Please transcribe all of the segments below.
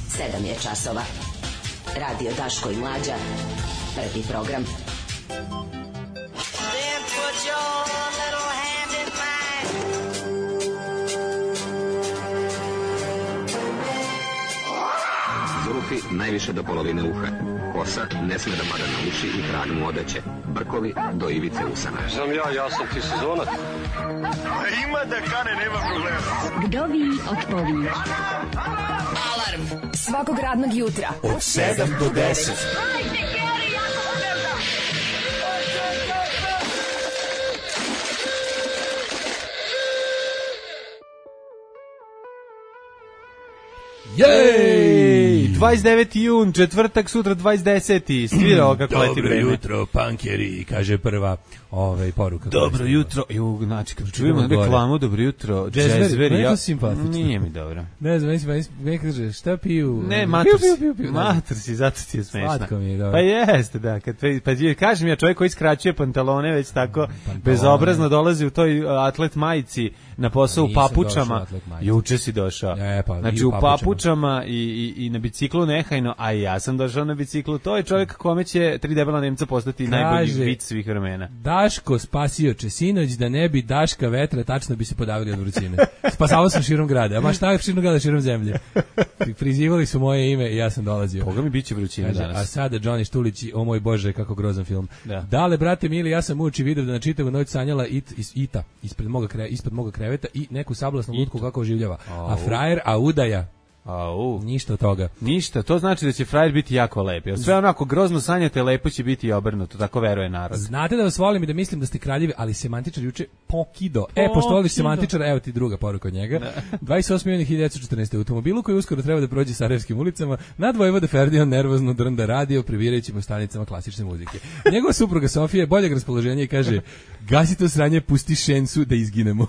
7 je časova. Radio Daško i Mlađa. Prvi program. Then put your little hand in mine. Zulufi najviše do polovine uha. Kosa ne sme da pada na uši i trag mu odeće. Brkovi do ivice usana. Znam ja sam ti sezonac. Ima da kane, nema problema. Vdovi od povi. Alarm svakog radnog jutra od 7 do 10. Jej! 29. jun, četvrtak, sutra 20.10. Svirao kako leti vreme. Dobro jutro, pankeri, kaže prva poruka. Dobro jutro. Znači, kad čujemo reklamu, dobro jutro, džezver, ja... Nije mi dobro. Ne znam, meni kaže, šta piju? Ne, matrsi, zato ti je smešno. Slatko mi je, dobro. Pa jeste, da. Pa kažem ja, čovjek koji skraćuje pantalone, već tako bezobrazno dolazi u toj atlet majici na posao u papučama. Juče si došao. Znači, u papučama i na biciklu nehajno, a ja sam došao na biciklu. To je čovjek kome će 3 debela Nemca postati najbolji vic svih vremena. Daško spasioče, sinoć da ne bi Daška vetra, tačno bi se podavili od vrućine. Spasavao sam širom grada, a ma šta je širom grada, širom zemlje. Prizivali su moje ime i ja sam dolazio. Koga mi biće vrućine danas. A sada Johnny Štulić, o moj Bože, kako grozan film. Dale, brate mili, ja sam uči video da na čitavu noć sanjala Ita ispred moga kreveta i neku sablasnu lutku kako oživljava. A frajer, a udaja. Ništa od toga. Ništa, to znači da će frajer biti jako lep. Sve onako grozno sanjate, lepo će biti i obrnuto, tako veruje narod. Znate da vas volim i da mislim da ste kraljevi, ali semantičar juče pokido. Pošto voliš semantičara, evo ti druga poruka od njega. 28.1914. automobilu koji uskoro treba da prođe Sarajevskim ulicama, nad Vojvoda Ferdinand nervozno drnda radio, previrajući po stanicama klasične muzike. Njegova supruga Sofija je boljeg raspoloženja i kaže: gasi to sranje, pusti šensu da izginemo.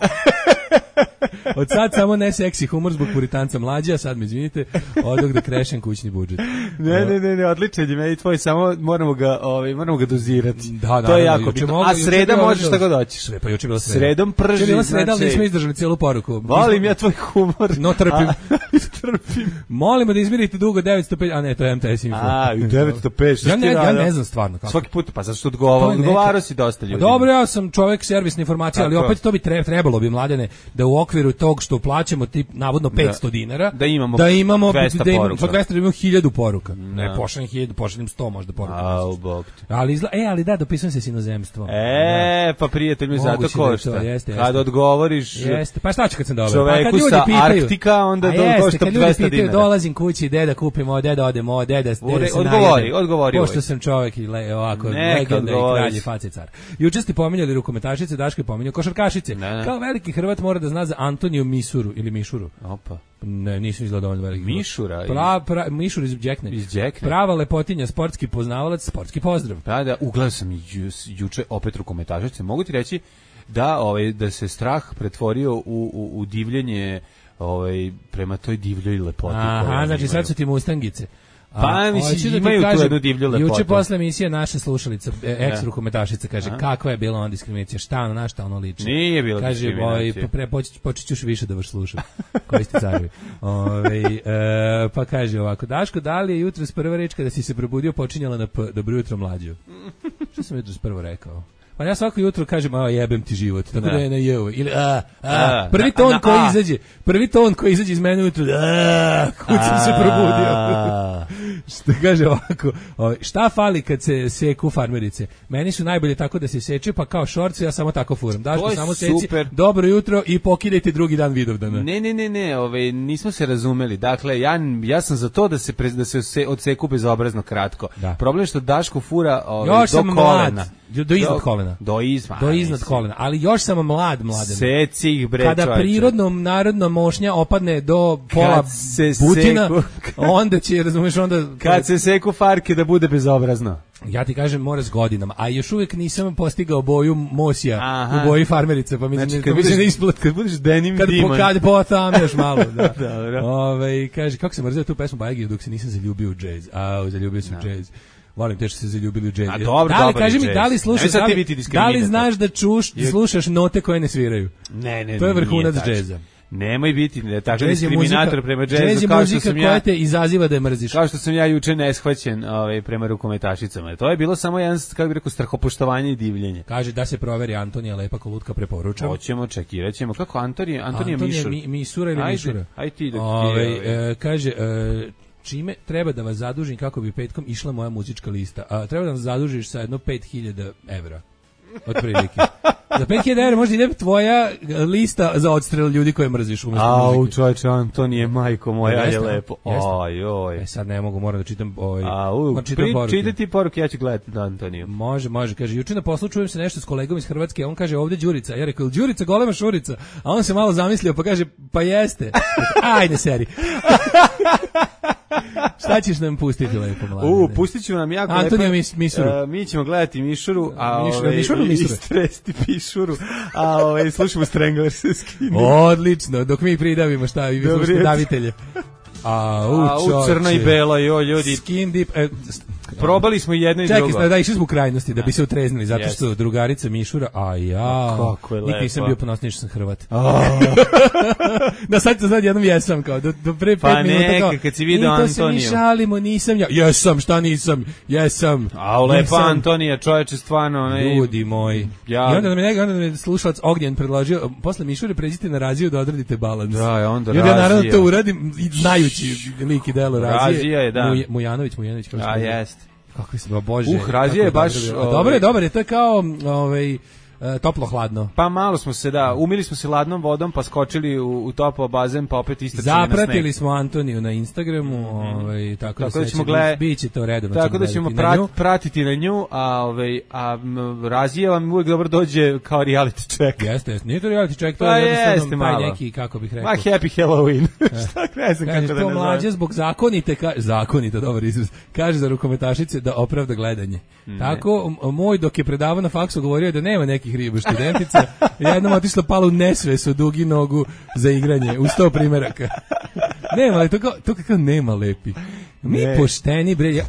Od sad samo ne seksi humor zbog puritanca Mlađe, a sad me izvinite, odog da krešem kućni budžet. Ne, odličan je meni tvoj, samo moramo ga dozirati. Da, to je jako bitno. A sreda možeš šta god hoćeš. Pa juče bila sreda. Sredom prži. Bila sreda, ali nismo izdržali cijelu poruku. Volim ja tvoj humor. No, trpim. Molimo da izmirite dugo 905, a ne, to je MTS Info. 905. Ja ne znam stvarno kako. Svaki put, pa zašto odgovarao si dosta ljudi. Dobro, ja sam čovjek servisne informacije, ali opet to bi trebalo bi, Mladene, da u okviru tog što plaćamo tip navodno 500 dinara, da imamo 200 poruka. 200 da imamo 1000 poruka. Ne pošaljem 1000, pošaljem 100 možda poruka. Ali da, dopisujem se s inozemstvom. Pa prijatelj mi zato košta. Kad odgovoriš. Jeste. Pa šta će kad sam dobro? Čoveku sa Arktika, onda košta 200 dinara. Dolazim kući, deda kupimo, deda odemo, deda odgovori. Pošto sam čovjek i ovako legenda i kralj i face car. Juče ste pominjali rukometašice, Daško je pominjao košarkašice. Kao veliki Hrvat mora da zna za Antoniju Misuru ili Mišuru. Opa. Ne, nisam izgledao dovoljno veliki. Mišura. Mišur iz Đekne. Prava lepotinja, sportski poznavalac, sportski pozdrav. Da, ugledao sam juče opet rukometašice. Mogu ti reći da se strah pretvorio u divljenje prema toj divljoj lepoti. Aha, znači sad su ti mustangice. Pa mislim imaju tu jednu divlju lepotu. Juče posle emisije naša slušalica, ex-rukometašica, kaže kakva je bila ona diskriminacija, šta na šta ono liči. Nije bilo diskriminacije. Kaže, počet ćeš više da vas slušam, koji ste carevi. Pa kaže ovako, Daško, da li je jutros prva reč kada si se probudio počinjala na P, dobro jutro Mlađo? Što sam jutros prvo rekao? Pa ja svako jutro kažem, jebem ti život, tako da je na jevo. Ili prvi ton koji izađe iz mene ujutro, kud sam se probudio. Što kaže ovako, šta fali kad se seku farmerice? Meni su najbolje tako da se seče, pa kao šorcu ja samo tako furam. Daško samo seci, dobro jutro i pokidajte drugi dan Vidovdana. Ne, nismo se razumeli. Dakle, ja sam za to da se odseku bezobrazno kratko. Problem je što Daško fura do kolena. Do iznad kolena. Do iznad kolena. Ali još sam mladen. Seci ih, bre, kada prirodnom narodna mošnja opadne do pola butina, onda će, razumeš, onda... Kad se seku farke da bude bezobrazno. Ja ti kažem, mora s godinama. A još uvijek nisam postigao boju Mosija u boji farmerice, pa mislim kad budeš denim dimon. Kad potam još malo, da. Kaže, kako se mrzeo tu pesmu Bajegiju dok se nisam zaljubio u džez. Zaljubio sam u džez. Volim te što se zaljubili u džez. Kaži mi, da li znaš da slušaš note koje ne sviraju? Ne. To je vrhunac džeza. Nemoj biti takav diskriminator prema džezu, kao što sam ja. Koja te izaziva da je mrziš. Kao što sam ja juče neshvaćen prema rukometašicama. To je bilo samo jedan, kako bih rekao, strahopoštovanje i divljenje. Kaže da se proveri Antonija Lepa Kolutka, preporučam. Hoćemo, čekiraćemo. Kako Antonija Misura ili Mišura? Ajde ti da kaže, čime treba da vas zadužim kako bi petkom išla moja muzička lista? Treba da vas zadužiš sa jedno 5.000 evra. Otprilike. Za 5.000 evra možda ide tvoja lista za odstrel ljudi koje mrziš umesto muzike. Au, čovječe, Antonije, majko moja, je lepo. Oj. Sad ne mogu, moram da čitam čitaj ti poruke, ja ću gledati na Antoniju. Može, kaže, juče na poslu čujem se nešto s kolegom iz Hrvatske, on kaže, ovde Đurica. Ja rekao, Đurica, golema šurica. A on se malo zamislio, pa kaže, pa jeste. Ajde, seri. Šta ćeš nam pustiti lepo, mladine? Pustit ću nam jako Antonija Misuru. Mi ćemo gledati Mišuru, Mišuru i stresti Pišuru, slušamo Stranglers Skinny. Odlično, dok mi pridavimo šta i vi slušate davitelje. Crna i bela, ljudi. Skin deep. Probali smo jedno i drugo. Čekaj, išli smo u krajnosti da bi se utreznili, zato što drugarica Mišura, kako je lepo. Nikad nisam bio ponosniji što sam Hrvat. Da sad to jednom jesam, kao, do pre 5 minuta, kao, kad si vidio Antoniju. I to se mi šalimo, nisam ja. Jesam, šta nisam? Jesam. Lepa Antonija, čoveče, stvarno. Ljudi moji. I onda nam je slušalac Ognjen predložio, posle Mišure pređite na Raziju da odradite balans. Da, onda Razija. Ja naravno to uradim, znajući lik i delo Razije. Razija je, da. Mujanović, kao što je. Jest. Kako se bože. Razija je baš dobar je, to je kao toplo hladno. Pa malo smo se umili smo se ladnom vodom, pa skočili u topao bazen, pa opet istrčili na sneg. Zapratili smo Antoniju na Instagramu, tako da ćemo biće to redovno. Tako da ćemo pratiti na nju, a Razija vam uvijek dobro dođe kao reality check. Jeste, nije to reality check, to je jednostavno taj neki, kako bih rekao. Happy Halloween. Šta kresim kako da ne to mlađe zbog zakonite, dobar izraz, kaže za rukometašice da opravda gledanje. Tako, moj dok je predavao na faksu govorio da nema nekih riba studentica, jednom otišla pala u nesves u dugi nogu za igranje, u 100 primjeraka. Nema, ali to kako nema lepi. Mi pošteni, bre,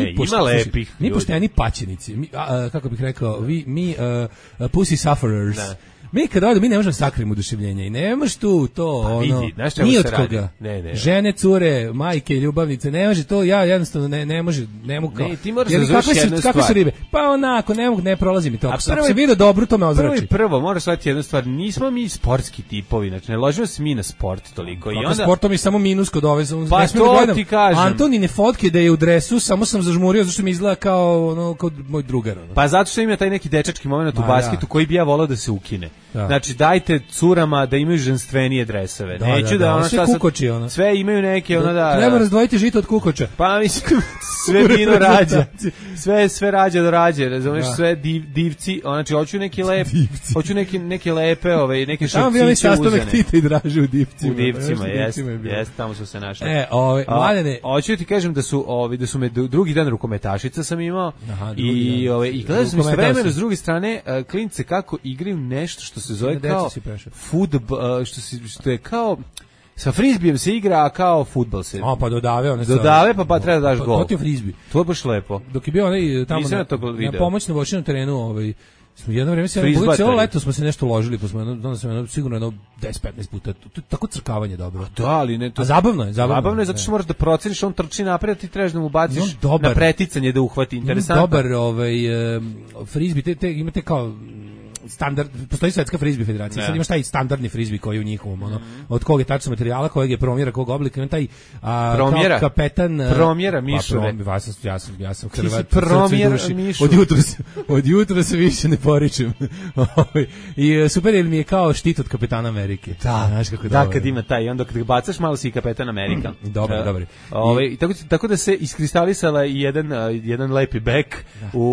mi pošteni paćenici, kako bih rekao, mi pussy sufferers. Da. Mi kad odemo, mi ne možemo sakriti oduševljenje i nemaš tu to, ni od koga. Žene, cure, majke, ljubavnice, ne može to, ja jednostavno ne mogu kao. Ne, ti moraš da znaš jednu stvar. Kakve su ribe? Pa onako, ne prolazi mi to. Ako se vidi dobro, to me ozrači. Prvo, moraš shvatiti jednu stvar, nismo mi sportski tipovi, znači ne ložimo se mi na sport toliko. I onda sportom je samo minus kod ove. Pa to ti kažem. Antonine fotke da je u dresu, samo sam zažmurio zašto mi izgleda kao moj drugar. Pa zato što ima taj neki dečački momenat u basketu koji bi ja voleo da se ukine. Znači dajte curama da imaju ženstvenije dresove. Neću da ona sve kukoči ona. Sve imaju neke ona Treba razdvojiti žito od kukoča. Pa mislim sve vino rađa. Sve rađa do rađe, razumeš, sve divci, znači hoću neke lepe, neke šorciće uzane. Tamo bio onaj sastanak Tita i Draže u divcima. U divcima, jest, tamo su se našli. Mladene, hoću ti kažem da su me drugi dan rukometašica sam imao i gledao sam istovremeno s druge strane klince kako igraju nešto što se zove kao fudbal, što je kao sa frizbijem se igra, a kao fudbal se. Pa dodave pa treba da daš gol. To ti je frizbi. To je baš lepo. Dok je bio onaj tamo na pomoćnom voćnom terenu, smo jedno vreme se celo leto smo se nešto ložili, pa smo onda sam sigurno 10-15 puta. To je tako crkavanje dobro. Da, ali ne to. Zabavno je zato što moraš da proceniš, on trči napred, ti trebaš da mu baciš na preticanje da uhvati. Interesantno. Dobar frizbi, imate kao standard, postoji svetska frizbi federacija, sad imaš taj standardni frizbi koji je u njihovom, od kog je tačno materijala, kojeg je promjera, kog oblika, ima taj promjera, kao kapetan promjera Mišure. Ja sam Hrvat, promjera Mišure. Od jutra se više ne poričem. I super, jer mi je kao štit od Kapetana Amerike. Da, kad ima taj, onda kad ga bacaš malo si i Kapetan Amerika. Dobar. Tako da se iskristalisala jedan lepi bek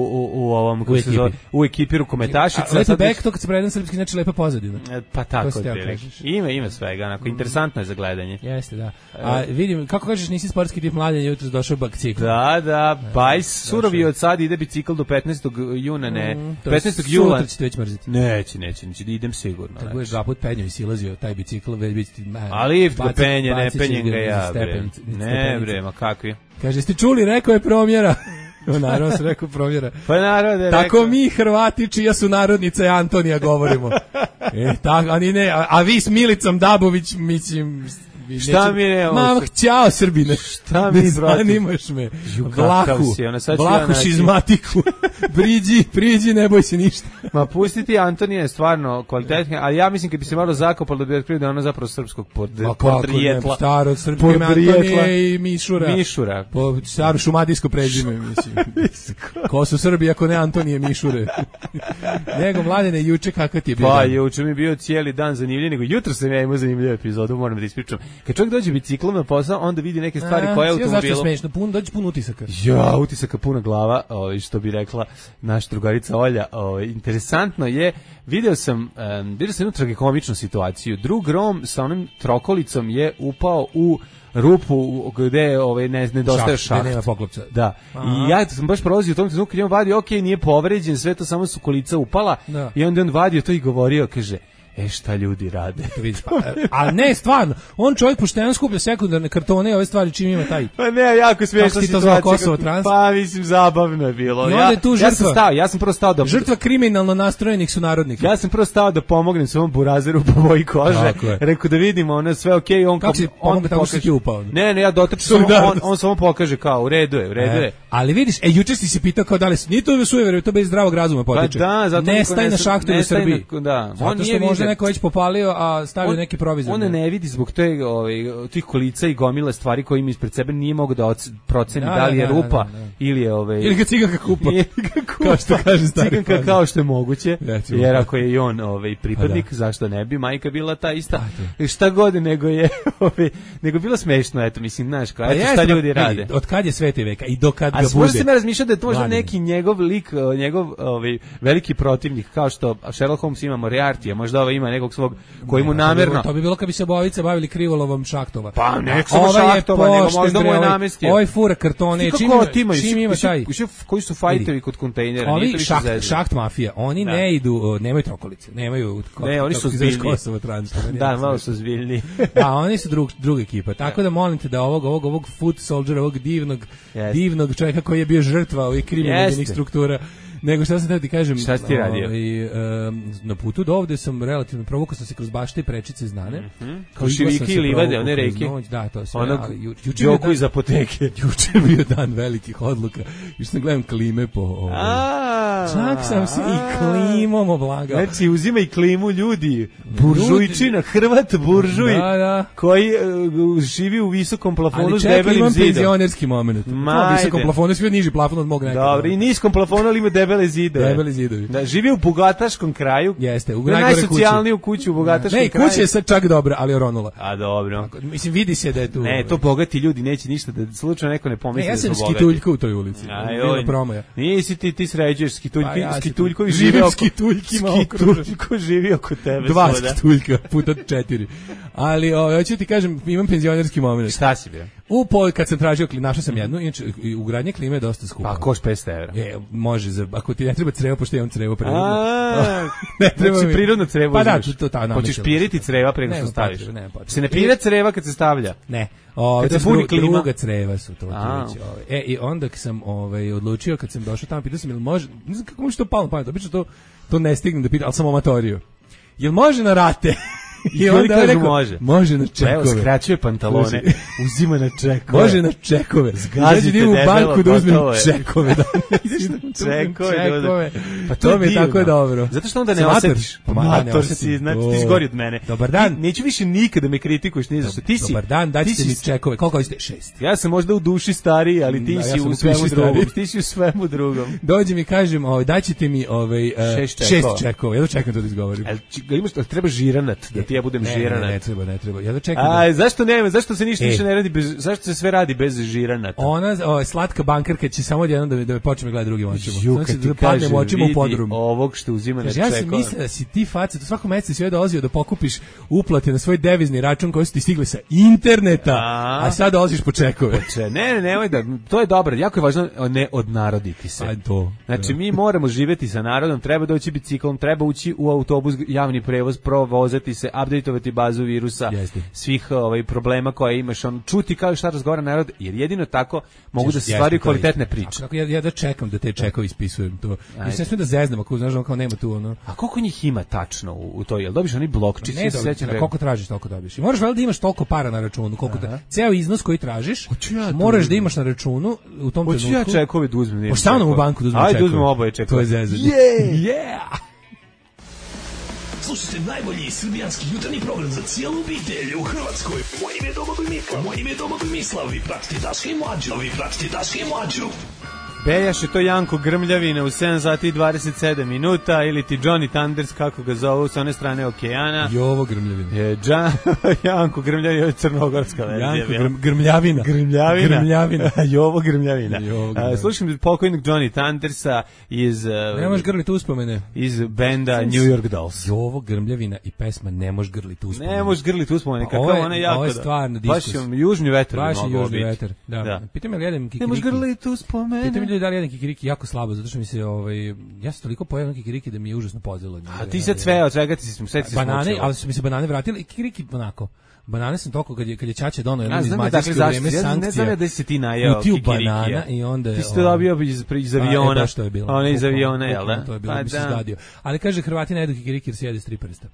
u ekipi rukometašica. Back, to kad se predan srpski, znači lepa pozadina. Pa tako je. Ima svega, onako, interesantno je za gledanje. Jeste, da. A vidim, kako kažeš, nisi sportski tip mladen, jutros došao bicikl. Da, bajs, surovi od sad ide bicikl do 15. juna, ne. 15. jula. Sutra ćete već mrziti. Neće, da idem sigurno. Kad budeš 2 put penjao i silazio taj bicikl, već biti ti... A lift ga penje, ne penjem ga ja, bre. Ne, bre, ma kakvi. Kaže, ste čuli, rekao je promjera. Naravno se rekao provjera. Pa naravno tako rekao. Mi Hrvati čija su narodnica je Antonija govorimo. Tako, a vi s Milicom Dabović, mislim... Šta mi ne... Mama, ćao Srbine. Šta mi zanimaš me? Vlahu šizmatiku. Priđi, ne boj se ništa. Ma pustiti Antonija je stvarno kvalitetna, ali ja mislim kad bi se malo zakopalo da bi otkrio da je ona zapravo srpskog podrijetla. Staro Srbije, Antonije i Mišura. Mišura. Po staro šumadijsko prezime, mislim. Ko su Srbi ako ne Antonije Mišure? Nego, Mladene, juče kakav ti je bio? Pa, juče mi je bio cijeli dan zanimljiv, nego jutro sam ja imao zanimljivu epizodu, moram da ispričam. Kad čovjek dođe biciklom na posao, onda vidi neke stvari koje je automobilom. Zašto smešno? Dođe pun utisaka. Ja, utisaka puna glava, što bi rekla naša drugarica Olja. Interesantno je, vidio sam jednu tragikomičnu situaciju. Drug Rom sa onim trokolicom je upao u rupu gde nedostaje šaht. Gde nema poklopca. Da. Aha. I ja sam baš prolazio u tom trenutku kad je on vadio, nije povređen, sve to samo su kolica upala. Da. I onda on vadio to i govorio, kaže, šta ljudi rade? A ne, stvarno, on čovjek pošteno skuplja sekundarne kartone i ove stvari čim ima taj. Pa ne, jako smiješna situacija. Kosovo Trans. Pa mislim, zabavno je bilo. I onda je tu žrtva. Ja sam prvo stao da... Žrtva kriminalno nastrojenih sunarodnika. Ja sam prvo stao da pomognem svom burazeru po boji kože. Rekao da vidimo, ono sve okej. Kako si pomogao tako što ti upao? Ne, ja dotrčam, on samo pokaže kao, u redu je. Ali vidiš, juče si se pitao kao da li nije to sujeverje, to bez zdravog razuma potiče. Ne staj na šahtu u Srbiji. On nije neko već popalio, a stavio neki provizor. On ne vidi zbog tih kolica i gomile stvari koje ima ispred sebe, nije mogo da proceni da li je rupa ili je ili ga ciganka kupa. Kao što kaže stari. Ciganka kao što je moguće, jer ako je i on pripadnik, zašto ne bi majka bila ta ista. Šta god nego bilo smešno, eto, mislim, znaš, kao šta ljudi rade. Od kad je sveti veka i do kad ga bude. A možda se me razmišlja da je to možda neki njegov lik, njegov veliki protivnik, kao što Sherlock Holmes ima Moriarty, možda ima nekog svog koji mu namerno. To bi bilo kad bi se obojice bavili krivolovom šahtova. Pa nek samo šahtova, nego možda mu je namestio. Ovaj fura kartone, čim ima taj. Koji su fajtovi kod kontejnera? Ovi šaht mafija, oni ne idu, nemaju trokolice, nemaju. Ne, oni su zbiljni. Da, malo su zbiljni. Da, oni su druga ekipa. Tako da molim te da ovog foot soldiera, ovog divnog čovjeka koji je bio žrtva ovih kriminalnih struktura. Nego šta sam da ti kažem, šta si ti radio? Na putu do ovde sam relativno provukao sam se kroz bašte i prečice znane. Kao šivike i livade, one reke. Da, to sve. Onog Đoku iz apoteke. Juče je bio dan velikih odluka. Još sam gledam klime po čak sam se i klimom oblagao. Znači, uzima i klimu ljudi. Buržujčina, Hrvat buržuj, koji živi u visokom plafonu s debelim zidom. Ali čekaj, imam penzionerski moment. U visokom plafonu, sve niži plafon od mog nekada. Dobro, i niskom plafonu, ali ima debele zidovi. Da, živi u bogataškom kraju. Jeste, u najsocijalniju kuću u bogataškom kraju. Ne, kuća je sad čak dobra, ali oronula. A dobro. Mislim, vidi se da je tu. Ne, to bogati ljudi neće ništa, da slučajno neko ne pomisli da su bogati. Ja sam skituljka u toj ulici. Nisi ti sređuješ skituljkovi živi oko tebe. 2 skituljka puta 4. Ali, hoću ti kažem, imam penzionerski moment. Šta si bio? Kad sam tražio, našao sam jednu, inače ugradnje klime je dosta skupo. Pa koš 500 €. Može, ako ti ne treba crevo, pošto imam crevo prirodno. Ne treba mi prirodno crevo. Pa da, to ta hoćeš piriti creva preko što staviš. Se ne pira creva kad se stavlja. Ne. Druga creva su to. I onda sam odlučio, kad sam došao tamo, pitao sam, jel može, ne znam kako može to palo na pamet, obično to ne stignem da pitam, ali sam amatorio. Jel može na rate? I onda rekao, može na čekove. Evo, skraćuje pantalone, uzima na čekove. Može na čekove. Zgazite u banku da uzmem čekove. Čekove. Pa to mi je tako dobro. Zato što onda ne osjetiš. Mator si, znači ti si gori od mene. Dobar dan. Neću više nikada da me kritikuješ ni za što. Dobar dan, dajte mi čekove. Koliko ste? 6. Ja sam možda u duši stariji, ali ti si u svemu drugom. Ti si u svemu drugom. Dođi mi kažem, dajte mi 6 čekova. Ja čekam to da izgovorim. Treba žiranat da ti ja budem žiranat. Ne treba. Ja da čekam. Zašto se ništa više ne radi zašto se sve radi bez žiranata? Ona slatka bankarka će samo odjednom da me počne gledati drugim očima. Samo se da padnem očima u podrum. Ovog što uzima na čekove. Ja sam mislio da si ti faca, to svako mesec si dolazio da pokupiš uplate na svoj devizni račun koji su ti stigli sa interneta, a sad dolaziš po čekove. Nemoj da, to je dobro, jako je važno ne odnaroditi se. Znači mi moramo živjeti sa narodom, treba doći biciklom, treba ući u autobus, javni prevoz, provozati se, updateovati bazu virusa, svih problema koje imaš, čuti kao šta razgovara narod, jer jedino tako mogu da se stvaraju kvalitetne priče. Ja da čekam da te čekovi ispisujem to. I sve da zeznam, ako znaš, kao nema tu ono. A koliko njih ima tačno u to? Jel dobiš oni blokčić? Ne, koliko tražiš, toliko dobiš. I moraš valjda da imaš toliko para na računu, koliko ceo iznos koji tražiš, moraš da imaš na računu u tom trenutku. Hoću ja čekove da uzmem. Pošto stavno u banku da uzmem čekove. Ajde uzmem oboje čekove. To je zezanje. Yeah! Slušajte najbolji srbijanski jutarnji program za cijelu obitelj u Hrvatskoj. Moje ime je Domagoj Mislav. Vi pratite Daška i Mlađu. Bejaš je to Janko Grmljavina u 7 sati i 27 minuta ili ti Johnny Thunders, kako ga zovu, s one strane okeana. Jovo Grmljavina. Janko Grmljavina je crnogorska verzija. Janko Grmljavina. Jovo Grmljavina. Slušam pokojnog Johnny Thundersa iz... Ne možeš grliti uspomene. Iz benda New York Dolls. Jovo Grmljavina i pesma Ne možeš grliti uspomene. Ne možeš grliti uspomene, kako ona je jako... Ovo je stvarno diskus. Baš južni vetar. Baš južni vetar, da. Pitam je li jedem kikiriki. Ne možeš grliti uspomene. Da li jedan kikiriki jako slabo, zato što mi se ja sam toliko pojeo kikiriki da mi je užasno pozelo. A ti sad sve od čega ti se smučilo? Banane, ali su mi se banane vratile i kikiriki onako. Banane sam toliko kad je Ćaća donao jedan iz Mađarske u vreme sankcija. Ne znam da si ti najeo kikirikija. I onda ti si to dobio iz aviona. Što je bilo. Ona iz aviona, jel da? To je bilo, bi se zgadio. Ali kaže, Hrvati ne jedu kikiriki jer se jede s 3 prsta.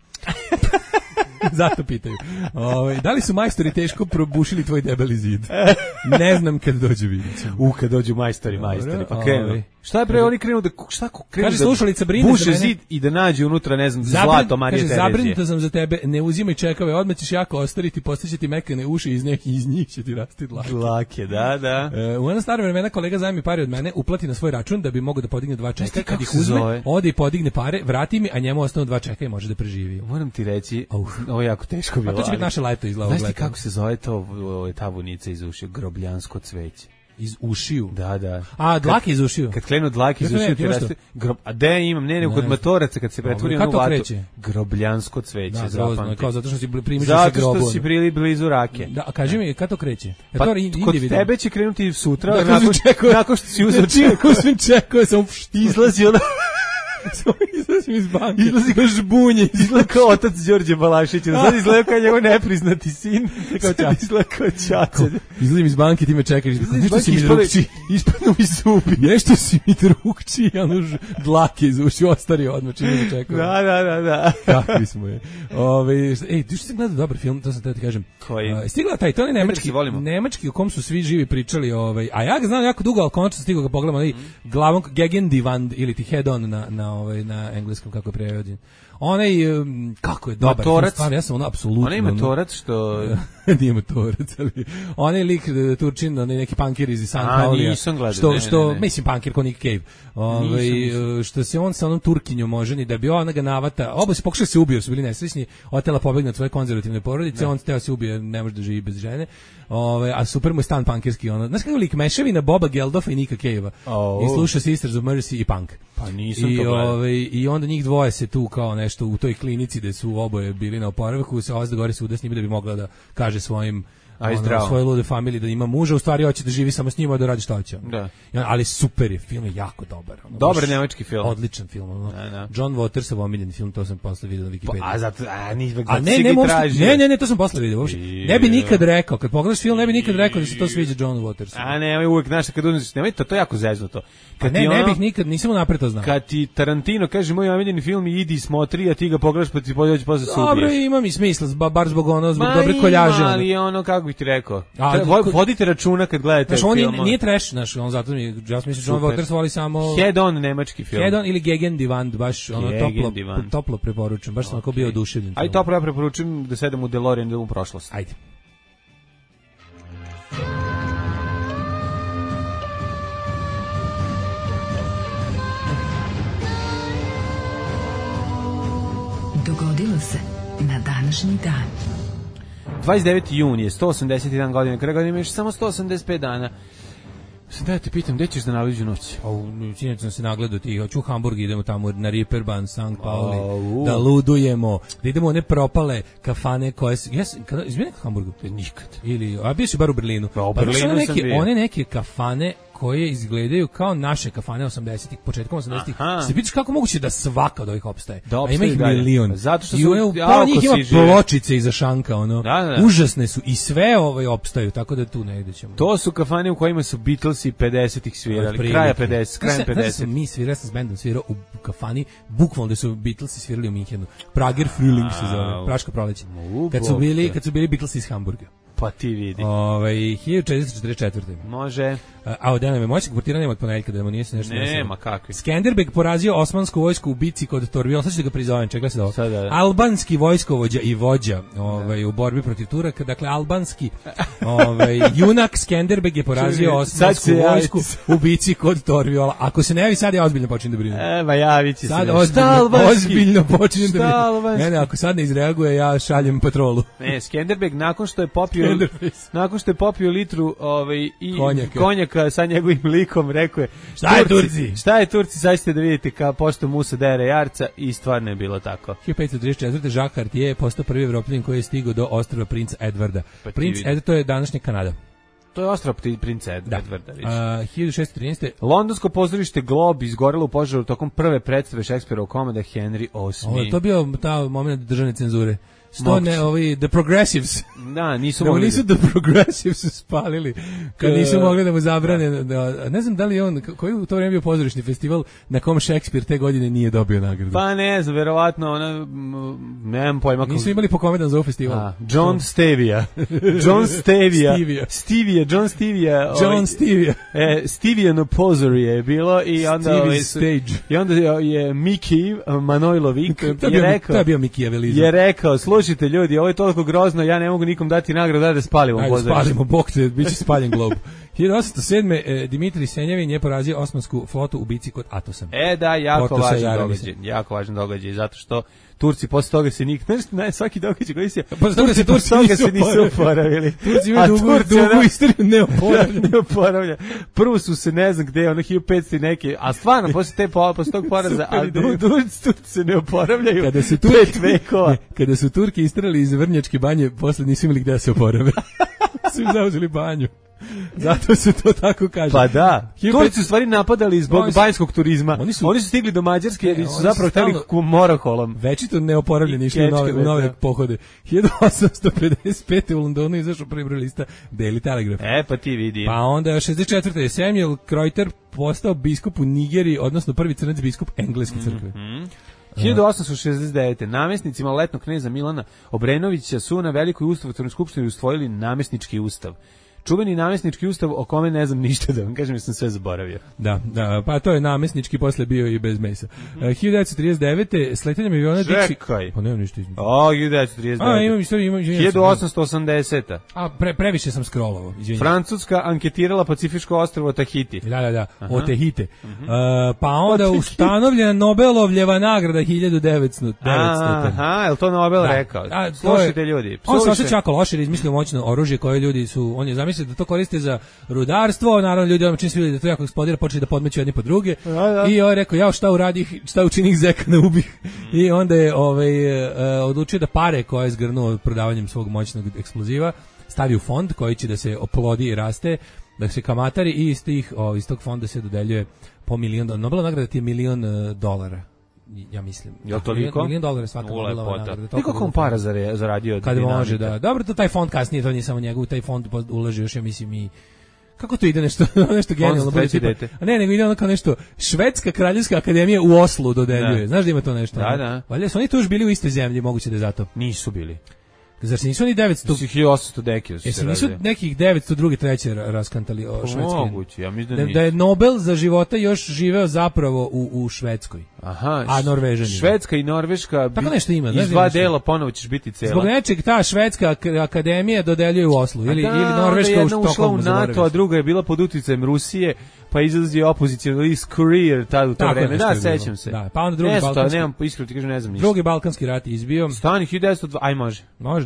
Zato pitaju. Da li su majstori teško probušili tvoj debeli zid? Ne znam kad dođe vidjeti. Kad dođu majstori, pa krenu. Šta je pre oni krenu da kaže slušalica brine buše zid i da nađe unutra, ne znam, zlato Marije Terezije. Kaže, zabrinuta sam za tebe, ne uzimaj čekove, odmah ćeš jako ostariti, postaće ti mekane uši iz njih će ti rasti dlake. Dlake, da. U jedno staro vremena kolega zajmi pare od mene, uplati na svoj račun da bi mogao da podigne 2 čeka, kad ih uzme, ode i podigne pare, vrati mi, a njemu ostanu 2 čeka i može da preživi. Moram ti reći, ovo je jako teško bilo. A to će biti naše leto izgleda. Znaš ti kako se zove to ta vunica iz ušiju? Grobljansko cveće. Iz ušiju? Da. A, dlake iz ušiju? Kad krenu dlake iz ušiju, ti raste... A de imam, ne, kod matoraca, kad se pretvori onu vatu. Grobljansko cveće, zapamti. Kao zato što si primiš sa grobom. Zato što si blizu rake. Da, a kaži mi, kad to kreće? Pa, kod tebe će krenuti sutra, nakon što si uzeo čekove. Uzmem čekove, sam izlazi ona... Izlazim iz banke. Izlazi kao žbunje. Izgleda kao otac Đorđe Balašića. Sad izgleda kao njegov nepriznati sin. Sad izgleda kao Ćaća. Izlazim iz banke, ti me čekaš. Nešto si mi drugčiji. Ispadnu mi zubi. Nešto si mi drugčiji. Ono dlake iz uši ostario odmah. Čini me čekao. Da. Kakvi smo je. Ti što si gledao dobar film, to sam te ti kažem. Koji? Stigla taj, to je nemački o kom su svi živi pričali. A ja ga znam jako dugo, ali konačno stigao ga pogledam. Glavom Gegendivand ili ti Head On na engleskom kako je prevođen. Onaj kako je dobar Matorac. Ja sam ono apsolutno. Onaj Matorac što nije Matorac, ali onaj lik Turčin, onaj neki punkir iz San Paulija. Što mislim punkir ko Nick Cave. Što se on sa onom Turkinjom oženi da bi ona ga navata. Oba se pokušali se ubiju, su bili nesrećni, otela pobegne od svoje konzervativne porodice, on teo se ubije, ne može da živi bez žene. A super mu je stan punkirski ono. Znaš kako lik mešavina Boba Geldofa i Nicka Cavea. I sluša Sisters of Mercy i punk. Pa nisam to gledao. I onda njih dvoje se tu kao nešto u toj klinici gde su oboje bili na oporavku, se ozda gore suda s njima da bi mogla da kaže svojim svoje lude familiji da ima muža, u stvari hoće da živi samo s njima, da radi šta hoće. Da. Ali super je, film je jako dobar. Dobar nemački film. Odličan film. John Watersov omiljeni film, to sam posle vidio na Wikipediji. Ne, to sam posle vidio uopšte. Ne bi nikad rekao, kad pogledaš film, ne bi nikad rekao da se to sviđa John Watersovu. A ne, uvek znaš kad uzmeš, nemoj to je jako zeznuto. Ne bih nikad, nisam unapred to znao. Kad ti Tarantino kaže moj omiljeni film, idi smotri, a ti ga pogledaš pa ti pođeš posle se ubiješ. Dobro, ima mi smisla, bar zbog dobre koljaže. Ali ono kako bih ti rekao. Vodite računa kad gledate film. On nije trash, znaš, on zato mi ja mislim John Waters voli samo Head On nemački film. Head On ili Gegendivand, baš ono toplo preporučujem, baš sam onako bio oduševljen. Aj toplo ja preporučujem da sedem u DeLorean da u prošlost. Ajde. Dogodilo se na današnji dan. 29. jun je, 181 godina, kada godina imaš samo 185 dana. Da te pitam, gde ćeš da navliđu noć? Sinoć sam se nagledao ti, hoću u Hamburg, idemo tamo na Reeperbahn, St. Pauli, da ludujemo, da idemo u one propale kafane koje su... Izbio nekad u Hamburgu? Nikad. A bio si bar u Berlinu. U Berlinu sam bio. One neke kafane koje izgledaju kao naše kafane 80-ih, početkom 80-ih. Se pitaš kako moguće da svaka od ovih opstaje. A ima ih milion. Zato što su njih ima pločice iza šanka, ono. Užasne su i sve opstaju, tako da tu negde ćemo. To su kafane u kojima su Beatlesi 50-ih svirali, krajem 50. Mi svirali s bendom, svirao u kafani, bukvalno da su Beatlesi svirali u Minhenu. Prager Frühling se zove, Praško proleće. Kad su bili Beatlesi iz Hamburga. Pa ti vidi. 1444. Može. A od Denove moćnog portiranja od ponedeljka da mu nije se nešto. Nema kakvi. Skenderbeg porazio osmansku vojsku u bici kod Torvila. Sad ću da ga prizovem, čekaj se da ovo. Albanski vojskovođa i vođa u borbi protiv Turaka. Dakle, albanski junak Skenderbeg je porazio osmansku vojsku u bici kod Torvila. Ako se ne javi, sad ja ozbiljno počinjem da brinem. Javit će se. Sad ozbiljno počinjem da brinem. Ne, ako sad ne izreaguje, ja šaljem patrolu. Ne, Skenderbeg nakon što je popio litru i konjaka sa njegovim likom, rekao je šta je Turci, sad ćete da vidite kao pošto Musa dere jarca i stvarno je bilo tako. 1534. Jacques Cartier je postao prvi Evropljanin koji je stigao do ostrva Princa Edvarda. Princ Edward, to je današnja Kanada. To je ostrov Princa Edvarda. 1613. Londonsko pozorište Globe izgorelo u požaru tokom prve predstave Šekspirovog komada Henry VIII. To je bio ta moment državne cenzure. The Progressives. Da, nisu mogli. Nisu The Progressives spalili. Kad nisu mogli da mu zabrane. Ne znam da li on, koji u to vreme bio pozorišni festival na kom Šekspir te godine nije dobio nagradu. Pa ne znam, verovatno, nemam pojma. Nisu imali po kome da za festival. John Stevia. Stevijano pozorje je bilo i onda je Miki Manojlović je bio Mikijavelizam. Je rekao, slušajte ljudi, ovo je toliko grozno, ja ne mogu nikom dati nagradu da spalimo pozorište. Ajde, spalimo, bok te, bit će spaljen glob. 1807. Dimitrij Senjevin je porazio osmansku flotu u bici kod Atosa. Da, jako važan događaj, zato što Turci posle toga se svaki događaj koji se posle toga se Turci nisu oporavili. Turci imaju dugu istoriju neoporavlja. Prvo su se ne znam gde, 1500 neke, a stvarno posle tog poraza, a Turci se ne oporavljaju. Kada su Turki istrali iz Vrnjačke banje, posle nisu imali gde da se oporave. Su im zauzeli banju. Zato se to tako kaže. Pa da. Turci u stvari napadali zbog banjskog turizma. Oni su stigli do Mađarske jer su zapravo hteli moraholom. Večito neoporavljeni išli u nove pohode. 1855. u Londonu izašao prvi broj lista Daily Telegraph. Pa ti vidi. Pa onda 64. Samuel Kreuter postao biskup u Nigeriji, odnosno prvi crnac biskup engleske crkve. 1869. namjesnicima letnog kneza Milana Obrenovića su na velikoj ustavotvornoj skupštini usvojili namjesnički ustav. Čuveni namjesnički ustav o kome ne znam ništa da vam kažem jer sam sve zaboravio. Da, pa to je namjesnički, posle bio i bez mesa. 1939. sletenjem aviona Dixie... Čekaj. Pa nemam ništa između. 1939. Imam 1880. Previše sam scrollovao, izvinjam. Francuska anketirala Pacifičko ostrvo Tahiti. Da, o Tahite. Pa onda ustanovljena Nobelovljeva nagrada 1900. Je li to Nobel rekao? Slušajte ljudi. On se osjeća jako loše jer izmislio moćno oružje koje ljudi su... On je zamislio da to koriste za rudarstvo, naravno ljudi čim su vidjeli da to jako eksplodira, počeli da podmeću jedni po druge. I on je rekao, šta učinih zeka ne ubih. I onda je odlučio da pare koje je zgrnuo prodavanjem svog moćnog eksploziva stavi u fond koji će da se oplodi i raste, da se kamatari i iz tog fonda se dodeljuje po $1.000.000. Nobelova nagrada ti je $1.000.000. Ja mislim. Je li toliko? $1.000.000 svaka Nobelova nagrada. Niko para zaradio od kad može, da. Dobro, to taj fond kasnije, to nije samo njegov, taj fond ulaže još, ja mislim, i kako to ide nešto genijalno. Ne, nego ide ono kao nešto, Švedska kraljevska akademija u Oslu dodeljuje. Znaš da ima to nešto? Da. Valjda su oni tu još bili u istoj zemlji, moguće da je zato. Nisu bili. Zar se nisu oni 900... 1800 dekiju se radili. Nisu nekih 902. treće raskantali o Švedskoj? Moguće, ja mislim da je Nobel za života još živeo zapravo u Švedskoj. A Norvežani. Švedska i Norveška tako nešto ima. Iz dva dela ponovo ćeš biti cela. Zbog nečeg ta Švedska akademija dodeljuje u Oslu. Ili Norveška u Štokholmu. Jedna ušla u NATO, a druga je bila pod uticajem Rusije, pa izlazio opozicijski list Courier tad u to vreme. Da, sećam se. Pa onda drugi balkanski. Iskreno ti kažem, ne znam ništa. Drugi balkanski rat izbio. Stani 1902, aj može. Može,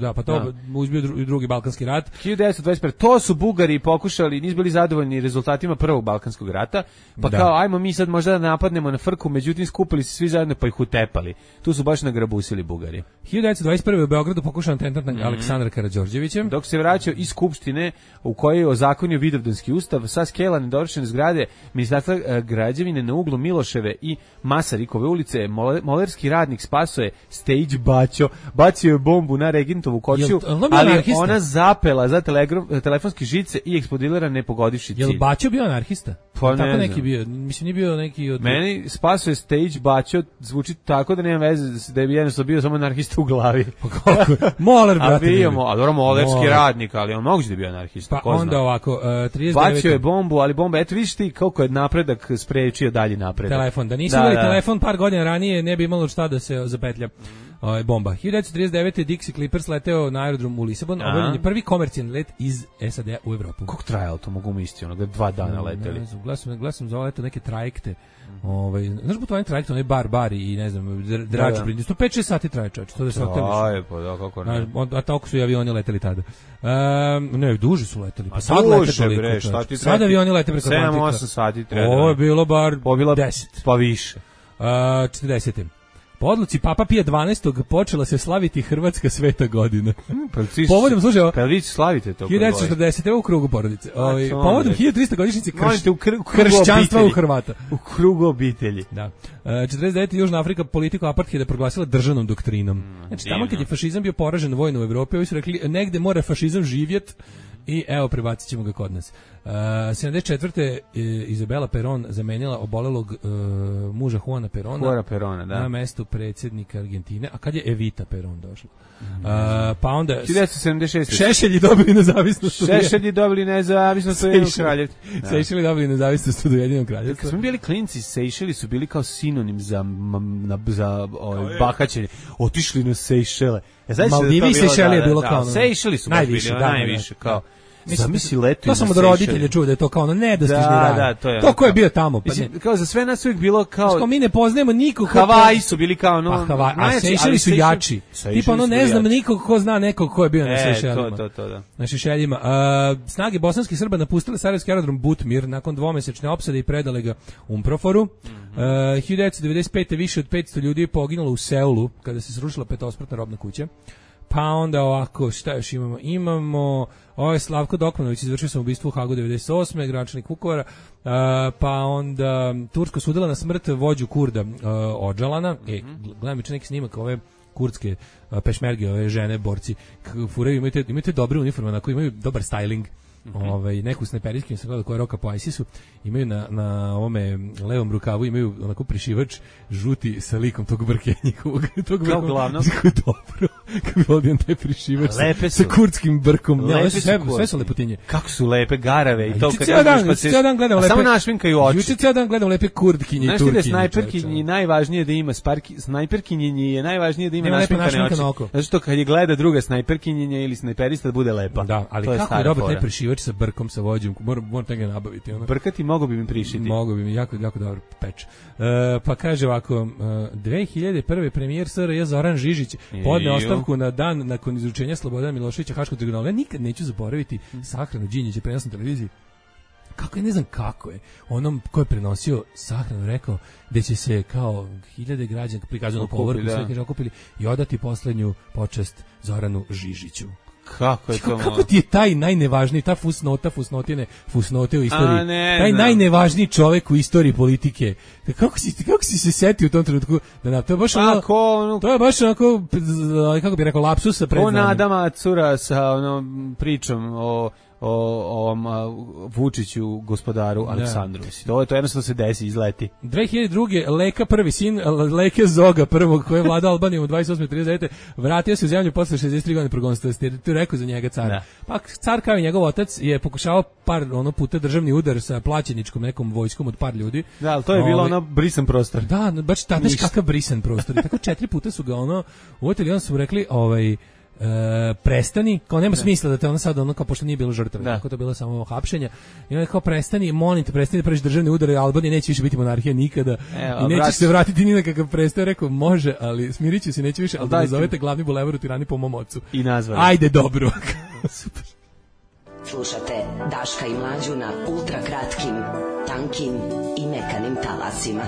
da, pa to uzbio drugi Balkanski rat. 1921. To su Bugari pokušali, nisu bili zadovoljni rezultatima prvog Balkanskog rata, pa kao ajmo mi sad možda da napadnemo na Frku, međutim skupili se svi zajedno pa ih utepali. Tu su baš nagrabusili Bugari. 1921. u Beogradu pokušan atentat na Aleksandra Karađorđevića. Dok se vraćao iz Skupštine u kojoj je ozakonio Vidovdanski ustav, sa skela nedovršene zgrade Ministarstva građevine na uglu Miloševe i Masarikove ulice, molerski radnik spaso je Stage Baćo. Bacio je bombu na Regentovu kočiju, ali ona zapela za telefonske žice i eksplodirala ne pogodivši cilj. Jel Baćo bio anarhista? Pa tako ne neki znam. bio, mislim nije bio neki od... Meni spaso je Stage Baćo, zvuči tako da nema veze da je jednostavno bio samo anarhista u glavi. Pa kako? Moler, brate. A dobro, molerski radnik, ali on moguće da je bio anarhista. Pa onda ovako, 39... Bacio je bombu, ali bomba, eto vidiš ti koliko je napredak sprečio dalji napredak. Telefon, da nisu imali telefon par godina ranije, ne bi imalo šta da se zapetlja. Bomba. 1939. Dixie Clippers leteo na aerodrom u Lisabon, obavljen je prvi komercijalni let iz SAD u Evropu. Kako trajalo to, mogu misliti, ono, 2 dana leteli? Glasam za leto neke trajekte. Znaš putovanje trajekte, onaj bar i ne znam, drač brindi. 105-6 sati traje čovječ, to da se okteliš. Pa da, kako ne. A tako su i avioni leteli tada. Ne, duže su leteli. Pa sad duže, lete bre, šta ti sad avioni lete preko Atlantika. 7-8 sati treba. Ovo je bilo bar 10. Pa više. 40. Po odluci Papa Pija 12. počela se slaviti Hrvatska sveta godina. Povodom, slušaj, pa vi slavite to? 1940. u krugu porodice. Povodom 1300 godišnjice kršćanstva u Hrvata. U krugu obitelji. Da. 49. Južna Afrika politiku apartheida proglasila državnom doktrinom. Znači, tamo kad je fašizam bio poražen vojno u Evropi, ovi su rekli, negde mora fašizam živjet. I evo, prebacit ćemo ga kod nas. 74. Izabela Peron zamenila obolelog muža Juana Perona, na mestu predsjednika Argentine. A kad je Evita Peron došla? Pa onda... 1976. Šešelji dobili nezavisnost. Šešelji dobili nezavisnost u Ujedinom kraljevstvu. Sejšeli dobili nezavisnost u Ujedinom kraljevstvu. Kad smo bili klinci, Sejšeli su bili kao sinonim za bahaćenje. Otišli na Sejšele. Maldivi i Sejšeli je bilo kao... Sejšeli su najviše kao... Zamisli leto. To sam od roditelja čuo da je to kao nedostižni raj. Da, to je. To ko je bio tamo? Pa kao za sve nas uvijek bilo kao mi ne poznajemo nikog. Havaji su bili kao no. A Sejšeli su jači. Tipa ne znam nikog ko zna nekog ko je bio na Sejšelima. To da. Na Sejšelima. Snage bosanskih Srba napustile sarajevski aerodrom Butmir nakon dvomesečne opsade i predale ga Umproforu. 1995. više od 500 ljudi je poginulo u Seulu kada se srušila petospratna robna kuća. Pa onda ovako, šta još imamo? Imamo, Slavko Dokmanović izvršio samoubistvo u Hagu 98. gradonačelnik Vukovara, pa onda Turska sudila na smrt vođu Kurda Odžalana. Gledam neki snimak ove kurdske pešmerge, ove žene, borci, furaju, imaju te dobre uniforme, onako imaju dobar styling. Neku snajperijsku sam gledao koja je roka po ISIS-u, imaju na ovome levom rukavu imaju onako prišivač žuti sa likom tog brke njihovog, kao glavno dobro, kako bi ovdje taj prišivač sa kurdskim brkom. Sve su lepotinje. Kako su lepe garave i to kad cijel dan gledam lepe, samo našminkaju oči. Juče cijel dan gledam lepe kurdkinje i turkinje. Znaš ti da snajperkinji najvažnije da ima snajperkinji je najvažnije da ima našminkane oči. Zato što kad je gleda druga snajperkinjenja ili snajperista da bude lepa. Da, ali kako je dobar taj prišivač sa brkom, sa vođom, moram tega nabaviti. Brkati mogo bi mi prišiti. Mogo bi mi, jako dobro peč. Pa kaže ovako, 2001. premijer SRJ Zoran Žižić podne ostavku na dan nakon izručenja Slobodana Miloševića Haškom tribunalu. Ja nikad neću zaboraviti sahranu Đinđića prenos na televiziji. Kako je, ne znam kako je, onom ko je prenosio sahranu rekao da će se kao hiljade građana prikazano povorku sve kaže okupili i odati poslednju počast Zoranu Žižiću. Kako ti je taj najnevažniji, ta fusnote u istoriji, taj najnevažniji čovjek u istoriji politike, kako si se setio u tom trenutku da to je baš to je baš onako, kako bi rekao, lapsus sa predznanjem. Ko Adama Cura sa pričom o Vučiću, gospodaru Aleksandru. To jednostavno se desi, izleti. 2002. Leka prvi sin, Leke Zoga prvog, koji je vladao Albanijom u 28-39. vratio se u zemlju posle 63 godine progonstva. To je rekao za njega car. Da. Pa car kao i njegov otac je pokušao par puta državni udar sa plaćeničkom nekom vojskom od par ljudi. Da, ali to je bilo ono brisan prostor. Da, baš tadaš kakav brisan prostor. I tako 4 puta su ga uvetili, onda su mu rekli, prestani, kao nema smisla da te ona sad ono kao pošto nije bilo žrtve, tako to bilo samo hapšenje. I ona kao prestani, molim te, prestani da praviš državne udare, Albanija neće više biti monarhija nikada. I neće se vratiti ni na kakav prestao. Rekao može, ali smirit ću se, neće više, ali da nazovete glavni bulevar u Tirani po mom ocu. I nazvali. Ajde, dobro. Super. Slušate Daška i Mlađu na ultra kratkim, tankim i mekanim talasima.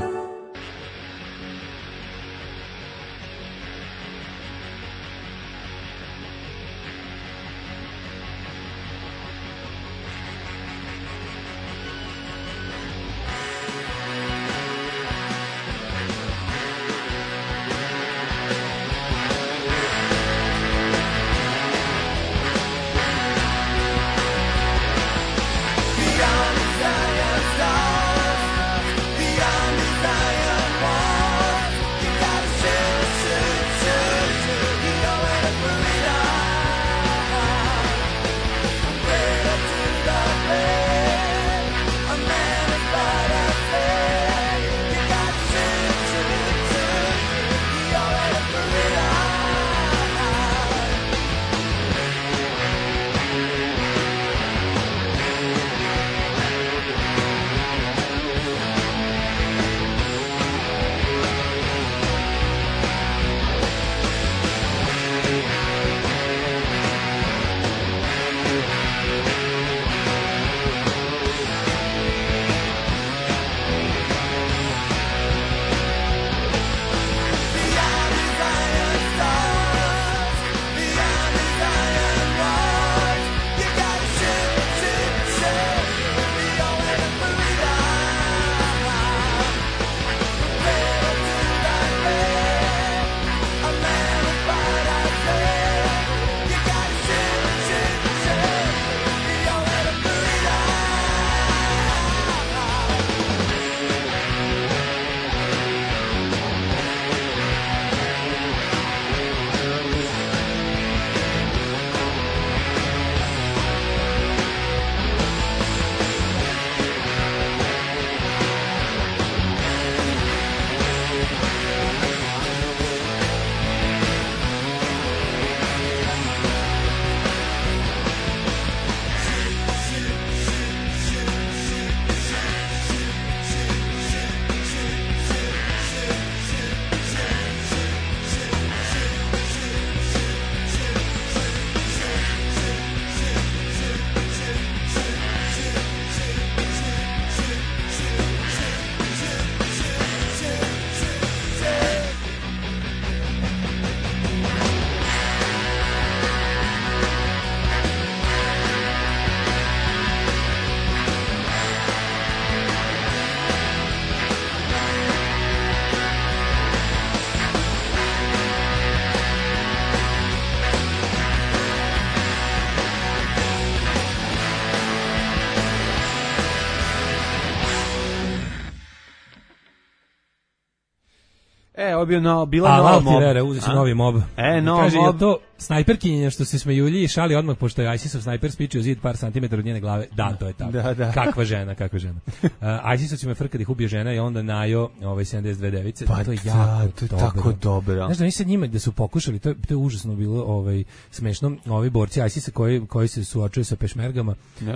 Bila nova mob. Uzeo si novi mob. Novi kaže, mob. To snajperkinjenja što se smejulji i šali odmah, pošto je ISIS-ov snajper spičio zid par santimetara od njene glave. Da, to je tako. Da. Kakva žena. ISIS-ovci me frka da ih ubije žena i onda najo 72 device. Pa to je jako to je tako dobro. Znaš da mi se njima da su pokušali, to je užasno bilo smešno. Ovi borci ISIS-a koji se suočuju sa pešmergama,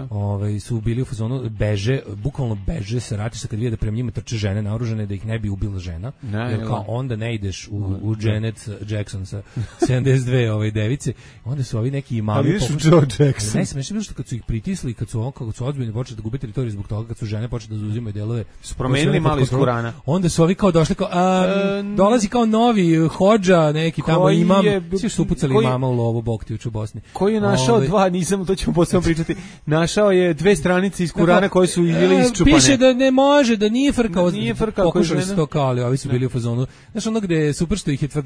su bili u fazonu bukvalno beže sa ratišta kad vide da prema njima trče žene naoružane da ih ne bi ubila žena. Jer kao onda ne ideš u Janet Jackson sa 72 device, onda su ovi neki imami Jackson. Ne smiješ bilo što kad su ih pritisli, kad su ozbiljno počeli da gube teritoriju zbog toga, kad su žene počeli da zauzimaju delove, su promenili malo iz Kurana. Onda su ovi kao došli kao dolazi kao novi hodža, neki tamo imam, svi su upucali imama u lovu Boktijuć u Bosni. Koji je našao to ćemo posebno pričati, našao je 2 stranice iz Kurana koje su bile isčupane. Piše da ne može, da nije frkao. Pokušali su to kao, ali ovi su bili u fazonu. Znaš ono gde je super što ih je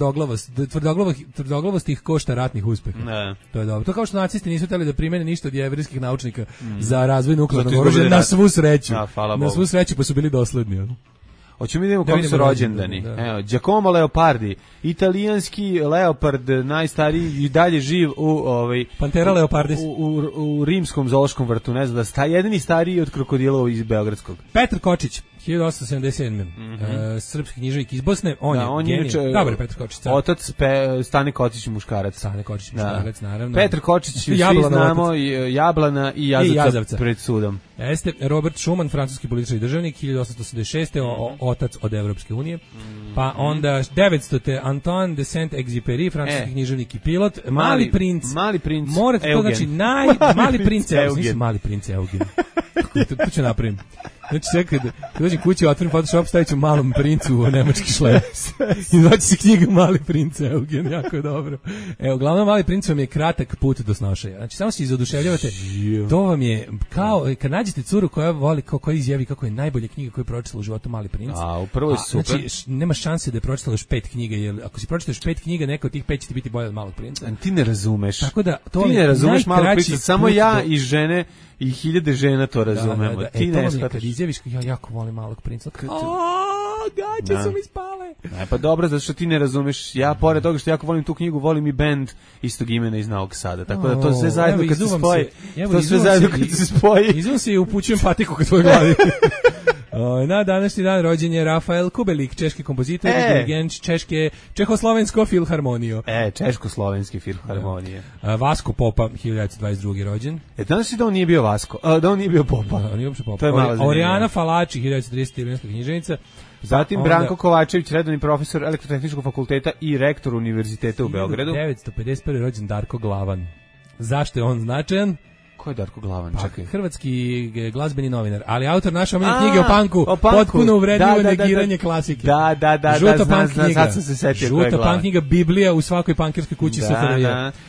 tvrdoglavast ih košta ratnih uspeha. To je dobro. To kao što nacisti nisu hteli da primene ništa od jevrejskih naučnika za razvoj nuklearnog oružja, na svu sreću. Na svu sreću, pa su bili dosledni. Hoćemo vidimo kako su rođendani. Evo, Giacomo Leopardi, italijanski leopard, najstariji i dalje živ u Pantera leopardis u rimskom zoološkom vrtu, ne znam da jedini stariji od krokodila iz beogradskog. Petar Kočić, 1877. Srpski književnik iz Bosne, on je genij. Dobar, Petar Kočić. Otac Stane Kočić muškarac. Stane Kočić muškarac, naravno. Petar Kočić, svi znamo, Jablana i Jazavca pred sudom. Jeste, Robert Schuman, francuski političar i državnik, 1886. Otac od Evropske unije. Pa onda 900. Antoine de Saint-Exupéry, francuski književnik i pilot. Mali princ. Morate to, znači, Mali princ Eugen. Mali princ Eugen. To ću napravim. Znači, sve kad dođem kući, otvorim Photoshop, stavit ću Malom princu u nemački šlep. I doći se knjiga Mali princ Eugen, jako je dobro. Evo, glavno Mali princ vam je kratak put do snošaja. Znači, samo se izoduševljavate. To vam je kao, kad nađete curu koja voli, koja izjavi kako je najbolja knjiga koju je pročitala u životu Mali princ. A, upravo je super. Znači, nema šanse da je pročitala još 5 knjiga, jer ako si pročitala još 5 knjiga, neka od tih 5 će ti biti bolja od Malog princa. Ti ne razumeš. Tako da, to ti ne razumeš Malog princa, samo ja i žene i 1000 žena to razumemo. Ti ne shvataš. Kad izjaviš, ja jako volim Malog princa. Gaće su mi spale. Pa dobro, zato što ti ne razumeš. Ja, pored toga što jako volim tu knjigu, volim i bend istog imena iz Novog Sada. Tako da to sve zajedno kad se spoji. To sve zajedno kad se spoji. Izum se i upućujem patiku ka tvojoj glavi. Na današnji dan rođen je Rafael Kubelik, češki kompozitor i dirigent Čehoslovensko filharmoniju. Češko-slovenski filharmonije. Vasko Popa, 1922. rođen. Danas da on nije bio Vasko, da on nije bio Popa. On nije uopšte Popa. Oriana Falači, 1930. italijanska književnica. Zatim Branko Kovačević, redovni profesor Elektrotehničkog fakulteta i rektor univerziteta u Beogradu. 1951. rođen Darko Glavan. Zašto je on značajan? Ko je Darko Glavan? Čekaj. Hrvatski glazbeni novinar, ali autor naše omiljene knjige o punku, potpuno uvredljivo negiranje klasike. Da, Žuta punk knjiga. Sad sam se setio koje je Žuta punk knjiga, Biblija u svakoj punkerskoj kući SFRJ.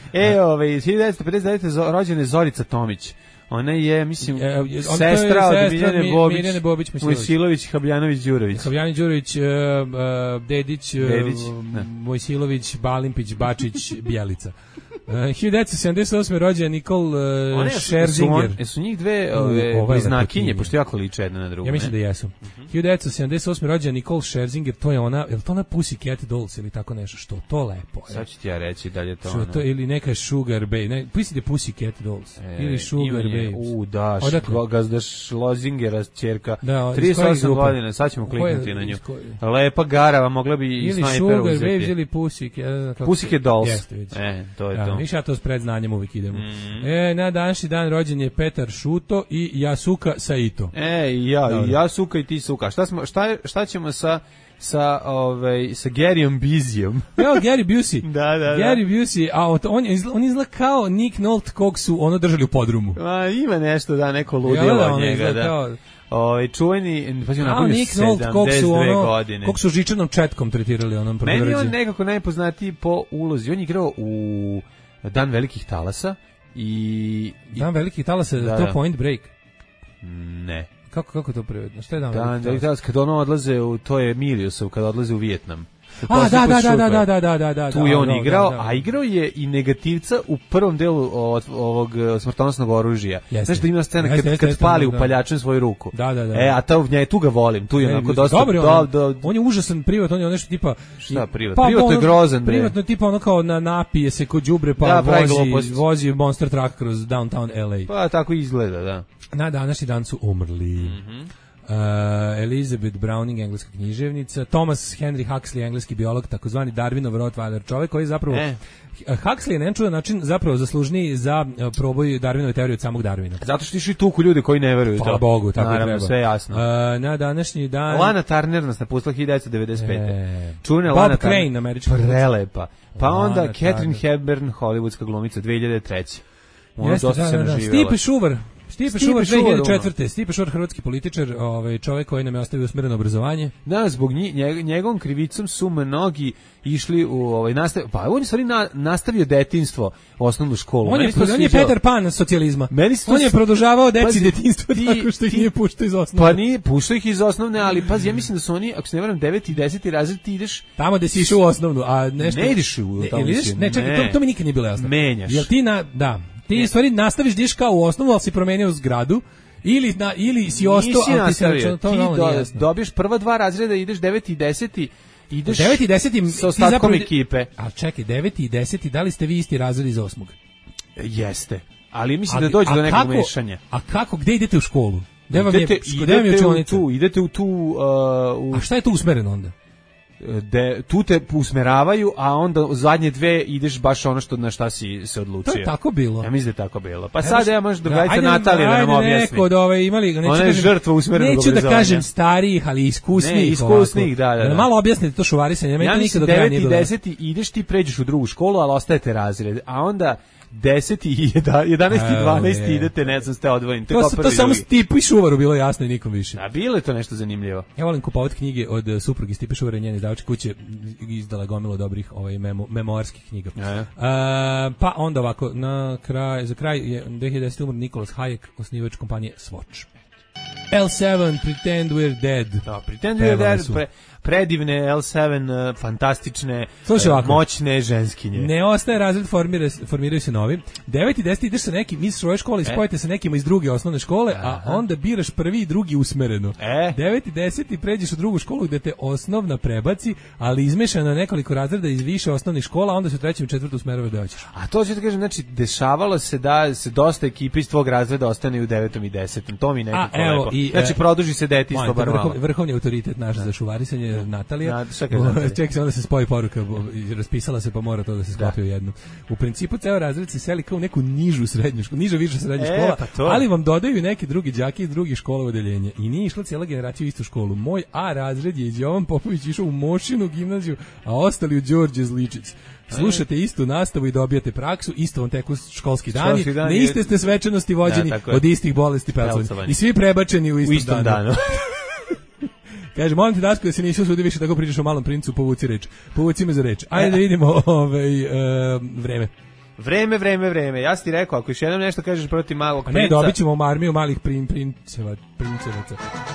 1959. rođena je Zorica Tomić. Ona je, mislim, sestra od Miljane Bobić, Mojsilović, Habljanović, Đurović. Habljanović, Đurović, Dedić, Mojsilović, Balimpić, Bačić, Bjelica. 1978. rođen Nikol Scherzinger. Su njih dve znakinje, pošto jako liče jedna na drugu. Ja mislim da jesu. 1978. rođen Nikol Scherzinger, to je ona, je li to ona Pussycat Dolls ili tako nešto, što to lepo. Sad ću ti ja reći da li je to ona. Ili neka Sugar Babe, pišite Pussycat Dolls, ili Sugar Babe. Gazda Schlosingera, ćerka, 38 godina, sad ćemo kliknuti na nju. Lepa garava, mogla bi i snajper uzeti. Ili Sugar Babe ili Pussycat. Pussycat Dolls. To je to. Viš ja to s predznanjem uvijek idemo. Na današnji dan rođen je Petar Šuto i Jasuka Saito. Jasuka i ti Suka. Šta ćemo sa Garyom Buseyom? Gary Busey. Da. Gary Busey, a on izgleda kao Nick Nolte kog su ono držali u podrumu. Ima nešto, neko ludilo od njega, da. Čuveni, pa kao Nick Nolte, kog su žičanom četkom tretirali onom prvoređe. Meni je on nekako najpoznatiji po ulozi. On je igrao u Dan velikih talasa i Dan velikih talasa, to Point Break. Ne. Kako to prevedeno? Šta je Dan velikih talasa? Kad ono odlaze to je Miliusov, kad odlaze u Vijetnam. Da. Tu je on igrao, a igrao je i negativca u prvom delu ovog smrtonosnog oružja. Znaš da ima scena kad pali upaljačem svoju ruku. Da. A tu ga volim, tu je onako dosta... On je užasan privat, on je nešto tipa... Šta privat? Privat je grozan, bre. Privatno tipa ono kao napije se kod đubre, pa vozi monster truck kroz downtown LA. Pa tako izgleda, da. Na današnji dan su umrli. Elizabeth Browning, engleska književnica, Thomas Henry Huxley, engleski biolog, takozvani Darwinov Rottweiler, čovjek koji zapravo Huxley je na čudan način zapravo zaslužniji za proboj Darwinove teorije od samog Darwina. Zato što išli tuku ljudi koji ne veruju to. Hvala Bogu, tako naravno, treba. sve jasno. Na današnji dan... Lana Turner nas napustila 1995. Čuvena Lana Turner. Bob Crane, američka prelepa. Pa onda Catherine Hepburn, hollywoodska glumica, 2003. Ona dosta se naživjela. Stipe Šuvar. Stipe Šuvar 2004. Stipe Šuvar, hrvatski političar, čovjek koji nam je ostavio usmereno obrazovanje. Da, zbog njegovom krivicom su mnogi išli u pa on je stvari nastavio detinjstvo, osnovnu školu. On je Peter Pan socijalizma. On je produžavao deci detinjstvo tako što ih nije puštao iz osnovne. Pa nije puštao ih iz osnovne, ali pazi, ja mislim da su oni, ako se ne varam, 9. i 10. razred ti ideš tamo gde si išao u osnovnu, a nešto ne ideš u tamo. Ne, čekaj, to mi nikad nije bilo jasno. Menjaš. Jel ti ti stvari nastaviš diš kao u osnovu, ali si promenio zgradu, ili si ostao, ali ti se računao, to malo nije jasno. Dobiješ prva 2 razreda, ideš 9. i 10. ideš 9. i 10. sa ostatkom ekipe. A čekaj, 9. i 10. da li ste vi isti razred iz 8. Jeste, ali mislim da dođe do nekog mešanja. A kako, gde idete u školu? Idete u tu... A šta je to usmereno onda? Tu te usmeravaju, a onda u zadnje dve ideš baš ono što na šta si se odlučio. To je tako bilo. Ja mislim da je tako bilo. Pa sad ja možda drugarica Natalija da nam objasni. Neko od imali, ona je žrtva usmerenog obrazovanja. Neću da kažem starijih, ali iskusnih. Da. Malo objasnite to šuvarisanje. Ja mislim 9. i 10. ideš ti pređeš u drugu školu, ali ostajete razred. A onda 10. i 11. i 12. idete, ne znam, ste odvojeni. To samo Stipu i Šuvaru bilo jasno i nikom više. A bilo je to nešto zanimljivo. Ja volim kupovati knjige od supruge Stipe Šuvara i njene izdavačke kuće, izdala gomilo dobrih memoarskih knjiga. Pa onda ovako, za kraj je 2010. umro Nicholas Hayek, osnivač kompanije Swatch. L7, Pretend We're Dead. Da, Pretend We're Dead, predivne L7, fantastične, moćne ženskinje. Ne ostaje razred, formiraju se novi. 9. i 10. ideš sa nekim iz svoje škole i spojite sa nekima iz druge osnovne škole, a onda biraš prvi i drugi usmereno. 9. i 10. pređeš u drugu školu gde te osnovna prebaci, ali izmešana nekoliko razreda iz više osnovnih škola, a onda se u 3. i 4. usmerava da hoćeš. A to ću ti kažem, znači, dešavalo se da se dosta ekipa iz tvog razreda ostane u 9. i 10. To mi nekako lepo. Znači, produži se detinjstvo bar malo. Vrhovni autoritet naš za šuvarisanje Natalija. Ček se, onda se spoji poruka, raspisala se pa mora to da se sklopi u jednu. U principu ceo razred se seli kao u neku nižu srednju školu, niža viša srednja škola, ali vam dodaju i neki drugi đaki iz drugih škola u odeljenje. I nije išla cijela generacija u istu školu. Moj A razred je iz Jovan Popović išao u Mošinu gimnaziju, a ostali u Đorđe Zličić. Slušate istu nastavu i dobijate praksu, isto vam teku školski dani, na iste ste svečanosti vođeni od istih bolesti pelcovanja. I svi prebačeni u istom danu. Kaže, molim te Daško da se nisi usudi više tako pričaš o Malom princu, povuci me za reč. Ajde da vidimo vreme. Vreme. Ja si ti rekao, ako još jednom nešto kažeš protiv Malog princa... Ne, dobit ćemo armiju malih princevaca.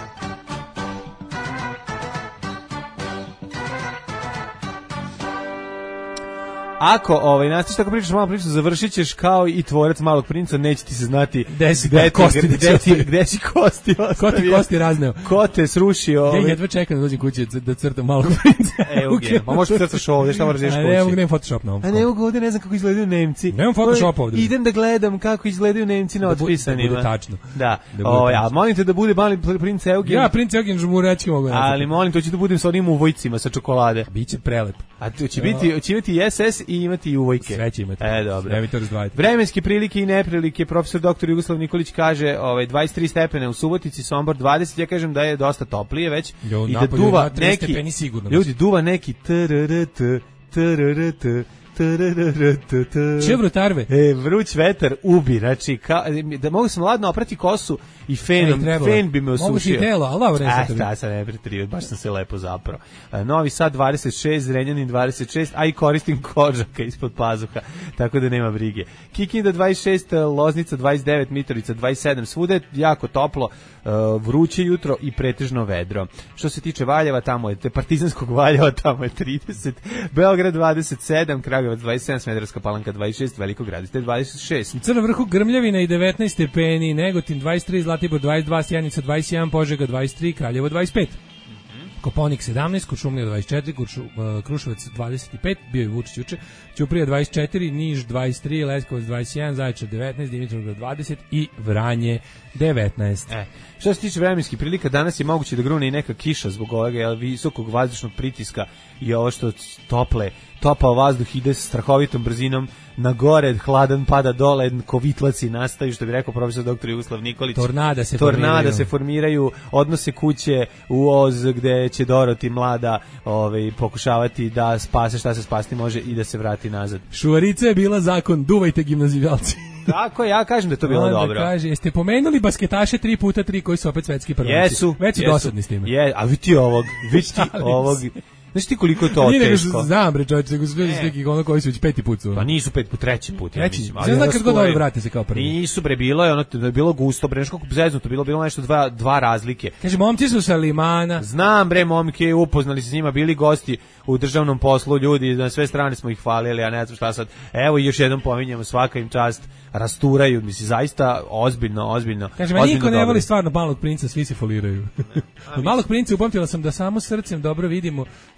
Ako nastaviš tako pričaš Malom princu, završit ćeš kao i tvorac Malog princa, neće ti se znati gde si kosti ko ti kosti razneo. Ko te srušio? Ja jedva čekam da dođem kući da crtam Malog princa. Pa možeš crtaš ovdje, šta moraš kući? Ne mogu, nemam Photoshop na ovom. A ne mogu ovdje, ne znam kako izgledaju Nemci. Nemam Photoshop ovdje. Idem da gledam kako izgledaju Nemci na otpisanima. Da bude tačno. Da. Ja molim te da bude Mali princ Eugen. Ja, princ Eugen žmurečki mogu. Ali molim te, hoću da budem sa onim uvojcima sa čokolade. Biće prelep. A će biti SS i imati i uvojke. Sve će imati. Dobro. Vremenske prilike i neprilike. Profesor dr. Jugoslav Nikolić kaže 23 stepene u Subotici, Sombor 20. Ja kažem da je dosta toplije već. I da duva neki, ljudi, duva neki Čevrotarve. Vruć vetar ubi, znači da mogu sam ladno oprati kosu i fen bi me osušio. Mogu si telo, ali dobro šta sam ne pretrio, baš sam se lepo zapravo. Novi Sad 26, Zrenjanin 26, a i koristim kožaka ispod pazuha, tako da nema brige. Kikinda 26, Loznica 29, Mitrovica 27, svuda je jako toplo, vruće jutro i pretežno vedro. Što se tiče Valjeva, tamo je Partizanskog Valjeva, tamo je 30, Beograd 27, Kragujevac 27, Smederevska Palanka 26, Veliko Gradište 26. Crna Vrhu Grmljavina i 19 stepeni, Negotin 23, Zlatibor 22, Sjenica 21, Požega 23, Kraljevo 25. Koponik 17, Kuršumlija 24, Kruševac 25, bio je Vučić juče, Ćuprija 24, Niš 23, Leskovac 21, Zaječar 19, Dimitrovgrad 20 i Vranje 19. Što se tiče vremenskih prilika, danas je moguće da grune i neka kiša zbog ovoga visokog vazdušnog pritiska i ovo što topao vazduh ide s strahovitom brzinom na gore, hladan pada dole, kovitlaci nastaju, što bi rekao profesor dr. Jugoslav Nikolić. Tornada se formiraju, odnose kuće u Oz gde će Doroti mlada pokušavati da spase šta se spasti može i da se vrati nazad. Šuvarica je bila zakon, duvajte gimnazijalci. Tako, ja kažem da je to bilo dobro. Kaže, jeste pomenuli basketaše 3x3 koji su opet svetski prvaci? Jesu. Već su dosadni s time. A vidi ti ovog. Znaš ti koliko je to teško? Znam, bre, čovječ, nego su ljudi neki koji su već 5. put. Pa nisu 5 put, 3. put, ja mislim. Znam kad god ovi vrate se kao prvi. Nisu, bre, bilo je bilo gusto, bre, nešto zeznuto, bilo nešto dva razlike. Kaže, momci su sa Limana. Znam, bre, momke, upoznali se s njima, bili gosti u državnom poslu, ljudi, na sve strane smo ih hvalili, a ne znam šta sad. Evo, još jednom pominjemo, svaka im čast, rasturaju, misli, zaista ozbiljno. Kaže, ma niko ne voli stvarno Malog princa, svi se foliraju. Od Malog princa upamtila sam da samo srcem dobro vidimo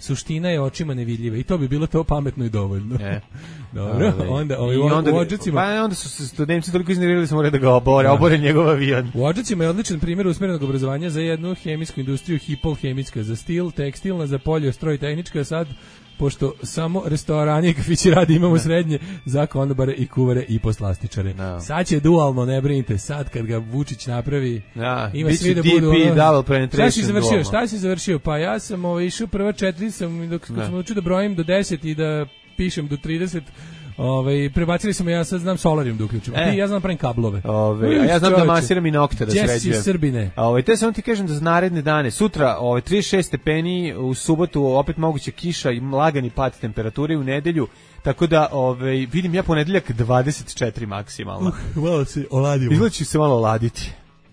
suština je očima nevidljiva i to bi bilo to pametno i dovoljno. Dobro, onda u Odžacima... Pa onda su studenti toliko iznervirali, smo morali da ga obore njegov avion. U Odžacima je odličan primjer usmerenog obrazovanja za jednu hemijsku industriju, Hipol hemijska, za stil, tekstilna, za polje, stroj, tehnička, sad pošto samo restorani i kafići radi, imamo srednje za konobare i kuvare i poslastičare. Sad će dualno, ne brinite, sad kad ga Vučić napravi, ima svi da budu šta si završio? Pa ja sam išao prva 4, kad sam učio da brojim do 10 i da pišem do 30, prebacili smo, ja sad znam solarium da uključim. Ja znam pravim kablove. A ja znam da masiram i nokte da sređujem. Jesi Srbine. Te samo ti kažem da za naredne dane, sutra 36 stepeni, u subotu opet moguće kiša i lagani pad temperature, u nedelju, tako da vidim ja ponedeljak 24 maksimalno. Malo se oladimo. Izlači se malo oladiti.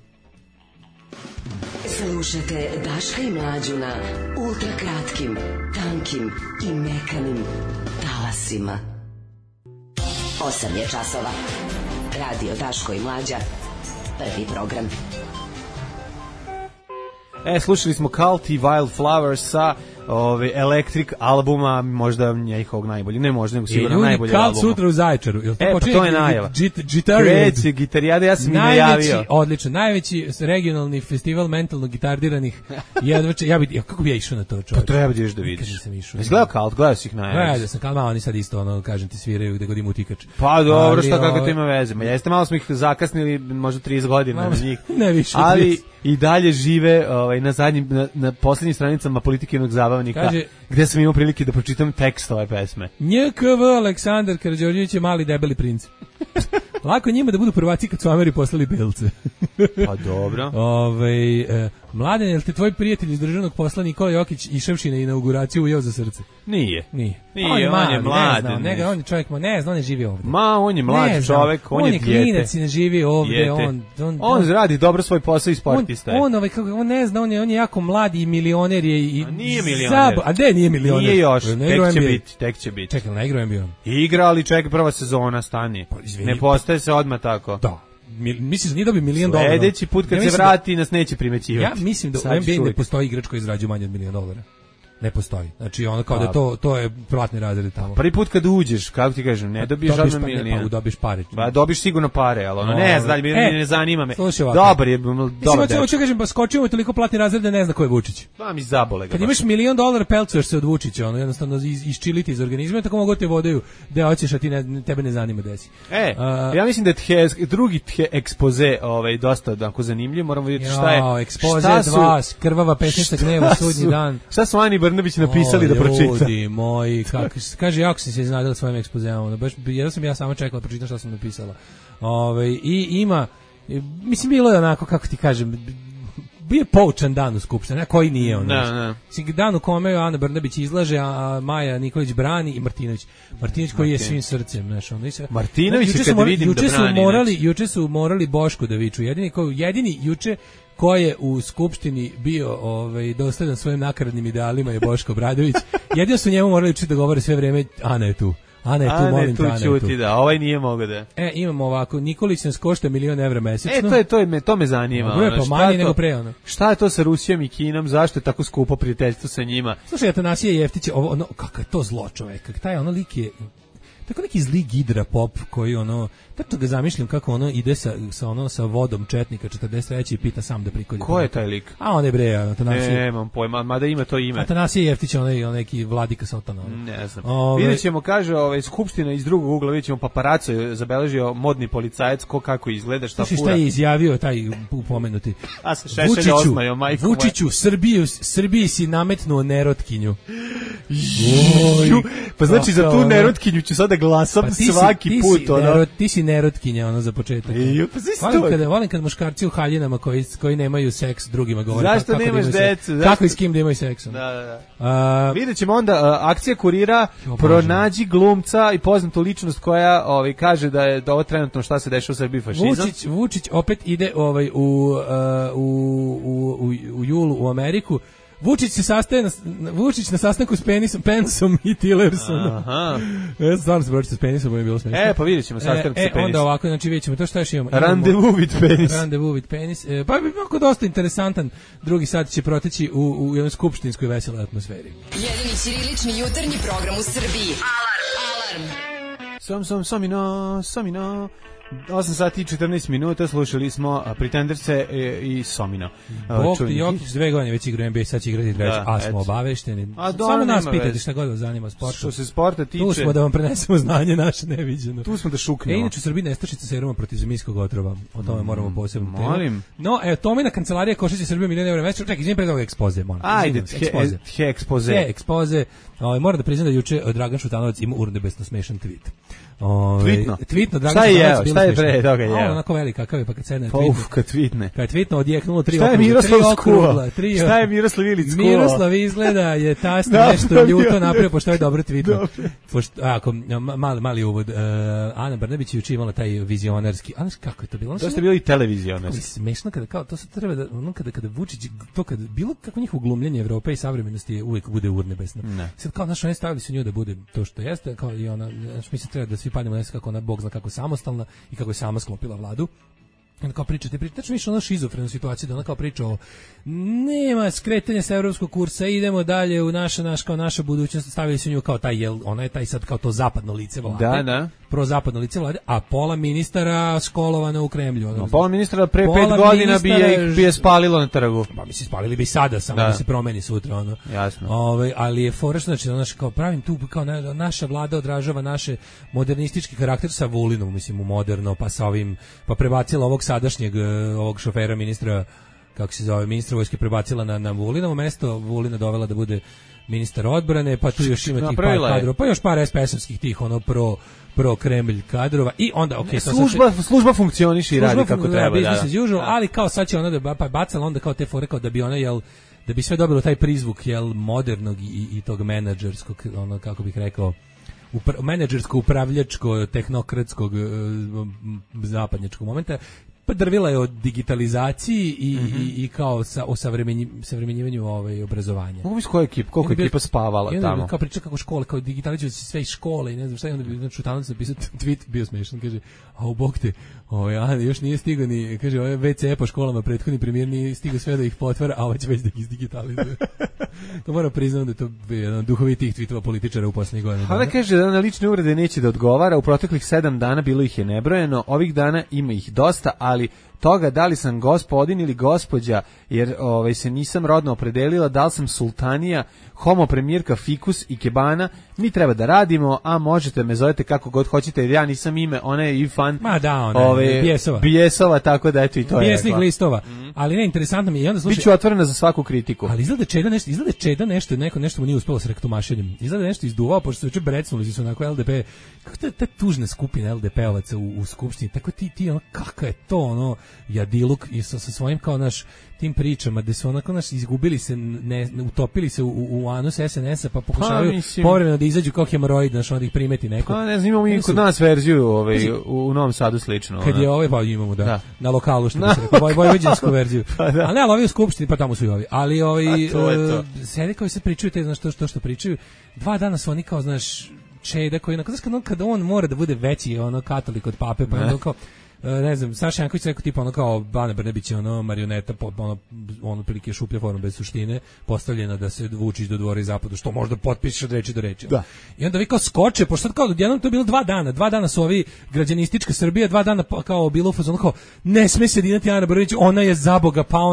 Slušajte Daška i Mlađu na ultrakratkim, tankim i mekanim talasima. 8 je časova. Radio Daško i Mlađa. Prvi program. Slušali smo Cult i Wildflowers sa Electric albuma, možda njihovog najbolji, ne možda, nego sigurno najbolji album. Cult sutra u Zaječaru. Pa to je najava. Gitarijade, ja sam i najavio. Odlično, najveći regionalni festival mentalno gitardiranih. Kako bi ja išao na to, čovječ? Pa treba da vidiš. Jesi gledao Cult, gledao si ih najava? Gledao sam Cult, malo oni sad isto, kažem ti, sviraju gde god im utikač. Pa dobro, šta kako to ima veze? Jeste, malo smo ih zakasnili, možda 30 godina na njih. Ne više. Ali i dalje žive na poslednjim stranicama Politikinog zabavnika, gde sam imao prilike da pročitam tekst ove pesme. NJKV Aleksandar Karađorđević je mali debeli princ. Lako njima da budu prvaci kad su Ameri poslali belce. Pa dobro. Mladen, je li te tvoj prijatelj iz državnog posla Nikola Jokić išavši na inauguraciju ujeo za srce? Nije, on je mladen. On je čovjek, ne zna, on ne živi ovde. On je mlad čovjek, on je dijete. On je klinac i ne živi ovde. On radi dobro svoj posao i sportista je. On ne zna, on je jako mlad i milioner je. Nije milioner. A gde nije milioner? Nije još, tek će biti. Čekaj, ne igra NBA. Igra, ali čeka prva sezona, stani. Ne postaje se odmah tako. Da. Misliš da nije dobio $1 milion? Sledeći put kad se vrati nas neće primećivati. Ja mislim da u NBA ne postoji igrač koji izrađuje manje od $1 milion. Ne postoji. Znači ono kao da to je platni razred tamo. Prvi put kad uđeš, kako ti kažem, ne dobiješ odmah milion. Pa dobiš pare. Pa dobiš sigurno pare, ali ono ne znam, ne zanima me. Dobar je, dobar. Hoću kažem, pa skočimo toliko platni razred da ne zna ko je Vučić. Pa mi zabole ga. Kad imaš $1 milion pelcuješ se od Vučića, ono jednostavno isčiliti iz organizma, tako mogu te vodaju da hoćeš, a ti tebe ne zanima desi. Ja mislim da je drugi ekspoze dosta onako zanimljiv, moramo vidjeti šta je. Ekspoze 2, krvava pesnica gneva, sudnji dan. Šta su Ani Brnabić napisali da pročita? Ljudi moji, kaže, jako sam se iznadila svojim ekspozeom, jer sam ja samo čekala da pročitam šta sam napisala. I ima, mislim, bilo je onako, kako ti kažem, bio je poučan dan u Skupštini, a koji nije on. Dan u kome Ana Brnabić izlaže, a Maja Nikolić brani i Martinović. Martinović koji je svim srcem. Martinović kad vidim da brani. Juče su morali Bošku da viču. Jedini juče ko je u Skupštini bio dosledan svojim nakaradnim idealima je Boško Obradović. Jedino su njemu morali učiti da govore sve vreme, Ana je tu. Ana je tu, molim te, Ana je tu. Da, ovaj nije mogao da. Imamo ovako, Nikolić nas košta $1 milion mesečno. To me zanima. Pa manje nego pre, ono. Šta je to sa Rusijom i Kinom? Zašto je tako skupo prijateljstvo sa njima? Slušaj, Atanasije Jeftić, kakav je to zlo čovek, taj lik je tako neki zli gidra pop koji tako ga zamišljam kako ide sa vodom četnika 43 i pita sam da prikolje. Ko je taj lik? A on je bre, Atanasije. Nemam pojma, mada ima to ime. Atanasije Jeftić, neki vladika Sotana. Ne znam. Vidjet ćemo, kaže, Skupština iz drugog ugla, vidjet ćemo, paparaco je zabeležio modni policajac, kako izgleda, šta fura. Šta je izjavio taj upomenuti? A se Šešelj osmajao, majko moja. Vučiću, Srbiji si nametnuo nerotkinju. Pa znači za tu nerotkinju ću sada glasam svaki put. Ti si nerotkinja, za početak. Volim kad muškarci u haljinama koji nemaju seks drugima govore. Zašto nemaš decu? Kako i s kim da imaju seks? Da. Vidjet ćemo onda akcija Kurira, pronađi glumca i poznatu ličnost koja kaže da je ovo trenutno šta se dešava u Srbiji fašizam. Vučić opet ide u julu u Ameriku. Vučić na sastanku s Pensom i Tillersonom. Aha. Stvarno se pročite s Penisom, je bilo smešno. Pa vidjet ćemo sastanak sa Penisom. Onda ovako, znači vidjet ćemo to šta još imamo. Rendezvous with Penis. Rendezvous with Penis. Pa bi bilo dosta interesantan. Drugi sat će proteći u jednoj skupštinskoj veseloj atmosferi. Jedini ćirilični jutarnji program u Srbiji. Alarm! Somino. 8 sati i 14 minuta slušali smo Pretenderse i Somino. Bog ti Jokić 2 godine već igra NBA, sad će igrati treći, a smo obavešteni. Samo nas pitajte šta god vas zanima sporta. Što se sporta tiče... Tu smo da vam prenesemo znanje naše neviđeno. Tu smo da šuknemo. Inače u Srbiji nestašica seruma protiv zmijskog otrova. O tome moramo posebno temu. Molim. No, Tomina kancelarija košeće Srbiju €1.000.000 mesečno. Čekaj, izvinim pre toga ekspoze. Ajde, ekspoze. Moram da priznam da juče Dragan Šutanovac ima urnebesno smešan tweet. Tweetno Dragan Šutanovac šta je pre toga jeo? Onako velik kakav je, pa kad sedne kad tweetne. Kad tweetno odjeknulo 3 okrugla. Šta je Miroslav Ilić skuo? Miroslav izgleda je tast nešto ljuto napravio, pošto je dobro tweetno. Mali uvod. Ana Brnabić je juče imala taj vizionarski, ali kako je to bilo? To ste bili televizionari. Smešno kada kao to se treba da kada Vučić to kad bilo kako njihovo glumljenje Evrope i savremenosti uvek bude urnebesno. Sad kao naš oni stavili su nju da bude to što jeste, kao i ona, znači mislim treba da svi padnemo na kako ona bog zna kako samostalna i kako je sama sklopila vladu. Onda kao pričate, znači više ona šizofrena situacija da ona kao priča o nema skretanja sa evropskog kursa, idemo dalje u naša budućnost, stavili su nju kao taj, ona je taj sad kao to zapadno lice vlade. Da. Prozapadno lice vlade, a pola ministara školovana u Kremlju. Pola ministara pre 5 godina bi je spalilo na trgu. Pa mislim, spalili bi sada, samo da se promeni sutra. Ono. Jasno. Ali je forešno, znači, kao pravim tu, kao naša vlada odražava naše modernistički karakter sa Vulinom, mislim, u moderno, pa sa ovim, pa prebacila ovog sadašnjeg, ovog šofera ministra, kako se zove, ministra vojske prebacila na Vulinovo mesto, Vulina dovela da bude ministar odbrane, pa tu još ima tih par kadrova, pa još par SPS-ovskih tih, ono, pro Kremlj kadrova i onda služba funkcioniše i radi kako treba, business as usual, ali kao sad će ona da bacala onda kao te fore kao da bi ona da bi sve dobilo taj prizvuk modernog i tog menadžerskog, ono kako bih rekao, menadžersko upravljačko tehnokratskog zapadnjačkog momenta. Drvila je o digitalizaciji i kao o savremenjivanju obrazovanja. Mogu misli koliko ekipa spavala tamo. I onda kao priča kako škole, kao digitalizuju se sve iz škole i ne znam šta, i onda bi Šutanovac napisao tweet, bio smešan, kaže, a bog te, još nije stigao ni, kaže, WC po školama, prethodni premijer nije stigao sve da ih potvara, a ovo će već da ih izdigitalizuje. To moram priznati da je to jedan duhovitih tweetova političara u poslednjih godina. Ona kaže da na lične uvrede neće da odgovara, u proteklih 7 dana bilo ih je nebrojeno, ovih dana ima ih dosta, ali toga da li sam gospodin ili gospođa, jer se nisam rodno opredelila, da li sam sultanija, homo premijerka, fikus i kebana, mi treba da radimo, a možete me zovete kako god hoćete, jer ja nisam ime, ona je i fan bijesova, tako da eto i to je. Bijesnih listova, ali ne, interesantno mi je. Onda biću otvorena za svaku kritiku. Ali izgleda Čeda nešto mu nije uspelo s rektomašenjem. Izgleda nešto izduvao, pošto se već brecnuli su onako LDP, kako te tužne skupine LDP-ovaca u skupštini, tako ti ono, kakav je to ono jadiluk i sa svojim kao naš tim pričama, gde su onako izgubili se, utopili se u anus SNS-a, pa pokušavaju povremeno da izađu kao hemoroid, onda ih primeti neko. Pa ne znam, imamo i kod nas verziju u Novom Sadu slično. Kad je pa imamo, na lokalu, što bi se rekao, vojvođansku verziju. Ali ne, ali ovi u skupštini, pa tamo su i ovi. Ali sedi kao i sad pričaju te, znaš, što pričaju, 2 dana su oni kao, znaš, Čeda koji, znaš, kada on mora da bude veći katolik od pape, pa onda kao, ne znam, Saša Janković rekao tipa ono kao Bane Brnabić je marioneta, ono prilike šuplja forma bez suštine, postavljena da se Vučić dodvori zapadu, što možda potpiše od reči do reči. Da. I onda vi kao skoče, pošto sad kao odjednom to je bilo 2 dana su ovi građanistička Srbija, 2 dana kao bilo u fazonu kao ne sme se dirati Ana Brnabić, ona je zaboga, pa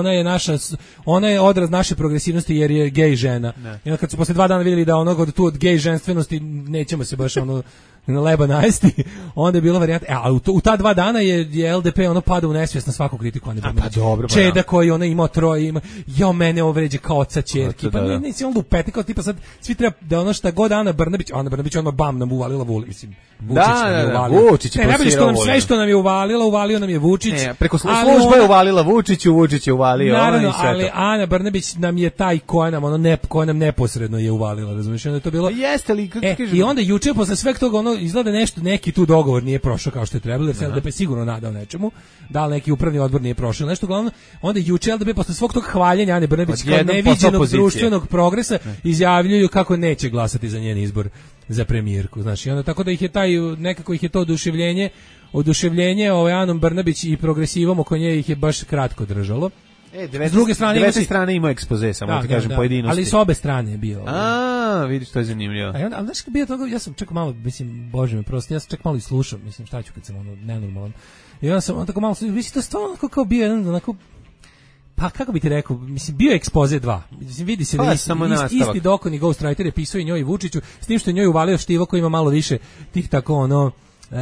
ona je odraz naše progresivnosti jer je gej žena. I onda kad su posle 2 dana vidjeli da od gej ženstvenosti nećemo se baš na leba najesti, onda je bila varijanta, a u ta 2 dana je LDP pada u nesvijest na svaku kritiku. Pa dobro, Čeda koji imao 3, mene ovređe kao oca ćerki, pa nisi on lupetni, kao tipa sad svi treba da šta god Ana Brnabić odmah bam nam uvalila mislim, Vučić nam je uvalila. Vučić je prosirao sve što nam je uvalio nam je Vučić. Preko služba je uvalila Vučiću, Vučić je uvalio. Naravno, ali Ana Brnabić nam je taj koja nam neposredno je uvalila, razumiješ, onda je to bilo. Jeste li, i onda juče posle sveg toga izgleda nešto, neki tu dogovor nije prošao kao što je trebalo, jer se LDP sigurno nadao nečemu, da li neki upravni odbor nije prošao nešto, uglavnom, onda juče LDP posle svog tog hvaljenja Ane Brnabić kao neviđenog društvenog progresa izjavljuju kako neće glasati za njen izbor za premijerku, znači, i onda tako da ih je nekako ih je to oduševljenje Anom Brnabić i progresivom oko nje ih je baš kratko držalo. S druge strane, strane ima ekspoze, samo ti kažem pojedinosti. Ali s obe strane je bio. Vidiš, to je zanimljivo. Ali znaš kako bio toga, ja sam čak malo, mislim, bože mi prosto, ja sam čak malo i slušao, mislim, šta ću kad sam nenormalan. I onda sam tako malo slušao, mislim, to stvarno kao bio jedan onako, pa kako bi ti rekao, mislim, bio je ekspoze 2. Mislim, vidi se da isti dokoni ghostwriter je pisao i njoj Vučiću, s tim što je njoj uvalio štivo koji ima malo više tih tako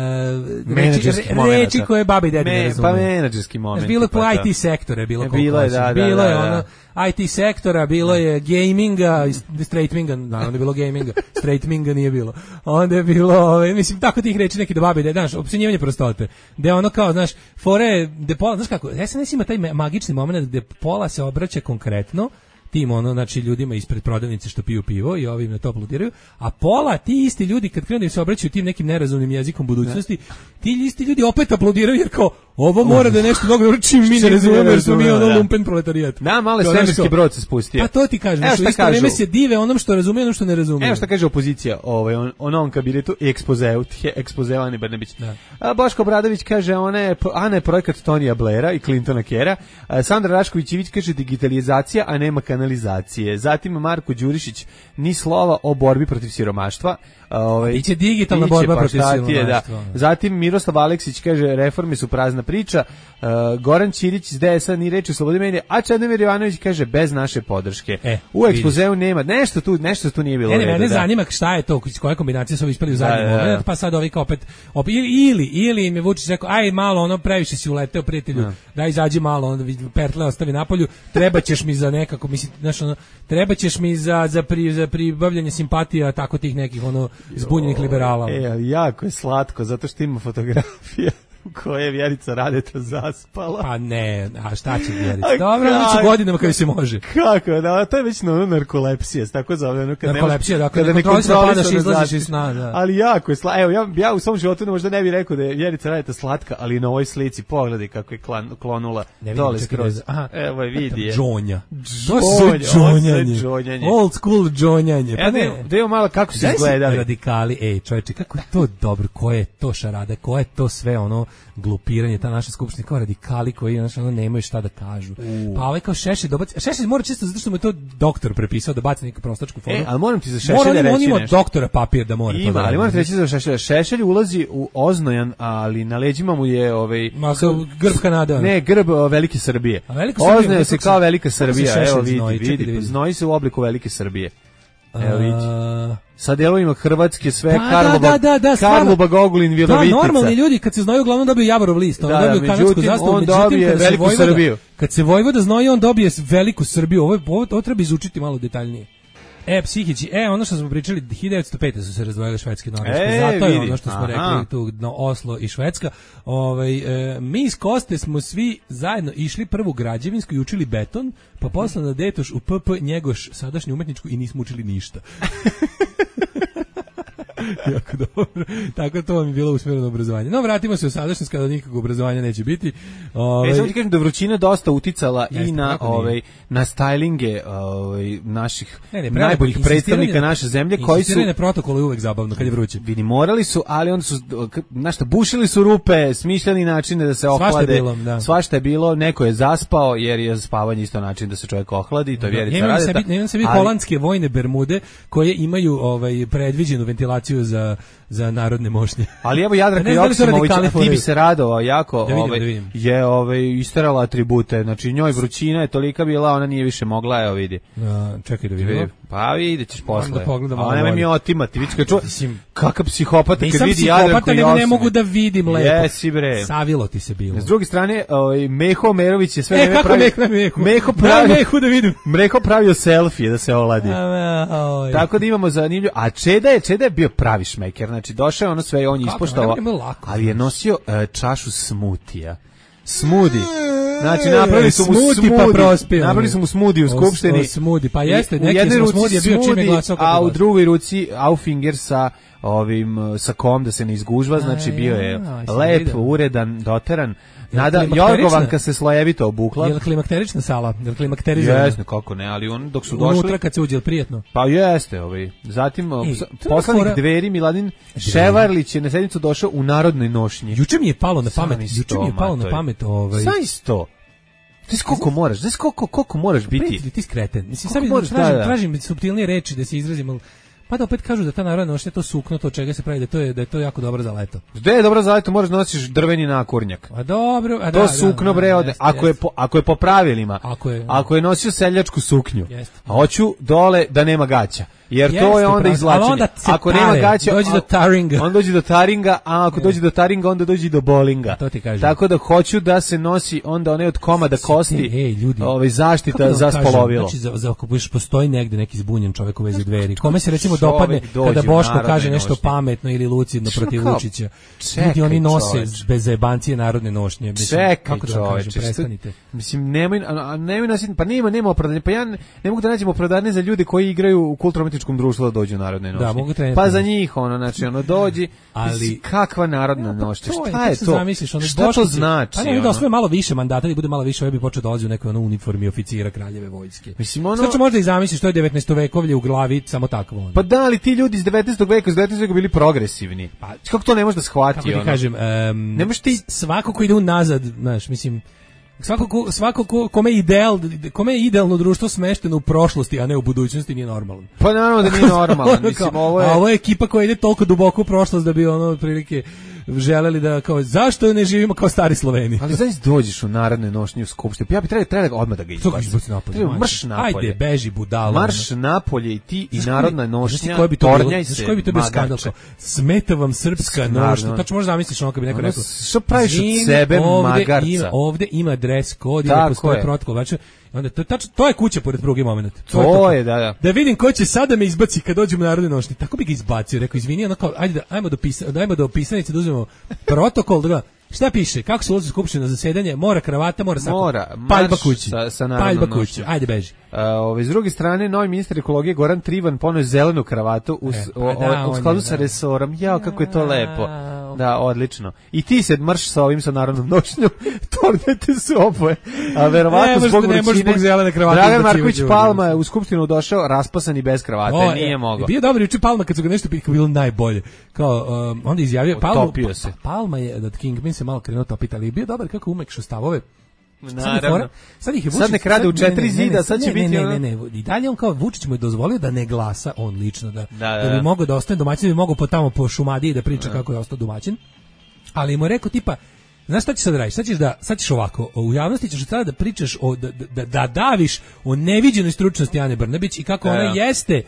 reči koje babe i dede ne razumiju. Pa menadžerski moment. Bilo je po IT sektora, bilo je IT sektora, bilo je gaminga, straightminga, naravno je bilo gaminga, straightminga nije bilo. Onda je bilo, mislim, tako tih reči neki do babe i dede, znaš, opsenjivanje prostote. Gde ono kao, znaš, fore, gde Pola, znaš kako, SNS ima taj magični moment gde Pola se obraća konkretno tim znači ljudima ispred prodavnice što piju pivo i ovim na to aplaudiraju, a Pola ti isti ljudi kad krenu da im se obraćaju tim nekim nerazumnim jezikom budućnosti, ti isti ljudi opet aplaudiraju jer kao ovo mora da je nešto mnogo čim mi ne razumemo jer smo mi lumpen proletarijat. Da, male svemirski brod se spustio. A to ti kažem, što isto vreme se dive onom što razumije, onom što ne razumije. Evo šta kaže opozicija o novom kabinetu i ekspozeu Ane Brnabić. Boško Obradović kaže Ana je projekat Tonija Blaira i Clintona Kera. Sandra Rašković-Ivić kaže digitalizacija, a nema kanalizacije. Zatim Marko Đurišić ni slova o borbi protiv siromaštva. Biće digitalna borba protiv siromaštva. Da. Zatim Miroslav Aleksić kaže reforme su prazna priča. Goran Ćirić iz DS-a ni reči o slobodi medija, a Čedomir Jovanović kaže bez naše podrške. U ekspozeu nema, nešto tu nije bilo. Mene zanima šta je to, koja kombinacija su ispali u zadnji moment, pa sad ovi kao opet ili im je Vučić rekao, aj malo previše si uleteo prijatelju, daj izađi malo, pertle ostavi napolju, trebaćeš mi za nekako, mislim, znaš, trebaćeš mi za pribavljanje simpatija tako tih nekih zbunjenih liberala. Jako je slatko, zato što ima fotografija koje je Vjerica Radeta zaspala. Pa ne, a šta će Vjerica? Dobro, već godinama kada se može. Kako? Da, to je već narkolepsija, tako zove. Narkolepsija, dakle, ne kontrolisano padaš i izlaziš iz sna. Da. Ali jako je slatko. Evo, ja u svom životu možda ne bih rekao da je Vjerica Radeta slatka, ali na ovoj slici pogledaj kako je klonula dole skroz. Evo je, vidi je. Džonja. Džonjanje. Old school džonjanje. Da je malo kako se izgledali. Radikali, čoveče, kako je to dobro, ko je to šarada, ko je to sve glupiranje, ta naša skupština kao radikali koji nemaju šta da kažu. Pa kao Šešelj mora čisto zato što mu je to doktor prepisao da baci neku prostačku formu. Ali moram ti za Šešelja reći on ima doktora papir da mora to da ali moram ti reći za Šešelja. Šešelj ulazi u oznojan, ali na leđima mu je grb Kanade. Ne, grb Velike Srbije. Oznojan se kao Velika Srbija. Evo vidi. Znoji se u obliku Velike Srbije. Evo vidi. Sa delovima Hrvatske sve Karlobag, Ogulin, Virovitica. Da, normalni ljudi kad se znoju uglavnom dobiju Javorov list, on dobiju kanadsku zastavu, on dobije Veliku Srbiju. Kad se Vojvoda znoji, on dobije Veliku Srbiju. Ovo treba izučiti malo detaljnije. Psihići, ono što smo pričali, 1905. su se razdvojile Švedske i Norveške, zato je ono što smo rekli tu, Oslo i Švedska. Mi iz Koste smo svi zajedno išli prvu građevinsku i učili beton, pa posle na Detoš u PP Njegoš, sadašnju umetničku, i nismo učili ništa. Jako dobro. Tako to vam je bilo usmjereno obrazovanje. No, vratimo se u sadašnjost kada nikakvog obrazovanja neće biti. Samo ti kažem da vrućina dosta uticala i na stylinge naših najboljih predstavnika naše zemlje koji su... Insistirane protokole je uvek zabavno kad je vruće. Vidi, morali su, ali onda su, bušili su rupe, smišljali načine da se ohlade. Svašta je bilo, neko je zaspao, jer je spavanje isto način da se čovjek ohladi, to je Vjerica Radeta. Nemam se biti holandske vojne bermude koje imaju predviđenu ventilaciju za narodne mošnje. Ali evo Jadranka Joksimović, ti bi se radovao jako, je isterala atribute, znači njoj vrućina je tolika bila, ona nije više mogla, evo vidi. Čekaj da vidim. Pa vidjet ćeš posle. A nemoj mi otimati, vidiš kakav psihopata kad vidi Jadranku Joksimović. Nego ne mogu da vidim lepo. Jesi bre. Savilo ti se bilo. S druge strane, Meho Merović je sve vreme kako Meho pravio selfije da se oladi. Tako da imamo zanimljivo. A Čeda je bio pravi šmeker, znači došao ono sve, on je ispoštovao, ali je nosio čašu smutija. Smudi. Znači napravili su mu smudi u skupštini. Smudi, pa jeste, neki smo smudi je bio čime glasao. A u drugoj ruci Aufinger sa sakom da se ne izgužva, znači bio je lep, uredan, doteran. Nada Jorgovanka se slojevito obukla. Je li klimakterična sala? Je li klimakterizana? Jeste, kako ne, ali on dok su došli... Unutra kad se uđe, prijetno. Pa jeste, Zatim, poslanik Dveri, Miladin Ševarlić je na sednicu došao u narodnoj nošnji. Juče mi je palo na pamet, Sajs to. Znaš koliko moraš biti? Ti skreten. Mislim, sad tražim suptilnije reči da se izrazim, pa da opet kažu da ta narodna nošnja, to sukno, to čega se pravi, da je to jako dobro za leto. Da je dobro za leto, moraš nosiš drveni nakurnjak. A dobro, to sukno bre ode. Ako je po pravilima. Ako je nosio seljačku suknju. A hoću dole da nema gaća. Jer to je onda izvlačenje. Ako nema gaća, dođe do taringa. On dođe do taringa, a ako dođe do taringa, onda dođe do bolinga. To ti kažem. Tako da hoću da se nosi onda one od komada kosti, zaštita za spolovilo. Znači, ako postoji negde neki zbunjen čovjek u vezi Dveri, kome se recimo dopadne kada Boško kaže nešto pametno ili lucidno protiv Vučića. Ljudi, oni nose bez zajebancije narodne nošnje. Čekaj, čoveče, prestanite. Mislim, nemoj nositi, pa nema opravdanja. Pa ja ne mogu da nađem opravdanje za ljude koji igraju u kulturno-umetničkom društvu da dođu u narodne nošnje. Da, mogu trenirati. Pa za njih, dođi, ali kakva narodna nošnja? Šta je to? Šta to znači? Pa ne, da osvoje malo više mandata, da bude malo više, bi počeo dolazi u nekoj uniformi oficira kraljeve vojske. Mislim, znači možda i zamisliš, to je 19. vekovlje u glavi, samo takvo. Pa da, ali ti ljudi iz 19. veka bili progresivni. Pa kako to ne možeš da shvati? Kako ti kažem, svako ko ide unazad, znaš, mislim, svako kome je idealno društvo smešteno u prošlosti, a ne u budućnosti, nije normalno. Pa naravno da nije normalno. Mislim, ovo je ekipa koja ide toliko duboko u prošlost da bi otprilike želeli da kao zašto ne živimo kao stari Sloveni. Ali zaista dođeš u narodne nošnje u skupštinu. Ja bih trebao odmah da ga izbacim. Marš napolje. Ajde, beži budalo. Marš napolje i ti i narodna nošnja. Tornjaj se. Koji bi to bio skandal? Smeta vam srpska nošnja. Tačno možda zamisliš ono kad bi neko rekao. Što praviš od sebe magarca? Ovde ima dres kod, ima postoje protokol. Znači, onda to je kuća pored drugi moment. To je, da. Da vidim ko će sada me izbaci kad dođem u narodne nošnje. Tako bi ga izbacio, rekao izvini, ono kao ajde ajmo do pisanice da uzmemo protokol, da šta piše? Kako se ulazi u skupštinu na zasedanje? Mora kravata, mora sako. Paljba kući. Paljba kući. Ajde beži. S druge strane, novi ministar ekologije Goran Trivan poneo zelenu kravatu u skladu sa resorom. Jao, kako je to lepo. Da, odlično. I ti se marš sa ovim sa narodnom nošnjom, tornete se oboje. A verovatno zbog vrućine. Dragan Marković Palma je u skupštinu došao raspasan i bez kravate. Nije mogao. Bio dobar juče Palma kad su ga nešto pitali, bilo najbolje. Kao onda izjavio Palma je da Kingpin se malo krenuo topiti, ali bio dobar kako umekšao stavove. Naravno. Sad ne krade u 4 zida, sad će biti... Ne. I dalje on kao Vučić mu je dozvolio da ne glasa on lično, da bi mogao da ostane domaćin, da bi mogao tamo po Šumadiji da priča kako je ostao domaćin. Ali mu je rekao tipa, znaš šta ćeš sad raditi? Sad ćeš ovako, u javnosti ćeš sada da pričaš, da daviš o neviđenoj stručnosti Ane Brnabić i kako ona jeste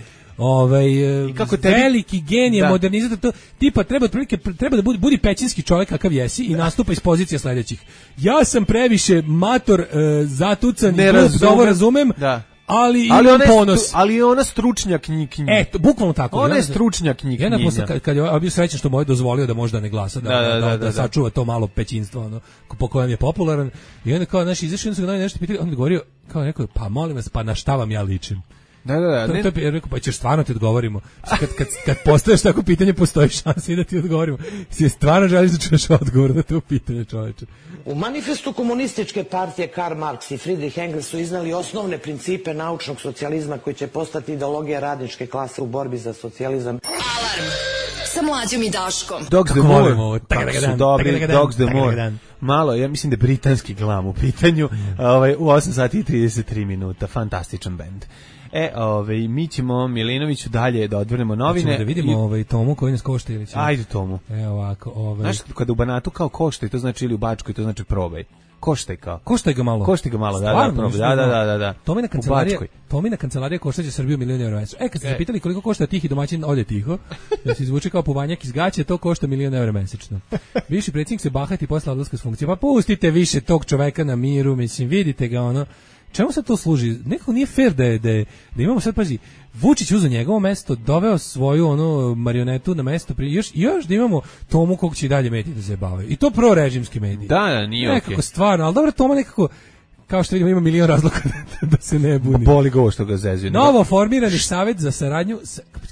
veliki genije, modernizator, to tipa treba da budi pećinski čovjek kakav jesi i nastupa iz pozicije sledećih. Ja sam previše mator, zatucan i glup da ovo razumem, ali imam ponos. Ali je ona stručnjak knjiginja. Eto, bukvalno tako. Ona je stručnjak knjiginja. Kad je bio srećan što mu je dozvolio da možda ne glasa, da sačuva to malo pećinstvo, po kojem je popularan. I onda kao, znaš, izašli su ga nešto pitali, on je govorio, kao rekao, pa molim vas, pa na šta vam ja ličim? Da. To je rekao, pa ćeš stvarno ti odgovorimo. Kad postaviš tako pitanje, postoji šansa i da ti odgovorimo. Si stvarno želiš da čuješ odgovor na to pitanje, čoveče. U manifestu komunističke partije Karl Marx i Friedrich Engels su iznali osnovne principe naučnog socijalizma koji će postati ideologija radničke klase u borbi za socijalizam. Alarm sa Mlađom i Daškom. Dogs the More. Kako su dobri, Dogs the More. Malo, ja mislim da je britanski glam u pitanju. U 8 sati i 33 minuta. Fantastičan bend. Mi ćemo Milinoviću dalje da odvrnemo novine. Da vidimo Tomu koji nas košta ili ćemo. Ajde Tomu. Ovako, Znaš, kada u Banatu kao košta, to znači ili u Bačkoj, to znači probaj. Koštaj ga malo, da. Tomina kancelarija koštaće Srbiju $1 milion. Kad ste se pitali koliko košta tihi domaćin, ode tiho, da se izvuče kao puvanjak iz gaće, to košta $1 milion mesečno. Bivši predsjednik se bahati posle odlaska s funkcije, pa pustite više tog čoveka na miru, mislim, vidite ga Čemu se to služi? Nekako nije fair da imamo sad, pazi, Vučić uzeo njegovo mesto, doveo svoju marionetu na mesto, još da imamo Tomu kog će i dalje mediji da zajebavaju. I to prorežimski mediji. Da, nije okej. Nekako stvarno, ali dobro, Toma nekako, kao što vidimo, ima milion razloga da se ne buni. Boli go što ga zezuju. Novo formirani savjet za saradnju,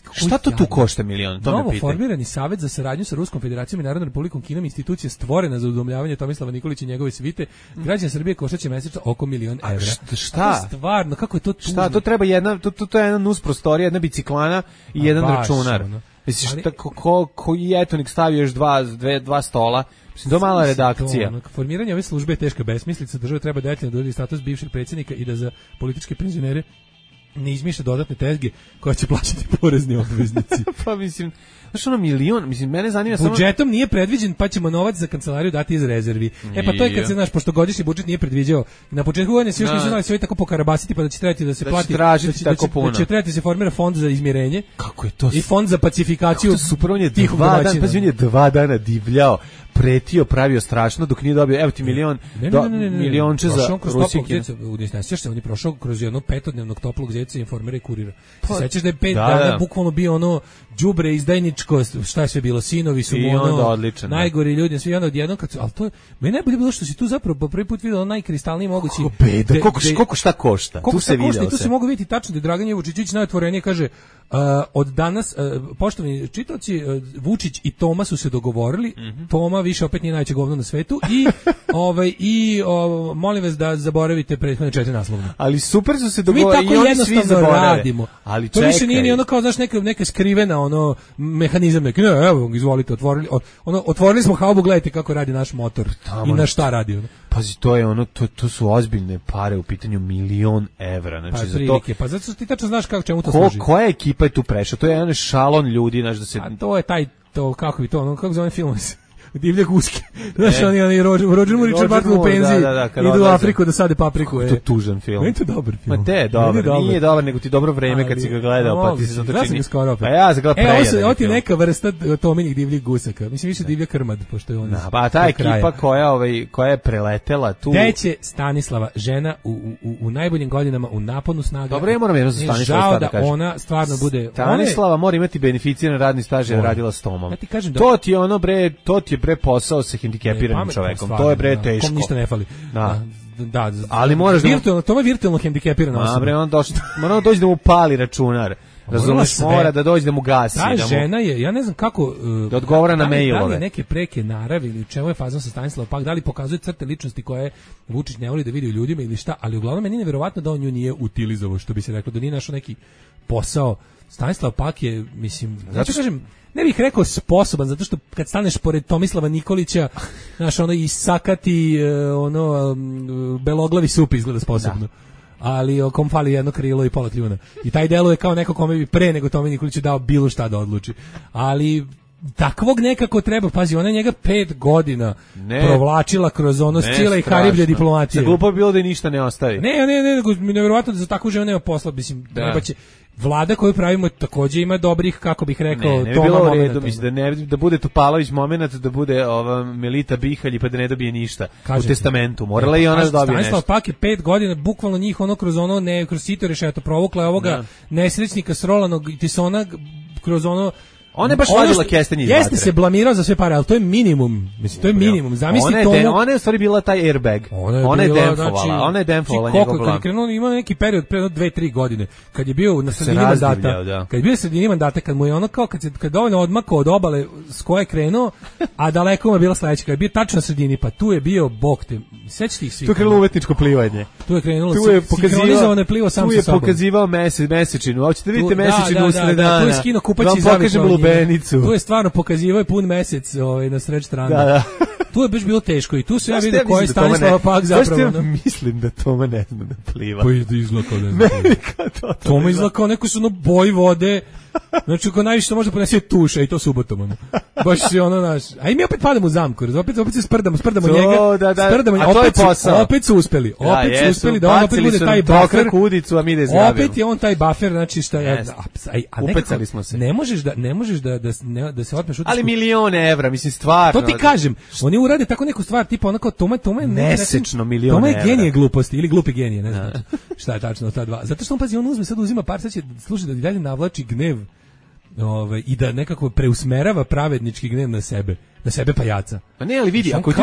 Šta to tu košta milion? To me novo pitaj. formirani savet za saradnju sa Ruskom Federacijom i Narodnom Republikom Kinom, institucija stvorena za udomljavanje Tomislava Nikolića i njegove svite, građani Srbije koštaće mesečno oko $1.000.000. Šta? Stvarno, kako je to tužno? Šta, to treba to je jedna nus prostorija, jedna biciklana i jedan računar. Misliš, koji etonik stavi još dva stola? Mislim, to je mala redakcija. Formiranje ove službe je teška besmislica, država treba detaljno dodati status bivšeg predsjednika i da za političke penzionere ne izmišlja dodatne tezge koja će plaćati porezni obveznici. Pa mislim, znaš ono milion, mislim, mene zanima samo... Budžetom nije predviđen, pa ćemo novac za kancelariju dati iz rezervi. Pa to je kad se, znaš, pošto godišnji budžet nije predviđao, na početku godine se još nisu znali sve tako pokarabasiti, pa da će trebati da se plati, da će trebati se formira fond za izmirenje. Kako je to? I fond za pacifikaciju. Kako to super, on je 2 dana divljao, pretio, pravio strašno, dok nije dobio, evo ti milionče za Rusike. On je prošao kroz jedno 5-dnevnog toplog zeca, informera i kurira. Sećaš da je 5 dana bukvalno bio ono đubre, izdajničko, šta je sve bilo, sinovi su mu ono, najgori ljudi, svi ono odjednom, ali to je, meni najbolje bilo što si tu zapravo po prvi put vidio najkristalniji mogući. Koliko šta košta? Tu se vidio i tu se mogu vidjeti tačno da Dragan Vučićević najotvorenije kaže, od danas, poštovani čitaoci, Vučić i Toma su se dogovorili, Toma više opet nije najveće govno na svetu i molim vas da zaboravite prethodne 4 naslovne. Ali super su se dogovorili i oni svi zaborave. Ali to više nije ni ono kao, znaš, neka skrivena ono mehanizam, neki, ne, evo, izvolite, otvorili smo haubu, gledajte kako radi naš motor i na šta radi ono. Pazi, to je ono, to su ozbiljne pare u pitanju $1.000.000. Znači, za to. Pa zato što ti tačno znaš kako čemu to služi. Koja ekipa je tu prešla? To je jedan šalon ljudi, znaš da se... A to je kako bi to, ono, kako zove film Divlje guske. Znaš, oni Roger Moore i Richard Burton u penziji idu u Afriku da sade papriku. To je tužan film. Meni to dobar film. Ma te, dobar. Nije dobar, nego ti dobro vreme kad si ga gledao, pa ti se zato čini. Pa ja sam gledao prejadan. Ovo ti neka vrsta Tominih divljih gusaka. Mislim, više divlja krmad, pošto je on. Pa ta ekipa koja je preletela tu. Deće Stanislava, žena u najboljim godinama, u naponu snaga. Dobro, ja moram jedno za Stanislava da kažem. Žao da ona stvarno bude... Stanislava mora imati beneficiran radni staž jer radila s Tomom. To ti je ono bre, bre posao sa hendikepiranim čovekom. To je bre teško. Kom ništa ne fali. Da. Ali moraš virtualno, to je virtualno hendikepirana osoba. Bre, on dođe da mu pali računar. Razumeš, mora da dođe da mu gasi. Ta žena je, ja ne znam kako... Da odgovara na mailove. Da li je neke preke naravi ili čemu je fazon sa Stanislavom Pak, da li pokazuje crte ličnosti koje Vučić ne voli da vidi u ljudima ili šta, ali uglavnom meni je neverovatno da on nju nije utilizovao, što bi se reklo, da nije našao neki posao. Stanislav Pak je, mislim, zato kažem, ne bih rekao sposoban, zato što kad staneš pored Tomislava Nikolića, znaš, ono isakati, beloglavi sup izgleda sposobno. Da. Ali kom fali jedno krilo i pola kljuna. I taj delo je kao neko kome bi pre nego Tomi Nikoliću dao bilo šta da odluči. Ali takvog nekako treba, pazi, ona je njega 5 godina provlačila kroz ono stila i hariblje diplomatije. Za glupo bi bilo da ništa ne ostavi. Ne, nevjerovatno da za takvu ženu nema posla, mislim, treba će... Vlada koju pravimo takođe ima dobrih, kako bih rekao, ne bilo u redu, mislim, da bude Topalović moment, da bude ova Melita Bihalj, pa da ne dobije ništa u testamentu. Morala i ona da dobije nešto. Stanislav Pak je 5 godina, bukvalno njih kroz sito rešeto provukla je ovoga nesrećnika srolanog Tisona kroz ono. Ona je baš vadila kestenje iz vatre. Jeste se blamirao za sve pare, ali to je minimum. Mislim, to je minimum. Zamisli ona je u stvari bila taj airbag. Ona je demfovala. Ona je demfovala njegov blam. Krenuo ima neki period pre 2-3 godine kad je bio na sredini mandata. Kad je bio na sredini mandata, kad mu je ono kao kad dovoljno odmakao od obale s koje je krenuo, a daleko mu je bila sledeća. Kad je bio tačno na sredini, pa tu je bio bog te. Sećate ih svi. Tu je krenulo umetničko plivanje. Tu je krenulo sinhronizovano plivo sam sa sobom. Tu je pokazivao mesečinu. Hoćete vidite mesečinu usred dana. Tu je skino kupac i završao. Tu je stvarno pokazivao pun mesec na sred strane. Da. Tu je baš bilo teško i tu se ja vidio koji je Stanislava Pak zapravo. Ja mislim da Toma ne zna da pliva. Pa izlakao ne zna. Toma izlakao neko su boji vode. Znači, ko najviše može ponese tuša i to subotom. Baš se ono naš. A i mi opet padamo u zamku. Opet se sprdamo njega. Sprdamo, opet su uspeli. Opet su uspeli da on opet bude taj buffer. Kudicu, a mi da izgrabimo. Opet je on taj buffer, znači šta je. Upecali smo se. Ne možeš da se otmeš. Ali €1.000.000, mislim, stvarno. To ti kažem. Oni urade tako neku stvar, tipa onako Toma je mesečno €1.000.000. Toma je genije gluposti ili glupi genije, ne znam. Šta je tačno ta dva. Zato što on pazi, on uzima par, sad će slušati da dalje navlači gnev. I da nekako preusmerava pravednički gnev na sebe pajaca. Pa ne, ali vidi, ako ti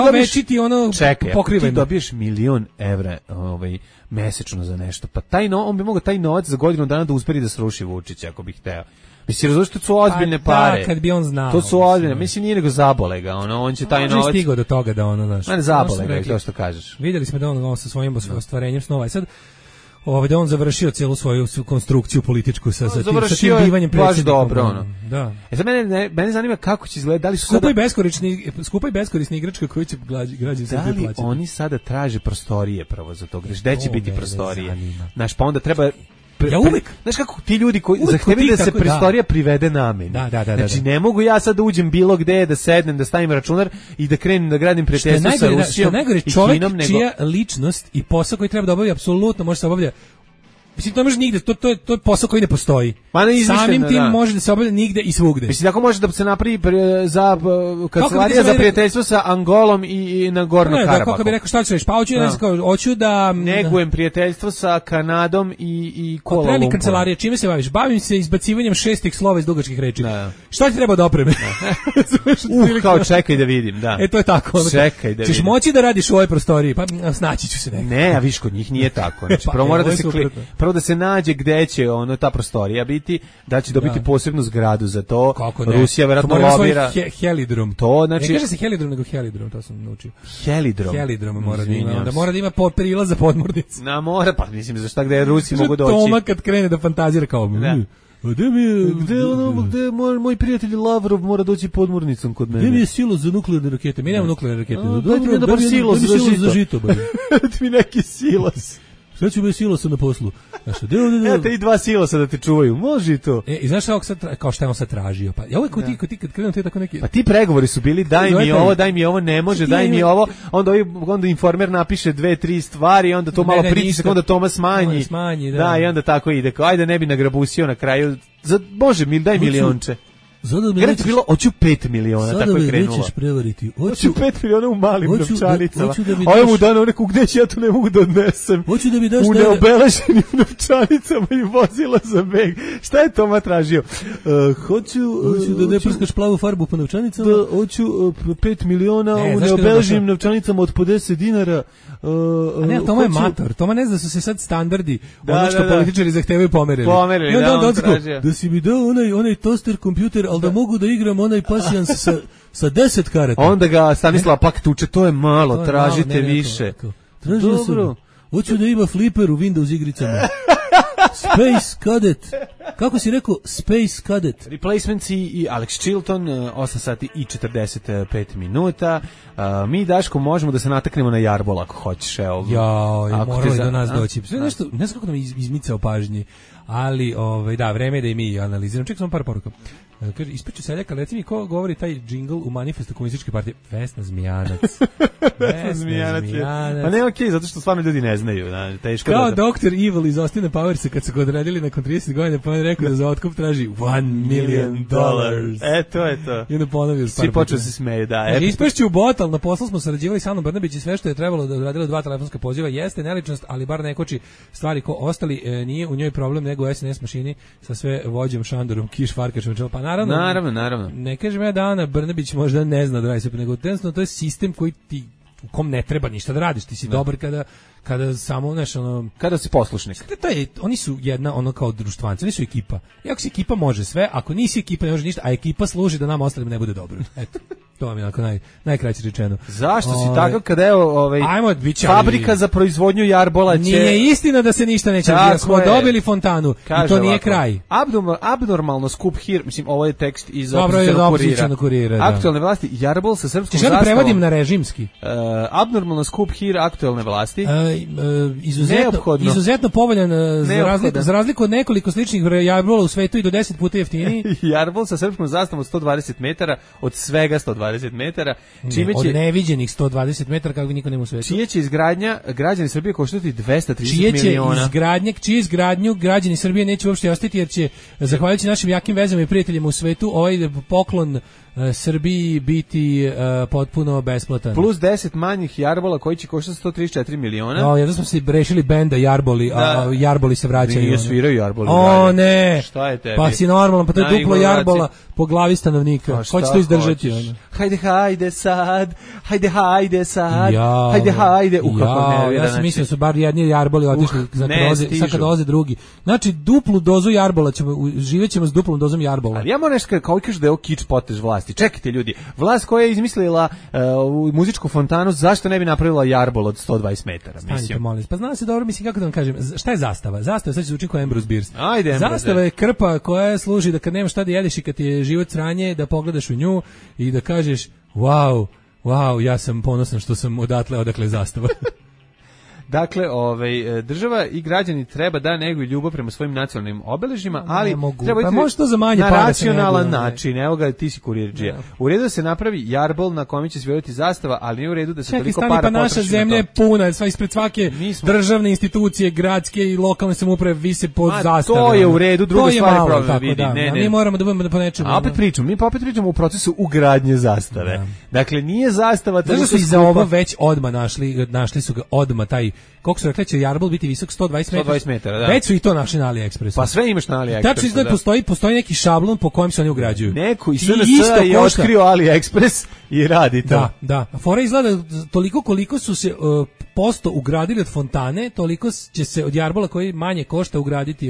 dobiješ €1.000.000 mesečno za nešto, pa on bi mogao taj novac za godinu dana da usperi da sruši Vučića, ako bi hteo. Mislim, razumiješ, to su ozbiljne pare. Da, kad bi on znao. To su ozbiljne, mislim, nije nego zabole ga, on će taj novac... Može stigao do toga da ono, znaš. Ne, zabole ga, to što kažeš. Vidjeli smo da on sa svojim ostvarenjem snova. I sad, da on završio celu svoju konstrukciju političku sa tim bivanjem predsjednikom. Dobro, ono. Da. Sad mene zanima kako će izgledati, da li su skupa i beskorisni igračka koji će građani Srbije plaćati. Da li oni sada traže prostorije prvo za to, gde će biti prostorije? Znaš, pa onda treba... Ja uvek, znaš kako ti ljudi koji zahtevaju da se prostorija privede nameni. Da. Znači ne mogu ja sad da uđem bilo gde, da sednem, da stavim računar i da krenem da gradim prijateljstvo sa Rusijom i Kinom, čija ličnost i posao koji treba da obavi apsolutno može se obavlja. Mislim, to ne može nigde, to je posao koji ne postoji. Samim tim može da se obavlja nigde i svugde. Mislim, tako može da se napravi za kancelarija za prijateljstvo sa Angolom i na Gornom Karabahu. Kako bi rekao, šta ću reći? Pa hoću da... Negujem prijateljstvo sa Kanadom i Kuala Lumpurom. Treba mi kancelarija, čime se baviš? Bavim se izbacivanjem 6 slova iz dugačkih reči. Šta ti treba da opreme? Kao čekaj da vidim, da. To je tako. Čekaj da vidim. Ćeš moći da radiš u ovoj prostoriji, pa snaći ću se nekako. Ne, a viš, kod njih nije tako. Znači, prvo da se nađe gde će ta prostorija biti, da će dobiti posebnu zgradu za to. Rusija verovatno lobira. Helidrom. To znači. Ne kaže se helidrom nego helidrom, to sam naučio. Helidrom mora da ima. Da mora da ima prilaz za podmornicu. Na mora, pa mislim za šta gde Rusi mogu doći. Toma kad krene da fantazira kao Gde moj prijatelj Lavrov mora doći podmornicom kod mene? Gde mi je silos za nuklearne rakete? Mi nemamo nuklearne rakete. Dajte mi da bar silos za žito. Dajte mi neki silos. Šta ću bez silosa na poslu? Te i 2 silosa da te čuvaju, može i to. I znaš kao šta je on sad tražio? Pa ja uvek ti kad krenu te tako neki... Pa ti pregovori su bili daj mi ovo, ne može, daj mi ovo, onda informer napiše 2-3 stvari, onda to malo pritisak, onda Toma smanji. Da, i onda tako ide, ajde ne bi nagrabusio na kraju, Bože, daj milionče. Kada bilo, hoću 5 miliona, tako je krenulo. Sada me nećeš prevariti. Hoću 5 miliona u malim novčanicama. A evo mu dano neku, gde ću ja to ne mogu da odnesem. Hoću da mi daš u neobeleženim novčanicama i vozila za beg. Šta je Toma tražio? Hoću da ne prskaš plavu farbu po novčanicama. Hoću 5 miliona u neobeleženim novčanicama od po 10 dinara. A ne, Toma je mator. Toma ne zna da su se sad standardi, ono što političari zahtevaju pomerili. Da si mi dao onaj toster kompjuter, ali da mogu da igram onaj pasijans sa 10 karata. Onda ga Stanislav pak tuče, to je malo, tražite više. Tražio sam, hoću da ima flipper u Windows igricama. Space Cadet. Kako si rekao? Space Cadet. Replacements i Alex Chilton, 8 sati i 45 minuta. Mi, Daško, možemo da se nataknemo na Jarbol ako hoćeš. Morali do nas doći. Ne znam kako nam izmicao pažnji, ali da, vreme je da i mi analiziramo. Čekaj samo par poruka. Kaže, ispriču seljaka, reci mi ko govori taj džingl u manifestu komunističke partije? Vesna Zmijanac. Vesna Zmijanac. Pa ne, okej, zato što stvarno ljudi ne znaju. Teško kao Dr. Evil iz Austina Powersa kad su ga odredili nakon 30 godina, pa on rekao da za otkup traži $1 million. To je to. I onda ponovio. Svi počeo se smeju, da. Ispašću u Botal, na poslu smo sarađivali sa Anom Brnabić i sve što je trebalo da odradilo 2 telefonska poziva jeste neličnost, ali bar ne koči stvari ko ostali, nije u njoj problem nego u SNS mašini sa sve vođom Šandorom, Kiš, Farkašom, pa naravno. Ne kažem ja da Ana Brnabić možda ne zna da radi se, nego to je sistem koji ti, u kom ne treba ništa da radiš, ti si dobar kada samo, kada si poslušnik. Oni su jedna, kao društvanci, oni su ekipa. I ako si ekipa može sve, ako nisi ekipa ne može ništa, a ekipa služi da nam ostalim ne bude dobro. Eto. To vam je onako najkraće rečeno. Zašto si takav kada je fabrika za proizvodnju Jarbola će... Nije istina da se ništa neće raditi. Smo dobili fontanu i to nije kraj. Abnormalno skup hir, mislim, ovo je tekst iz Opozicijonog kurira. Aktualne vlasti, Jarbol sa srpskom zastavom... Ćeš da prevodim na režimski? Abnormalno skup hir aktualne vlasti. Izuzetno povoljan za razliku od nekoliko sličnih Jarbola u svetu i do 10 puta jeftiniji. Jarbol sa srpskom zastavom od 120 metara, od svega 120 metara, od neviđenih 120 metara kako niko nema u svetu. Čije će izgradnja građani Srbije koštati 230 miliona? Čiju izgradnju građani Srbije neće uopšte ostati jer će, zahvaljujući našim jakim vezama i prijateljima u svetu, ovaj poklon Srbiji biti potpuno besplatan. Plus 10 manjih Jarbola koji će koštati 134 miliona. Jedno smo se rešili benda Jarboli, a Jarboli se vraćaju. Nije sviraju Jarboli. Ne. Šta je tebi? Pa si normalno, pa to je duplo Jarbola po glavi stanovnika. Ko će to izdržati? hajde sad, hajde sad, hajde, kako nervira. Ja sam mislio da su bar jedni jarboli otišli, sad kad dolaze drugi. Znači, duplu dozu jarbola živećemo s duplom dozom jarbola. Ali ja moram nešto kao kažeš da je ovo kič potez vlasti. Čekajte ljudi, vlast koja je izmislila muzičku fontanu, zašto ne bi napravila jarbol od 120 metara? Stanite, molim. Pa zna se dobro, mislim, kako da vam kažem, šta je zastava? Zastava, sad će zvuči kao Ambrose Bierce. Zastava je krpa koja služi da kad nemaš šta da jedeš i kad ti je život sranje, da pogledaš u nju i da kažeš, wow, ja sam ponosan što sam odakle zastava. Dakle, država i građani treba da neguju ljubav prema svojim nacionalnim obeležjima, ali treba pa može to za manje na racionalan način. Evo ga, ti si kurirđija. U redu da se napravi jarbol na kome će svirati zastava, ali nije u redu da se toliko para potroši. Pa naša zemlja je puna, ispred svake državne institucije, gradske i lokalne samouprave vise pod zastave. To je u redu, druga stvar je problem, vidi. Mi moramo da budemo po nečemu. A opet pričamo u procesu ugradnje zastave. Dakle, nije zastava... Znaš su i za ovo već odmah našli su ga odmah taj, koliko su rekli će jarbol biti visok 120 metara, da. Već su i to našli na AliExpressu. Pa sve imaš na AliExpressu. Tačno izgleda, postoji neki šablon po kojem se oni ugrađuju. Neko iz SNS je otkrio AliExpress i radi to. Da. Fora izgleda toliko koliko su se posto ugradili od fontane, toliko će se od jarbola koji manje košta ugraditi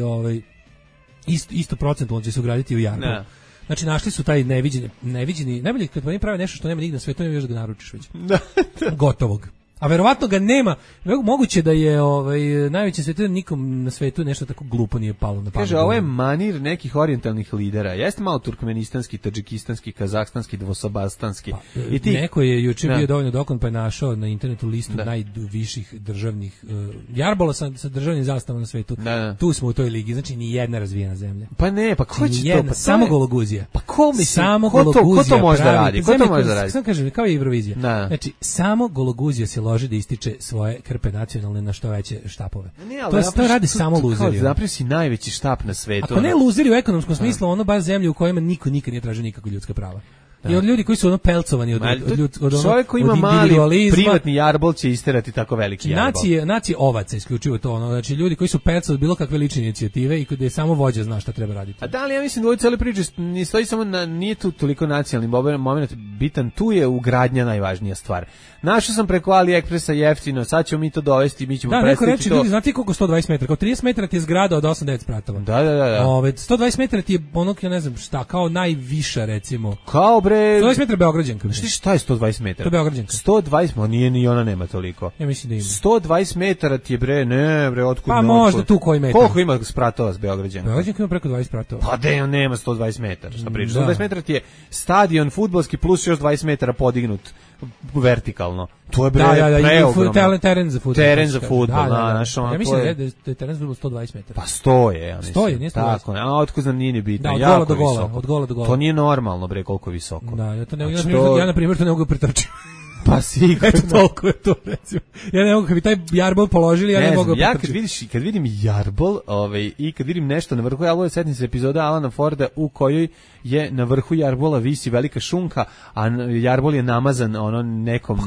isto procentualno će se ugraditi u jarbol. Ne. Znači našli su taj neviđeni, najbolje kad oni prave nešto što nema nigde na svetu, još da ga naručiš već. Gotovog. A verovatno ga nema. Moguće da je najveće svete nikom na svetu nešto tako glupo nije palo na pamet. Kaže, ovo je manir nekih orijentalnih lidera. Jeste malo turkmenistanski, tadžikistanski, kazahstanski, dvosobastanski. I ti neko je juče bio dovoljno dokon pa je našao na internetu listu najviših državnih jarbola sa državnim zastavom na svetu. Tu smo u toj ligi, znači ni jedna razvijena zemlja. Pa ne, pa ko će to? Pa samo Gologuzija. Pa ko misli? Samo Gologuzija. Ko to može da radi? Ko to može da radi? Samo kažem, kao i Eurovizija. Znači, samo Gologuzija se loži da ističe svoje krpe nacionalne na što veće štapove. To radi samo luzeri. Napravio si najveći štap na svetu. Ako ne luzeri u ekonomskom smislu, ono baš zemlje u kojima niko nikad nije tražio nikakva ljudska prava. I od ljudi koji su pelcovani od čovjek koji ima mali privatni jarbol će isterati tako veliki jarbol. Nacije ovaca isključivo to. Znači ljudi koji su pelcovani od bilo kakve lične inicijative i gde samo vođa zna šta treba raditi. A da li ja mislim da u ovoj cijeloj priči ne stoji samo nije tu toliko nacionalni moment bitan, tu je ugradnja najvažnija stvar. Našao sam preko AliExpressa jeftino, sad ćemo mi to dovesti, mi ćemo predstaviti to. Da, neko reći, ljudi, znate koliko 120 metara? Kao 30 metara ti je zgrada od 8-9 spratova. Da. 120 metara ti je ono, ja ne znam šta, kao najviša recimo. Kao bre... 120 metara Beograđanka. Šta je 120 metara? To je Beograđanka. 120, ma nije ni ona nema toliko. Ja mislim da ima. 120 metara ti je otkud pa možda tu koji metar. Koliko ima spratova s Beograđanka? Beograđanka ima preko 20 spratova. Pa nema 120 metara, šta pričaš? 120 metara ti je stadion fudbalski plus još 20 metara podignut vertikalno. To je preogromno. Teren za fudbal. Teren za fudbal, ja mislim da je teren za fudbal 120 metara. Pa 100 je, ja mislim. 100 je, nije 120. Tako, a otkud znam nije ni bitno. Da, od gola do gola. To nije normalno, bre, koliko visoko. Da, ja na primjer to ne mogu pretrčiti. Pa sigurno. Eto toliko je to, recimo. Ja ne mogu, kad bi taj jarbol položili, ja ne mogu pretrčiti. Kad vidim jarbol i kad vidim nešto na vrhu jarbola, setim se epizoda Alana Forda u kojoj je na vrhu jarbola visi velika šunka, a jarbol je namazan nekom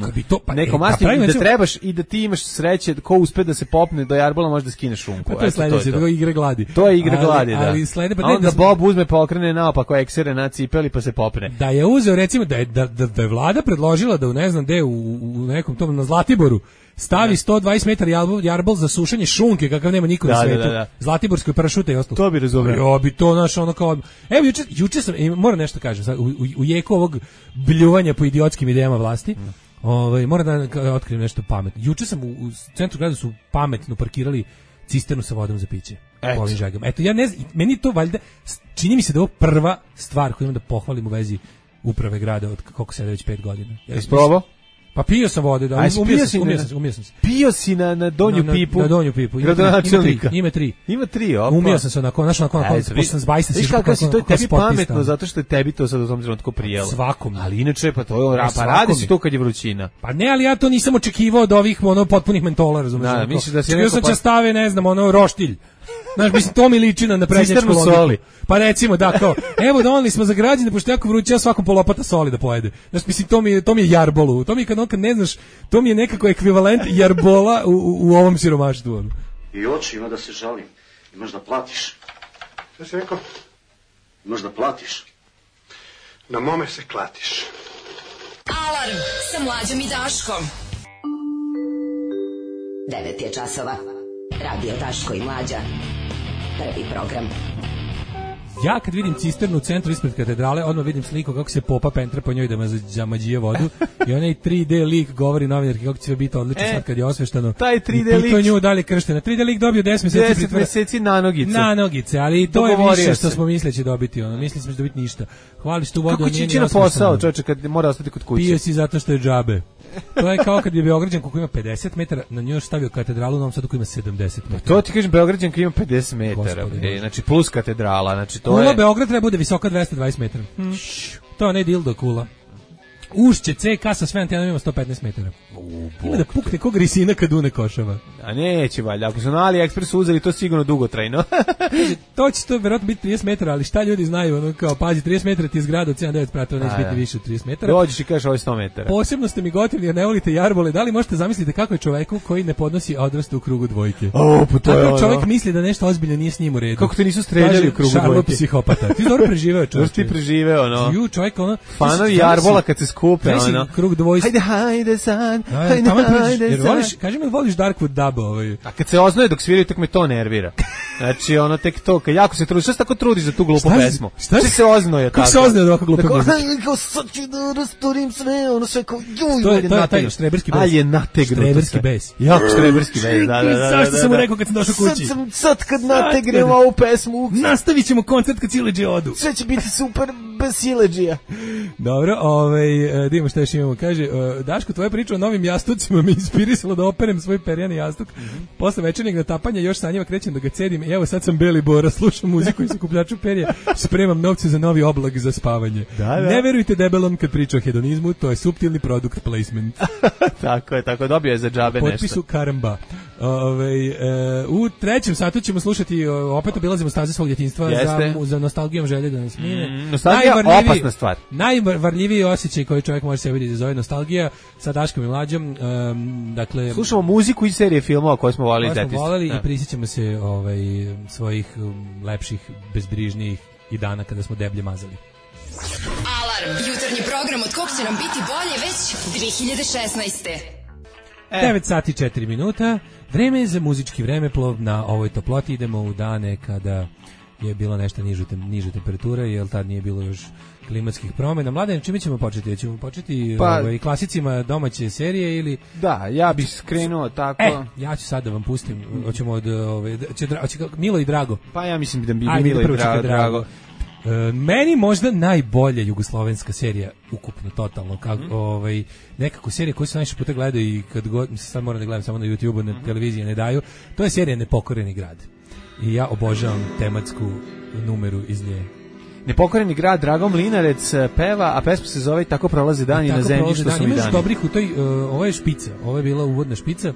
mastim da trebaš i da ti imaš sreće ko uspe da se popne do jarbola može da skine šunku. Pa to je sledeće, to je igra gladi. To je igra gladi, da. Ali slede, a onda Bob uzme pa okrene naopako eksere na cipeli pa se popne. Da je uzeo recimo da je vlada predložila da ne znam gde u nekom tom na Zlatiboru stavi 120 metara jarbol za sušenje šunke kakav nema niko na svetu. Zlatiborskoj parašute i ostalo. To bi razumio. Ja bi to ono kao... Evo, juče sam, moram nešto kažem, u jeku ovog bljuvanja po idiotskim idejama vlasti, moram da otkrijem nešto pametno. Juče sam u centru grada su pametno parkirali cisternu sa vodom za piće. Eto, ja ne znam, meni to valjda, čini mi se da je ovo prva stvar koju imam da pohvalim u vezi uprave grada od koliko se već 5 godina. Jesi probao? Pa pio sam vode, da. Umio sam se. Pio si na Donju Pipu. Na Donju Pipu. Gradonačelnika. Ima 3. Ima 3, umio sam se onako sam zbajstan si. Kako si to tebi pametno, zato što je tebi to sad u tom trenutku prijelo. Svakom. Ali inače, pa to je, pa radi se to kad je vrućina. Pa ne, ali ja to nisam očekivao od ovih potpunih mentola, razumiješ? Da, misliš da si neko... sam častave, ne znam, roštilj. Znaš, mislim, to mi liči na prednjačku logiku. Pa recimo, da, kao, evo donali smo za građane, pošto jako vruće, ja svakom polopata soli da pojede. Znaš, mislim, to mi je jarbolu. To mi je kad ne znaš, to mi je nekako ekvivalent jarbola u ovom siromaštvu. I oči ima da se žalim. Imaš da platiš. Šta si rekao? Imaš da platiš. Na mome se klatiš. Alarm sa Mlađom i Daškom. 9 je časova. Radio Daško i Mlađa. Prvi program. Ja kad vidim cisternu u centru ispred katedrale, odmah vidim sliku kako se popa pentra po njoj da zamađije vodu i onaj 3D lik govori novinarki kako će sve biti odlično sad kad je osveštano. Taj 3D lik... Pitao nju dalje krštena. 3D lik dobio 10 meseci. 10 meseci na nogice. Na nogice, ali to je više što smo mislili će dobiti. Mislili smo će dobiti ništa. Hvališ tu vodu. Kako će ići na posao, čoveče, kad mora ostati kod kuće? Pije si zato što je džabe. To je kao kad je Beograđan koji ima 50 metara, na njoj stavio katedralu, u Novom Sadu koji ima 70 metara. To ti kažem, Beograđan koji ima 50 metara. Znači plus katedrala, znači to je... Beograd treba bude visoka 220 metara. To ne dildo kula. Ušće CK sa sve antenom ima 115 metara. Ima da pukne kog risina kad une košava. A neće valjda, ako su na AliExpressu uzeli to sigurno dugotrajno. To će to verovatno biti 30 metara, ali šta ljudi znaju, ono kao, pazi, 30 metara ti je zgrada od 7-9 sprata, neće biti više od 30 metara. Dođeš i kažeš ovo je 100 metara. Posebno ste mi gotivni jer ne volite jarbole, da li možete zamisliti kako je čoveku koji ne podnosi odrasta u krugu dvojke? Tako čovjek misli da nešto ozbiljno nije s njim u redu. Kako te nisu streljali u krugu dvojke? Šarlo psihopata. Ti dobro preživeo čovjek. Ti preživeo, ono. Ju, čovjek, ono. Fanovi jarbola kad se skupe, ono. Krug dvojke. Hajde sad, jer voliš, kaži mi, voliš Darkwood Dub ovaj. A kad se oznoje dok sviraju, tako me to nervira. Znači, ono, tek to, kad jako se trudiš, šta se tako trudiš za tu glupu pesmu? Šta se oznoje tako? Kako se oznoje od ovako glupe muzike? Kao, sad ću da rastorim sve, ono sve kao, to je taj štreberski bes. Ali je nategnuto. Štreberski bes. Jako štreberski bes, da. Zašto sam mu rekao kad sam došao kući? Sad kad nategnemo ovu pesmu. Nastavit ćemo koncert kad sileđe odu. Sve će biti super bez sileđija. Dobro, da imamo šta još imamo. Kaže, Daško, tvoja priča o novim jastucima me inspirisala da operem svoj perjani jastuk. Posle večernjeg natapanja još sanjeva krećem da ga cedim. I evo sad sam Beli Bora, slušam muziku i sakupljaču perja, spremam novce za novi oblak za spavanje. Da. Ne verujte debelom kad priča o hedonizmu, to je suptilni product placement. tako, dobio je za džabe nešto. Potpisu Karamba. U trećem satu ćemo slušati, opet obilazimo staze svog djetinjstva za nostalgijom želje da nas mine. Nostalgija opasna stvar. Najvarljiviji osjećaj koji čovjek može se vidjeti zove nostalgija sa Daškom i Mlađom. Dakle, slušamo muziku iz serije filmova koje smo volili detinjstvo. I prisjećamo se svojih lepših, bezbrižnijih i dana kada smo deblje mazali. Alarm, jutarnji program od kog će nam biti bolje već 2016. 9 sati 4 minuta. Vreme je za muzički vremeplov. Na ovoj toploti idemo u dane kada je bilo nešto niže temperature, jer tad nije bilo još klimatskih promjena. Mladen, čime ćemo početi? Ćemo početi klasicima domaće serije ili... Da, ja bih skrenuo tako... ja ću sad da vam pustim. Hoćemo od... Milo i Drago. Pa ja mislim da bi Milo i Drago. Meni možda najbolja jugoslovenska serija ukupno, totalno, nekako serije koju se najviše puta gledaju i kad god, sad moram da gledam samo na YouTube-u, na televiziji ne daju, to je serija Nepokoreni grad. I ja obožavam tematsku numeru iz nje. Nepokoreni grad, Drago Mlinarec peva, a pesma se zove Tako prolaze dani na zemlji što su mi dani. Imaš dobrih u toj, ovo je špica, ovo je bila uvodna špica.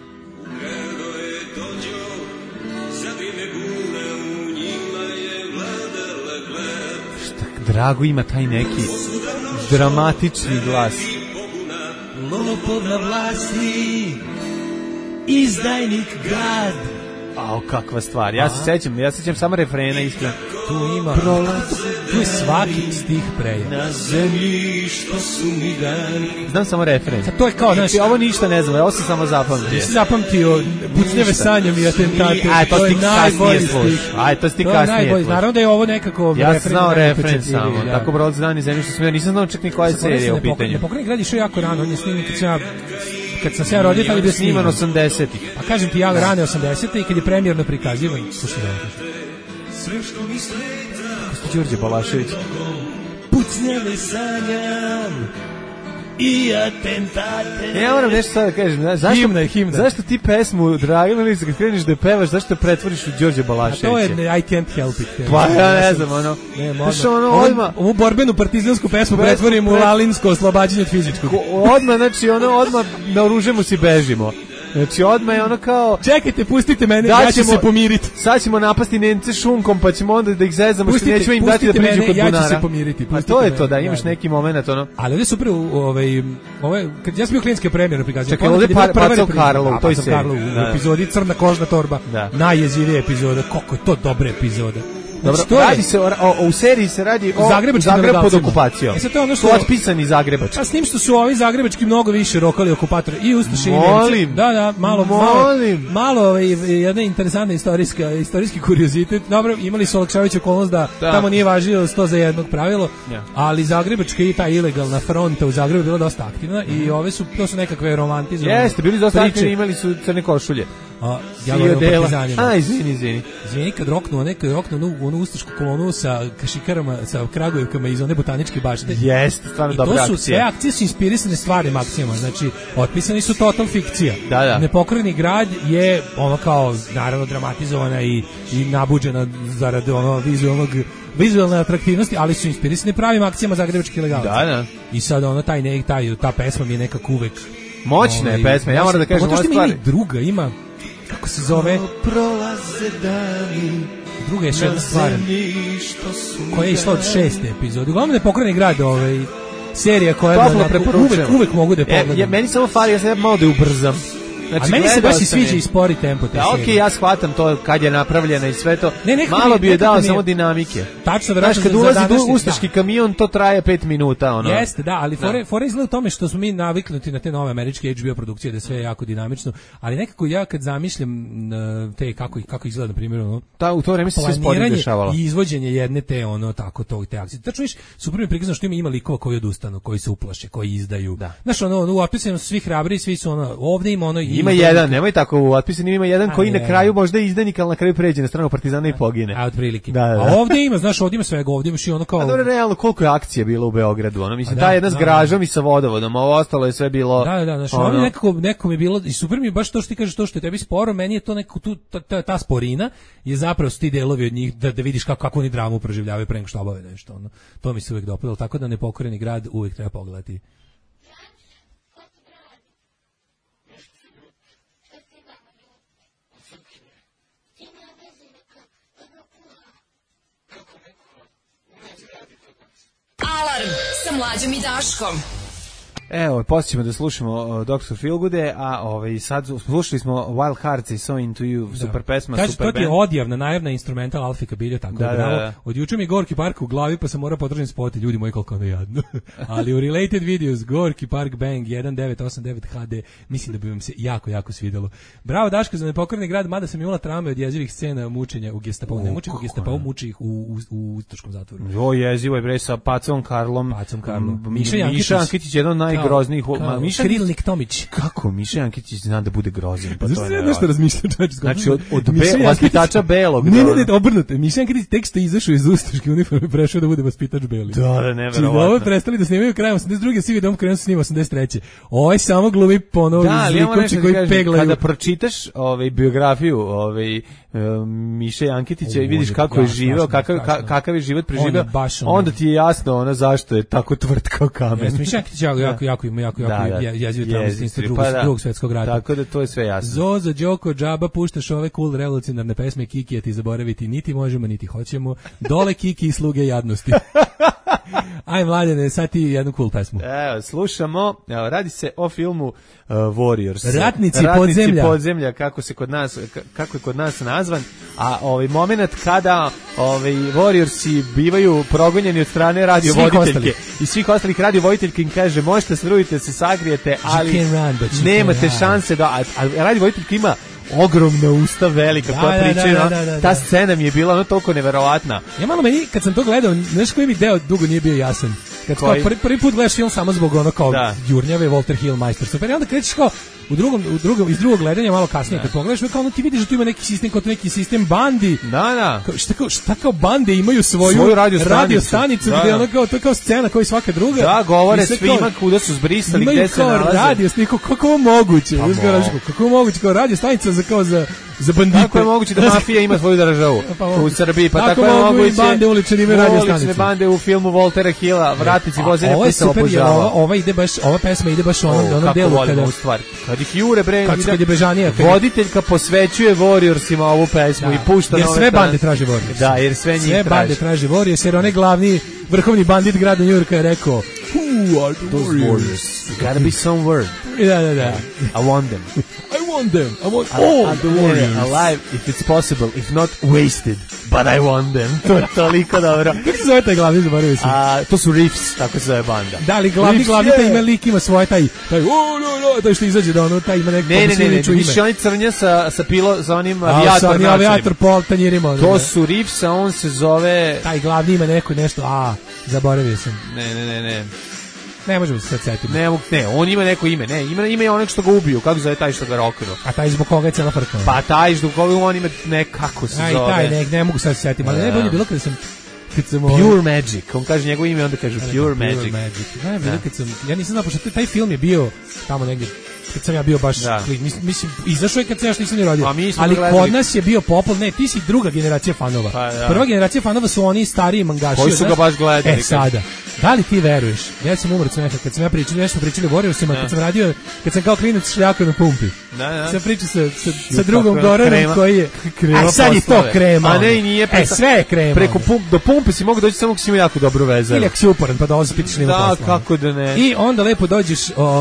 Drago ima taj neki dramatični glas. Lopov na vlasti, izdajnik grad. Ao, kakva stvar. Ja se sećam samo refrena iskreno. Tu ima, tu je svaki stih preja. Na zemlji što su mi dani. Znam samo refren. Sad to je kao, znaš, ovo ništa ne znam, ovo sam samo zapamtio. Ti si zapamtio pucnjeve sanjom i atentate. To je najbolji stih. To si ti kasnije slušao. Naravno da je ovo nekako refren. Ja sam znao refren samo. Tako prolazi dani zemlji što su mi dani. Nisam znao čak ni koja je serija u pitanju. Nepokoreni grad je išao jako rano, on je snimljen kad sam se ja rodio, tad je bio sniman 80-ih. Pa kažem ti, ja rane 80-te i kad je premijerno prikazivan. Slušaj da vam kažem. Sve što mi smeta, Kosti Đorđe Balašević. Pucnjave sanjam i atentate. Ja moram nešto sada da kažem. Zašto ti pesmu, Dragan Milica, kad kreneš da je pevaš, zašto te pretvoriš u Đorđe Balaševića? A to je I Can't Help It. Pa ja ne znam, ono. Ovu borbenu partizansku pesmu pretvorim u lalinsko oslobađanje od fizičkog. Odmah naoružemo se i bežimo. Znači odmah je ono kao... Čekajte, pustite mene, ja ću se pomiriti. Sad ćemo napasti Nemce šunkom, pa ćemo onda da ih zezamo, što nećemo im dati da priđu kod bunara. Ja ću se pomiriti. A to je to, da imaš neki moment, ono... Ali ovdje super, kad ja sam bio klijenske premijerne prikazio. Čekaj, ovdje Pacao Karlo u toj seriji. U epizodi Crna kožna torba. Najjezivija epizoda, koliko je to dobra epizoda. Dobro, radi se u seriji se radi o Zagreb pod okupacijom. To je ono što otpisani Zagrebački. A s tim što su ovi zagrebački mnogo više rokali okupatori i ustaše i Nemci. Da, malo jedna interesantna istorijski kuriozitet. Dobro, imali su olakšavajuću okolnost da tamo nije važilo 100 za jednog pravilo, ali zagrebačka i ta ilegalna fronta u Zagrebu je bila dosta aktivna i to su nekakve romantizovane. Jeste, bili dosta aktivni, imali su crne košulje. Ja govorim o partizanima. Izvini. Kad roknu onu ustašku kolonu sa kašikarama, sa kragujevkama iz one botaničke bašte. Jeste, stvarno dobra akcija. To su sve akcije su inspirisane stvarnim akcijama, znači otpisani su total fikcija. Da. Nepokoreni grad je ono kao naravno dramatizovana i nabuđena zarad ono vizualne atraktivnosti, ali su inspirisane pravim akcijama zagrebačkih ilegalaca. Da. I sad ono ta pesma mi je nekako uvek moćna je pesma, ja moram da kažem ova stvar. Druga ima, kako se zove? Prolaze dani. Druga je još jedna stvar koja je išla od 6. epizode. Uglavnom Nepokoreni grad, serija koja uvek mogu da je pogledam. Meni samo fali, ja sad malo da je ubrzam. Znači, a meni se baš i sviđa i spori tempo te serije. Okej, ja shvatam to kad je napravljena i sve to. Malo bi je dao samo dinamike. Tačno, znaš, kad ulazi ustaški kamion, to traje 5 minuta. Jeste, da, ali fora izgleda u tome što smo mi naviknuti na te nove američke HBO produkcije, da sve je jako dinamično, ali nekako ja kad zamišljam te kako izgleda, na primjer, u to vreme se sve spori dešavalo. I izvođenje jedne te, te akcije. Tačno viš, super mi prikazano što ima likova koji odustanu, koji se uplaše, koji izdaju. Znaš, u otpisima su svi hrabri, svi su ovde ima ima jedan, nemoj tako u otpisanima, ima jedan koji na kraju možda je izdanik, ali na kraju pređe na stranu partizana i pogine. A otprilike. A ovdje ima, znaš, ovdje ima svega, ovdje imaš i ono kao... A dobro, realno, koliko je akcija bilo u Beogradu, mislim, ta jedna s garažom i sa vodovodom, a ovo ostalo je sve bilo... Da, znaš, ovdje nekako mi je bilo, i super mi je baš to što ti kažeš, to što je tebi sporo, meni je to neko, ta sporina je zapravo ti delovi od njih, da vidiš kako oni dramu proživljavaju pre nego što obave nešto, to mi se uvijek dopadalo, tako da Nepokoreni grad uvijek treba pogledati. Alarm sa Mlađom i Daškom. Evo, poslije ćemo da slušamo Dr. Feelgoode, a sad slušali smo Wild Hearts i So Into You, super pesma, super band. To ti je odjavna, najavna instrumental Alfika Biljo, tako bravo. Od juče mi Gorki Park u glavi, pa sam morao podržati spoti, ljudi moji koliko ono jadno. Ali u Related Videos, Gorki Park Bang 1989 HD, mislim da bi vam se jako, jako svidelo. Bravo Daško za Nepokoreni grad, mada sam imala traume od jezivih scena mučenja u Gestapovu. Ne muči u Gestapovu, muči ih u ustaškom zatvoru. Jo, jezivo je bre sa Pacom Karlom. Miša Ankitić, jedan najgroznijih. Krilnik Tomić. Kako Miša Ankitić zna da bude grozan? Pa to je nešto razmišljam. Znači od vaspitača belog. Ne, obrnuto. Miša Ankitić tek što izašao iz ustaške uniforme prešao da bude vaspitač beli. Da, neverovatno. Ovo prestali da snimaju krajem 82. Svi dom krenuo snima 83. Ovaj samo glumi ponovo zlikovci koji peglaju. Kada pročitaš biografiju Miše Ankitića i vidiš kako je živeo, kakav je život preživeo, onda ti je jasno zašto je tako tvrd kao kamen. Miša Ankitić jako jezivo tamo drugog svetskog rata. Tako da to je sve jasno. Zozo, Đoko, džaba, puštaš ove cool revolucionarne pesme Kikija ti zaboraviti, niti možemo, niti hoćemo. Dole Kiki i sluge jadnosti. Aj Mladene, sad ti jednu cool pesmu. Evo, slušamo, radi se o filmu Warriors. Ratnici podzemlja, kako je kod nas nazvan, a moment kada Warriorsi bivaju progonjeni od strane radiovoditeljke i svih ostalih radiovoditeljki im kaže možete se trudite, se sagrijete, ali nemate šanse da, a radiovoditeljka ima ogromna usta velika koja pričaju, ta scena mi je bila toliko neverovatna. Ja malo meni, kad sam to gledao, znaš koji mi deo dugo nije bio jasan. Kad prvi put gledaš film samo zbog kao jurnjave, Walter Hill, majstor super, i onda krećeš kao iz drugog gledanja malo kasnije kad pogledaš, kao ti vidiš da tu ima neki sistem, kao neki sistem bandi. Da. Šta kao bande imaju svoju radiostanicu gde ono kao, to je kao scena kao i svaka druga. Da, govore svima kuda su zbrisali, gde se nalaze. Imaju kao radiosniku, kako je moguće? Kako je moguće kao radiostanica za bandite. Kako je moguće da mafija ima svoju državu u Srbiji, pa tako je moguće bande ulične imaju radiostanice. Ulične bande u filmu Waltera Hilla, Vratnici vozenja pisao obožava. Ova pesma ide baš u onom delu kada kad ih jure bre, kad je bežanija, voditeljka posvećuje Warriorsima ovu pesmu i pušta jer sve bande traže Warriors. Da, jer sve njih traže. Sve bande traže Warriors, jer onaj glavni vrhovni bandit grada New Yorka je rekao Who are those Warriors? Gotta be some word. Da. I want them. I want them. I want all the warriors. Alive if it's possible, if not wasted, but I want them. To je toliko dobro. Kako se zove taj glavni, zaboravio sam? To su Riffs, tako se zove banda. Da li glavni taj ima lik, ima svoje taj taj što izađe da ono, taj ima neko ne, više oni crnja sa onim avijator pol tanjirima. To su Riffs, a on se zove... Taj glavni ima nešto, zaboravio sam. Ne. Ne možemo se sad setiti. Ne, on ima neko ime. Ima je onek što ga ubiju. Kako zove taj što ga roknuo? A taj zbog koga je cijela frka? Pa taj zbog koga on ima nekako se zove. Taj, ne mogu sad se setiti. Ali najbolje bilo kada sam Pure Magic. On kaže njegovo ime, onda kaže Pure Magic. Najbolje kad sam... Ja nisam znao, pošto taj film je bio tamo negdje kad sam ja bio baš mislim izašao je kad se ja što nisam ni rodio, ali kod nas je bio popol, ne, ti si druga generacija fanova. Prva generacija fanova su oni stariji mangaši koji su ga baš gledali. Sada, da li ti veruješ, ja sam umro smeha kad sam ja pričali o Warriorsima, kad sam kao klinac šljakao na pumpi. Sam pričao sa drugom Goranom koji je a sad je to krema, a ne i nije, sve je krema. Preko do pumpe si mogu doći samo ako si ima jako dobro vezu. Ili ako si uporan pa dolazi pitiš nima posla. Da, kako da ne. I onda lepo dođeš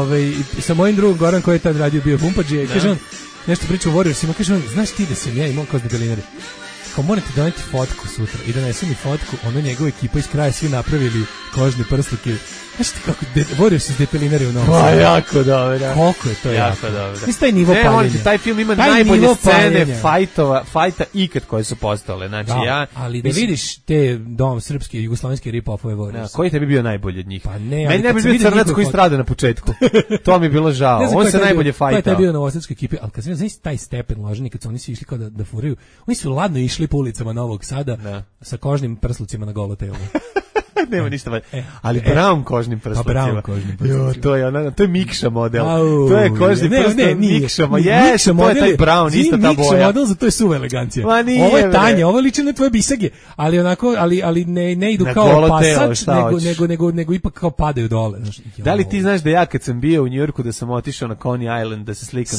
sa mojim drugom Goran koji je tad radio bio pumpađe i kaže on, nešto priča o Warriorsima, kaže on, znaš ti da sam ja imao kao debelinari, kao morate doneti fotku sutra i donesu mi fotku, ono njegova ekipa iz kraja svi napravili kožne prsluke. Znaš ti kako Warriors iz depelinari u Novom Sadu? Pa jako dobro. Koliko je to jako dobro. Mislim, taj nivo paljenja. Taj film ima najbolje scene fajta ikad koje su postale. Znači, ali da vidiš te srpske i jugoslovenske rip-offove Warriors. Koji tebi bio najbolji od njih? Pa ne, meni najbolji bio Crnac koji strada na početku. To mi je bilo žao. On se najbolje fajtao. To je bio novosadskoj ekipi, ali kad sam znaš taj stepen loženi, kad su oni svi išli kao da furaju, oni su ladno išli po ulicama Novog Sada sa kožnim prslucima na golo telo. Nema ništa, ali brown kožnim prslucima. Pa brown kožnim prslucima. To je Mikša model. To je kožni prst Mikša model. To je taj brown, ista ta boja. Mikša model, za to je suva elegancija. Ovo je Tanja, ovo liči na tvoje bisage, ali onako, ali ne idu kao pasač, nego ipak kao padaju dole. Da li ti znaš da ja kad sam bio u Njujorku da sam otišao na Coney Island da se slikam?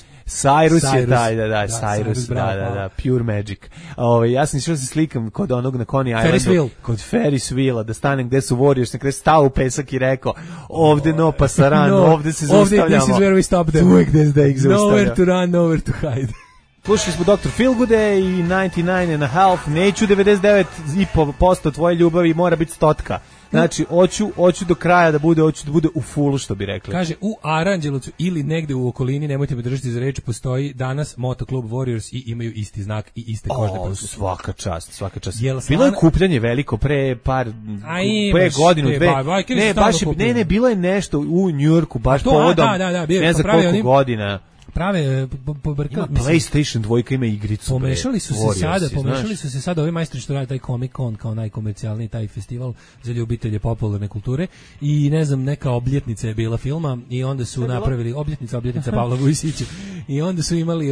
Cyrus je taj, Cyrus, da, Pure Magic. Ja sam išao da se slikam kod onog na Coney Islandu, kod Ferris Wheela, da stanem gde su Warriors, na kraju stao u pesak i rekao, ovde no pasaran, ovde se zaustavljamo. This is where we stop them. Uvijek da ih zaustavljamo. Nowhere to run, nowhere to hide. Slušali smo Dr. Feelgoode i 99.5, neću 99,5% tvoje ljubavi, mora biti 100. Znači, hoću do kraja da bude u fullu, što bi rekli. Kaže, u Aranđelovcu ili negde u okolini, nemojte me držati za reč, postoji danas motoklub Warriors i imaju isti znak i iste kožne prsluke. Svaka čast. Bilo je kupljanje veliko pre godinu, dve. Ne, bilo je nešto u Njujorku, baš povodom, ne znam koliko godina. Prave PlayStation 2 ima igricu. Pomešali su se sada ovi majstori što rade taj Comic Con kao najkomercijalniji taj festival za ljubitelje popularne kulture i ne znam, neka obljetnica je bila filma i onda su napravili obljetnica Pavla Vujsića i onda su imali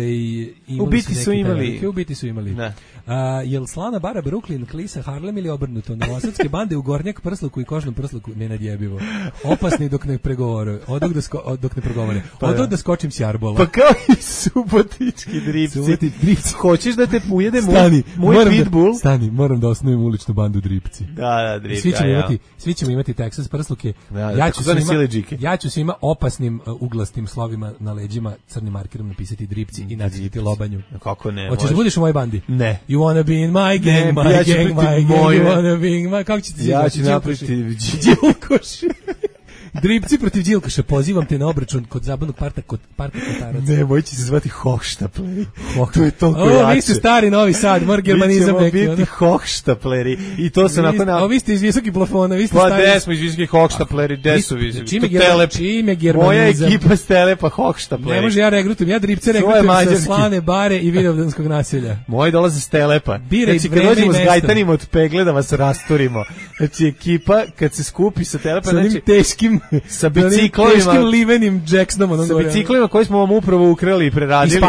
ubiti su imali. Jel slana bara Brooklyn, Klisa, Harlem ili obrnuto? Novosadske bande u Gornjak prsluku i kožnom prsluku nenadjebivo. Opasni dok ne pregovore. Dok ne progovore. Odo da skočim s jarbola. Pa kao i subotički dripci. Hoćeš da te ujede moj pitbull? Stani, moram da osnovim uličnu bandu dripci. Da, dripci. Svi ćemo imati Texas prsluke. Ja ću svima opasnim uglastim slovima na leđima crnim markerom napisati dripci i nacrtati lobanju. Kako ne? Hoćeš da budeš u mojoj bandi? Ne. You wanna be in my gang, my gang, you wanna be in my... Kako će ti ja ću napraviti Đilkoš. Dripci protiv Đilkoša, pozivam te na obračun kod zabavnog parka Kotaraca. Ne, moj će se zvati Hochštapleri. To je toliko jače. Vi ste stari Novi Sad, mora germanizam neki. Mi ćemo biti Hochštapleri. I to se onako na... Vi ste iz visokih plafona, vi ste stari... Pa gde smo iz visokih Hochštapleri, gde su visoki? Čime germanizam? Moja ekipa s Telepa Hochštapleri. Ne može ja regrutujem, ja dripce regrutujem sa Slane, Bare i Vidovdanskog naselja. Moji dolaze s Telepa. Znači, kad dođemo s Gajtanima od Pegle da vas rasturimo. Znači, ekipa, kad se skupi sa Telepa, znači... Sa biciklovima, teškim livenim Jacksonom, sa biciklima koji smo vam upravo ukrali i preradili. Ispalili.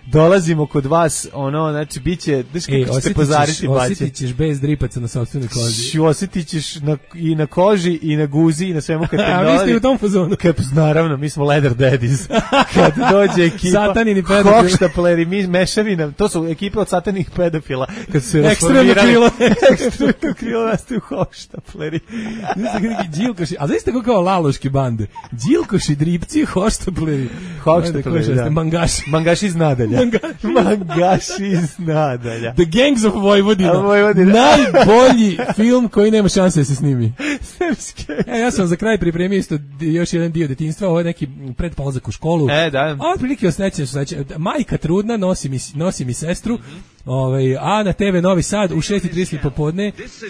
dolazimo kod vas, ono, znači, biće, znaš kako ćete pozariti baće. Osjetit ćeš bez dripaca na sopstvenoj koži. Osjetit ćeš i na koži, i na guzi, i na svemu kad te dolazi. A vi ste u tom fazonu? Naravno, mi smo leather daddies. Kad dođe ekipa, satanini pedofili, hohštapleri, mi mešavina, to su ekipe od satanih pedofila, kad su se ekstremno krilo. Ekstremno krilo nastaju hohštapleri. Đilkoši, a zaista kao laloški bande. Đilkoši, dripci, hohštapleri. Hohštapleri, da. Mangaši iz nadalja. Mangaši iz nadalja. The Gangs of Vojvodina. Najbolji film koji nema šanse da se snimi. Ja sam za kraj pripremio isto još jedan dio detinjstva, ovo je neki predpolazak u školu. Da. A otprilike osneće su, majka trudna nosi mi sestru, a na TV Novi Sad u 6:30 popodne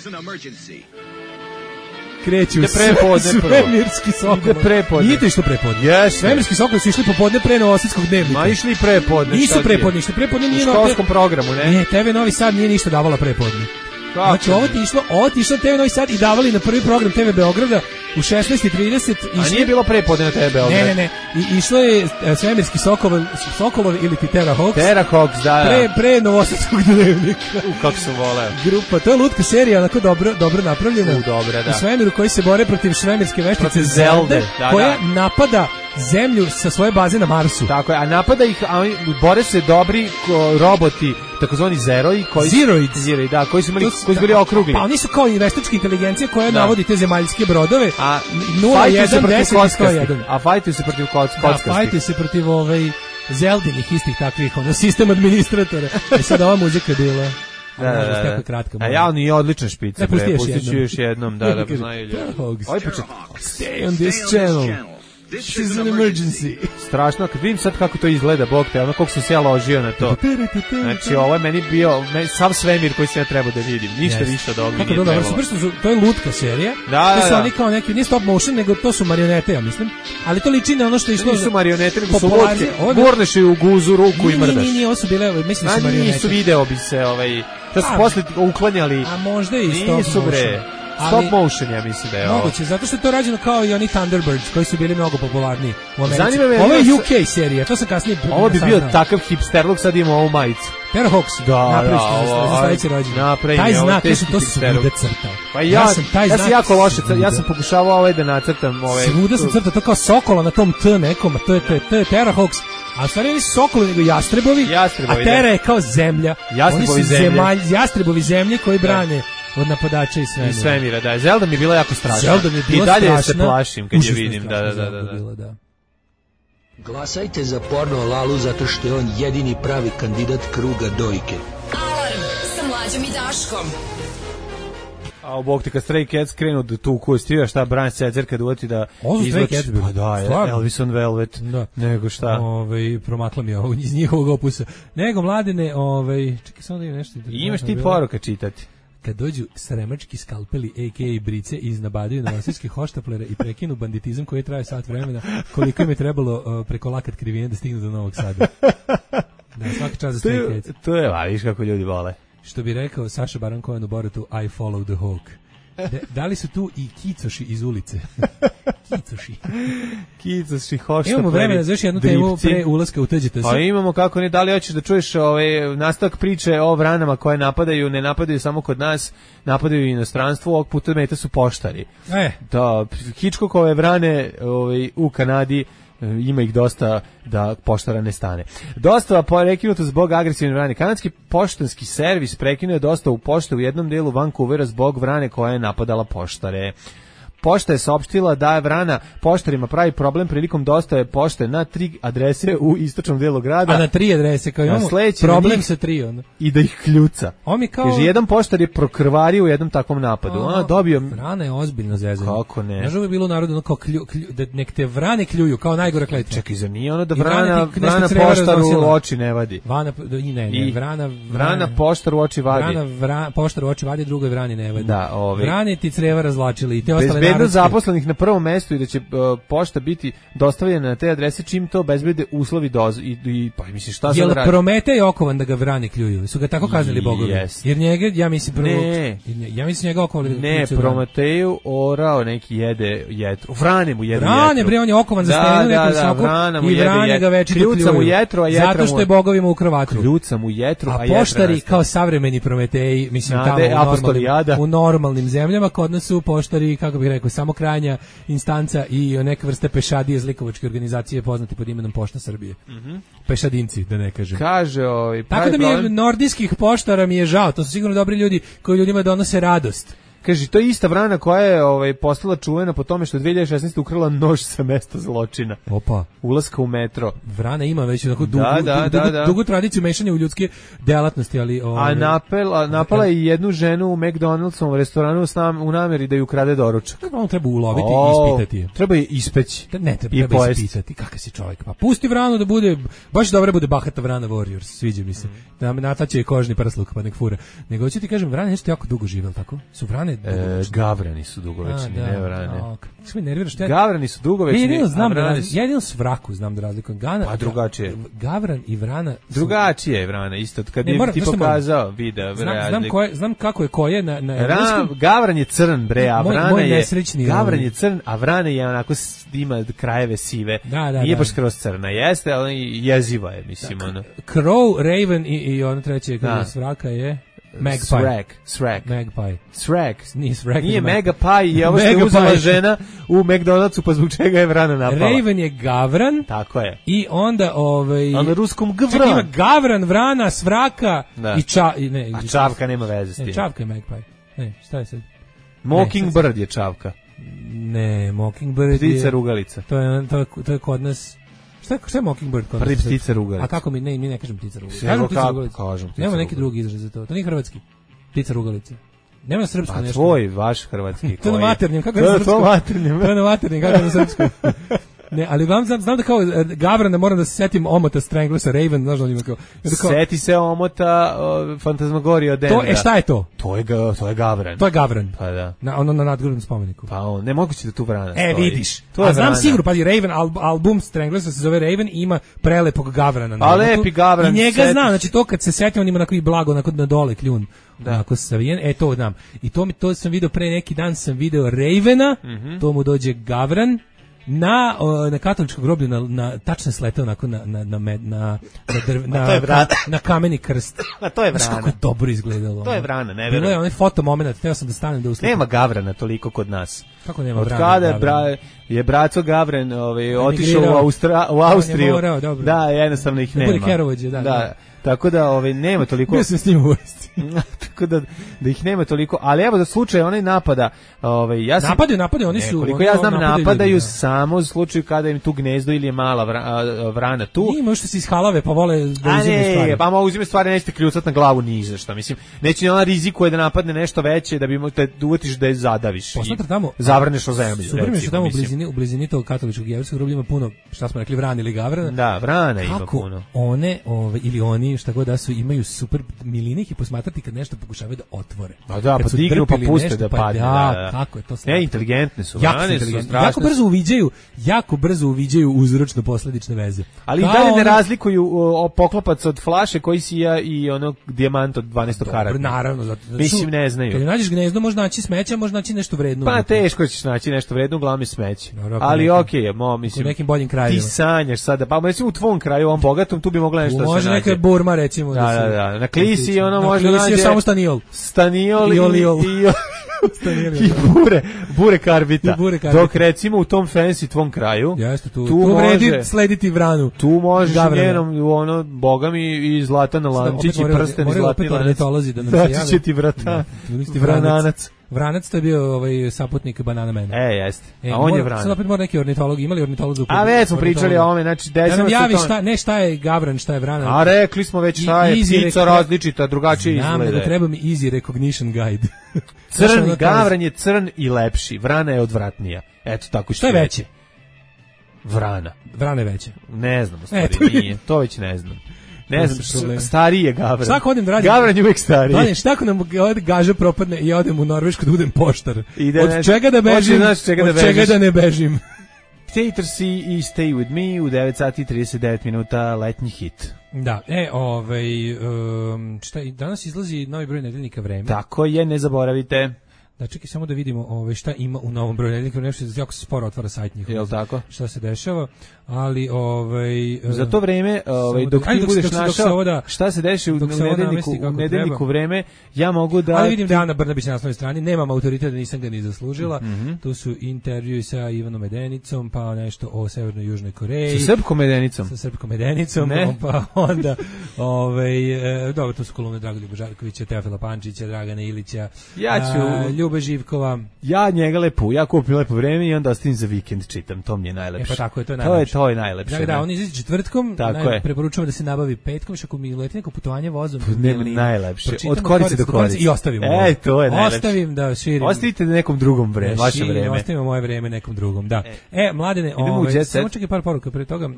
kreću svemirski sokolovi. Nije to išlo prepodne. Yes, svemirski sokolovi su išli popodne pre Novosadskog dnevnika. Ma išli prepodne. Nisu prepodne, što prepodne nije u školskom programu, ne? Ne, TV Novi Sad nije ništa davala prepodne. Znači ovo ti išlo TV Novi Sad i davali na prvi program TV Beograda u 16:30. A nije bilo prepodne na TV Beograda? Ne. I išlo je svemirski Sokolovi ili ti Terra Hawks, da. Pre Novosadskog dnevnika. Kako se vole. Grupa, to je lutka serija, onako dobro napravljena. Dobra, da. U svemiru koji se bore protiv svemirske veštice Zelde, koja napada Zemlju sa svoje baze na Marsu. Tako je, a napada ih, bore se dobri roboti, takozvani Zeroid, koji su bili okrugli. Pa oni su kao i veštačka inteligencija koja navodi te zemaljske brodove. A 0, 1, 10 i 101. A fajtuju se protiv kockastih. Fajtuju se protiv Zeldinih istih takvih, sistem administratora. I sad ova muzika bila... Da. Kratka, a ja on je odličan špic. Pustit ću još jednom. Da, znaju ljudi. Stay on this channel. This is an emergency. Strašno, kad vidim sad kako to izgleda, Bog te, ono koliko sam se ja ložio na to. Znači, ovo je meni bio sav svemir koji se ja trebao da vidim. Ništa više od ovoga nije trebalo. To je lutka serija. To su oni kao neki, nije stop motion, nego to su marionete, ja mislim. Ali to liči na ono što je išlo... Nisu marionete, nego su lutke. Gurneš je u guzu ruku i mrdaš. Nije, ovo su bile, mislim su marionete. Nisu video bi se, to su posle uklanjali. A možda i stop motion. Stop motion, ja mislim da je ovo. Moguće, zato što je to rađeno kao i oni Thunderbirds, koji su bili mnogo popularniji u Americi. Zanima me, ovo je UK serija, to sam kasnije... Ovo bi bio takav hipsterluk, sad imamo ovu majicu. Terra Hawks, napraviš za sledeći rođendan. Taj znak, to su svuda crtao. Pa ja sam jako loše, ja sam pokušavao da nacrtam. Svuda sam crtao, to kao sokola na tom T nekom, to je Terra Hawks. A u stvari oni su sokolovi, nego jastrebovi, a Terra je kao zemlja. Jastrebovi zemlje koji brane od napadača i svemira. I svemira, da. Zelda mi je bila jako strašna. I dalje se plašim kad je vidim. Da. Glasajte za porno Lalu zato što je on jedini pravi kandidat kruga dojke. Alarm sa Mlađom i Daškom. A u bok ti kad Stray Cats krenu da tuku, stvira šta Brian Setzer kad uvati da izvlači. Pa da, Elvis on Velvet. Da. Nego šta? Promakla mi ovo iz njihovog opusa. Nego Mladene, čekaj samo da imam nešto. Imaš ti poruka čitati. Kad dođu sremački skalpeli, a.k.a. brice, iznabadaju novosadske hoštaplere i prekinu banditizam koji traje sat vremena, koliko im je trebalo preko lakat krivine da stignu do Novog Sada. Da, svaka čast za Stray Cats. To je, viš kako ljudi vole. Što bi rekao Saša Baron Cohen u Boratu, I follow the hawk. Da li su tu i kicoši iz ulice? Kicoši, hoštapleri. Imamo vremena za još jednu temu pre ulaska u Tuđite se. Pa imamo, kako ne, da li hoćeš da čuješ nastavak priče o vranama koje ne napadaju samo kod nas, napadaju i inostranstvu, ovog puta meta su poštari. Da, Hitchcockove vrane u Kanadi, ima ih dosta da poštara ne stane. Dostava prekinuta zbog agresivne vrane. Kanadski poštanski servis prekinuo je dostavu pošte u jednom delu Vancouvera zbog vrane koja je napadala poštare. Pošta je saopštila da je vrana poštarima pravi problem prilikom dostave pošte na 3 adrese u istočnom delu grada. A na 3 adrese, kao imamo problem sa 3. Onda. I da ih kljuca. Kaže, jedan poštar je prokrvario u jednom takvom napadu. Dobio... Vrana je ozbiljno zezanje. Kako ne? Znaš, ovo je bilo u narodu kao da nek te vrane kljuju, kao najgora kletva. Čekaj, za nije ono da vrana poštaru u oči ne vadi. Vrana poštaru u oči vadi. Poštaru u oči vadi, drugoj vrani ne vadi. Da, vrane ti creva razvlačili i te ostale sigurnost zaposlenih na prvom mestu i da će pošta biti dostavljena na te adrese čim to obezbede uslovi i pa mislim šta se radi. Jel Prometej Okovan da ga vrani kljuju? Su ga tako kaznili bogovi? Jer njega, ja mislim njega okovali. Ne, Prometeju orao neki jede jetru. Vrane mu jede jetru. Vrane, bre, on je okovan za stenu neku visoku i vrane ga večito kljuju. Kljuca mu jetru, a jetra mu... Zato što je bogovima u krvatru. Kljuca mu jetru, a jetra... A poštari kao savremeni Prometeji, mislim tamo u normalnim zemljama, kod nas su poštari, kako bih rekao, samo krajnja instanca i neka vrsta pešadije zlikovačke organizacije poznati pod imenom Pošta Srbije. Pešadinci, da ne kažem. Kaže tako da mi je nordijskih poštara mi je žao, to su sigurno dobri ljudi koji ljudima donose radost. Kaže, to je ista Vrana koja je postala čuvena po tome što je 2016. ukrala nož sa mesta zločina. Opa. Ulaska u metro. Vrana ima već onako dugu tradiciju mešanja u ljudske delatnosti, ali... A napala je jednu ženu u McDonald'sovom restoranu u nameri da ju ukrade doručak. On treba uloviti i ispitati je. Treba je ispeći. Ne, treba ispitati. Kakav si čovjek? Pa pusti Vranu da bude, baš dobro bude bahata Vrana Warriors, sviđa mi se. Da me nataće kožni prsluk, pa nek fura. Nego hoću ti kažem, Vrana nešto jako dugo živel, tako? Su Vrane Gavrani su dugovečni, ne Vrane. Što mi nerviraš? Gavrani su dugovečni, ja jedino svraku znam da razlikujem. Pa drugačije. Gavran i Vrana... Drugačije je Vrana, isto. Kad je ti pokazao video. Znam kako je koje na Gavran je crn, bre, a Vrana je... Gavran je crn, a Vrana je onako ima krajeve sive. Nije baš skroz crna, jeste, ali jeziva je, mislim. Crow, Raven i ono treće kada je svraka je... Magpie. Shrek. Magpie. Shrek. Nije Magpie, je ovo što je uzela žena u McDonald'su, pa zbog čega je Vrana napala. Raven je Gavran. Tako je. I onda a na ruskom Gvran. Ima Gavran, Vrana, Svraka i a Čavka nema veze s tim. Čavka je Magpie. Ne, šta je sad? Mockingbird je Čavka. Ne, Mockingbird je... Ptica rugalica. To je kod nas... Šta je Mockingbird? Prvi ptica rugalica. A kako mi ne kažem ptica rugalica. Kažem ptica rugalica. Nema neki drugi izraz za to. To nije hrvatski. Ptica rugalica. Nema na srpskom nešto. A tvoj, vaš hrvatski. To je na maternjem. Kako je na srpskom? To je na maternjem. Kako je na srpskom? Ne, ali znam da kao Gavrana moram da se setim omota Stranglersa Raven, znaš da on ima kao... Seti se omota Fantasmagorija od Denvera. Šta je to? To je Gavran. To je Gavran. Pa da. Na nadgrobnom spomeniku. Pa on, ne moguće da tu Vrana stoji. Vidiš. A znam sigurno, pa Raven, album Stranglersa se zove Raven i ima prelepog Gavrana. A lepi Gavran. I njega znam, znači to kad se setim, on ima onako i blago, onako na dole kljun. Onako savijen, to znam. I to sam video pre neki dan, sam video Ravena, to mu dođe Gavran, na katoličkom groblju na tačno slete onako na kameni krst. A to je Vrana. Kako dobro izgledalo. To je Vrana, ne verujem. Bilo je onaj foto moment, teo sam da stanem da uslikam. Nema Gavrana toliko kod nas. Kako nema Vrana? Od kada je braco Gavran otišao u Austriju. Da, jednostavno ih nema. Bude kerovođe, da. Tako da nema toliko. Bio sam s njim u vojsci. Tako da ih nema toliko, ali evo da slučaj onaj napada, ja sam napadaju, oni su koliko ja znam napadaju samo u slučaju kada im tu gnezdo ili je mala vrana tu. Ima što se ishalave pa vole da uzime stvari. Pa uzime stvari, nećete kljucat na glavu ni za šta, mislim. Neće ona rizikuje da napadne nešto veće da bi te uvatiš da je zadaviš. Posmatra tamo, zavrneš o zemlju. Super što tamo u blizini tog katoličkog jevrejskog groblja ima puno, šta smo rekli, Vrana ili Gavrana. Da, Vrana ima puno. One ili oni šta god da su imaju super milinih i posmatrati kad nešto pokušavaju da otvore. Pa da, pa dignu pa puste da padne. Da, kako je to slatko. Inteligentne su, Vrane su strašne. Jako brzo uviđaju uzročno-posledične veze. Ali i dalje ne razlikuju poklopac od flaše koji sija i onog dijamant od 12 karata. Naravno. Mislim, ne znaju. Kad nađeš gnezdo, možda naći smeća, možda naći nešto vredno. Pa teško ćeš naći nešto vredno, uglavnom smeće. Ali okej, mislim. U nekim boljim krajevima. Ti sanjaš sada, pa recimo u tvom kraju, ovom bogatom, tu bi mogla nešto da se nađe. Može neka Burma, recimo. Da. Na Klisi ono može nađe samo Staniol i bure karbita. Dok recimo u tom fancy tvom kraju, tu vredi slediti Vranu. Tu može njenom ono bogami i Zlatan Lančić i prsten Zlatilanac. Daći će ti Vrananac. Vranac, to je bio saputnik Banana Man. Jeste. A on je Vranac. Sad opet mora neki ornitolog, imali ornitolog za A već smo pričali o ome, znači desimo se šta je Gavran, šta je Vranac. A rekli smo već šta je ptica različita, drugačije izgleda. Znam, nego treba mi easy recognition guide. Gavran je crn i lepši, Vrana je odvratnija. Eto, tako što je veće. Vrana je veće. Ne znam, stvari, nije. To već ne znam. Ne znam, stariji je Gavran. Svako odem da radim. Gavran je uvijek stariji. Mladen, šta ako nam gaža propadne i ja odem u Norvešku da budem poštar? Od čega da bežim? Od čega da ne bežim? Theaters i Stay With Me u 9 sati 39 minuta letnji hit. Da, šta, danas izlazi novi broj nedeljnika Vreme. Tako je, ne zaboravite. Da, čekaj samo da vidimo šta ima u novom broju nedeljnika, nešto jako se sporo otvara sajt njihov. Jel tako? Šta se dešava, ali za to vreme, dok ti budeš našao šta se dešava u nedeljniku Vreme, ja mogu da... Ali vidim da je Ana Brnabić na naslovnoj strani, nemam autoritet, nisam ga ni zaslužila. Tu su intervjui sa Ivanom Medenicom, pa nešto o Severnoj i Južnoj Koreji. Sa Srpkom Medenicom? Sa Srpkom Medenicom, pa onda dobro, to su kolumne Dragoljuba Žarkovića, Teofila Pančića, Dragana Ilića, Ljube Živkova. Ja njega ja kupim lepo Vreme i onda ostavim za vikend čitam, to mi je najlepše. Pa tako je, to je najlepše. To je najlepše. Da, on izlazi četvrtkom, preporučujem da se nabavi petkom, još ako mi leti neko putovanje vozom. Najlepše, od korice do korice. I ostavimo. To je najlepše. Ostavim da širim. Ostavite na nekom drugom vreme, vaše vreme. Ostavimo moje vreme nekom drugom, da. Mladene, samo čekaj par poruka pre toga,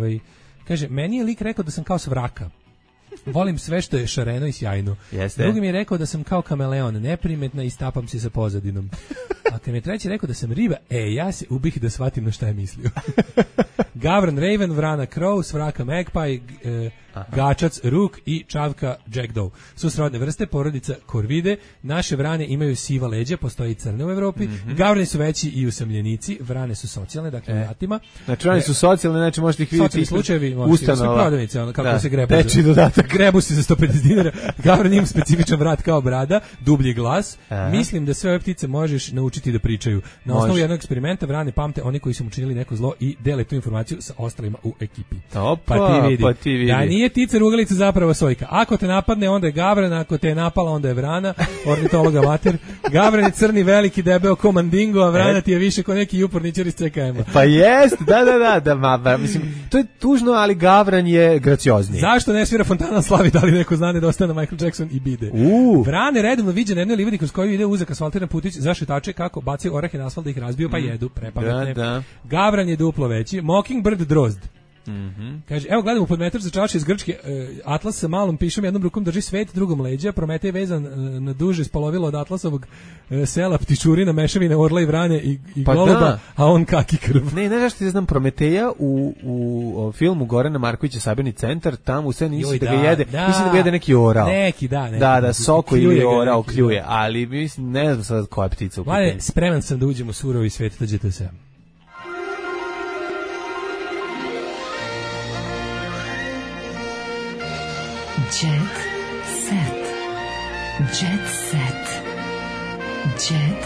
kaže, meni je lik rekao da sam kao svraka. Volim sve što je šareno i sjajno. Drugi mi je rekao da sam kao kameleon, neprimetna i stapam se sa pozadinom. A kad mi je treći rekao da sam riba, ja se ubih da shvatim na šta je mislio. Gavran Raven, Vrana Crow, Svraka Magpie, Gačac Ruk i Čavka Jack Doe. Su srodne vrste, porodica Korvide. Naše vrane imaju siva leđa, postoji i crne u Evropi. Gavrani su veći i usamljenici. Vrane su socijalne, dakle vratima. Znači vrane su socijalne, znači možete ih vidjeti. Socijalni slučajevi, možete svi prodavnice, kako se grebu. Peči dodatak. Grebu se za 150 dinara. Gavran ima specifičan vrat kao brada, dublji glas. Mislim da sve ove ptice možeš naučiti da pričaju. Na osnovu jednog eksperimenta vrane pamte oni koji su mu učinili neko zlo i dele tu informaciju sa ostalima u ekipi. Pa ti vidi. Da nije ptica rugalica zapravo sojka. Ako te napadne, onda je gavran, ako te je napala, onda je vrana, ornitologa mater. Gavran je crni, veliki, debeo ko mandingo, a vrana ti je više ko neki uporničar iz CKM-a. Pa jest, da, mislim, to je tužno, ali gavran je graciozniji. Zašto ne svira Fontana slavi, da li neko zna nedostane Michael Jackson i bide? Vrane redovno viđe na jednoj livadi kroz koju ide uzak asfaltiran putić za šetače kako bacaju orehe na asfalt da ih razbiju pa jedu, prepametne. Da. Gavran je duplo veći, Mockingbird drozd. Kaže, evo gledamo pod metar za čače iz Grčke, Atlas sa malom pišom, jednom rukom drži svet, drugom leđa, Prometej vezan na duže spolovilo od Atlasovog sela ptičurina, mešavine orla i vrane i goluba, a on kaki krv. Ne znaš što znam Prometeja u filmu Gorana Markovića Sabirni centar, tamo u sceni nisi da ga jede, mislim da ga jede neki orao. Da, soko ili orao kljuje, ali mislim, ne znam sad koja ptica u pitanju. Spreman sam da uđem u surovi svet, dođete se. Jet set. Jet set. Jet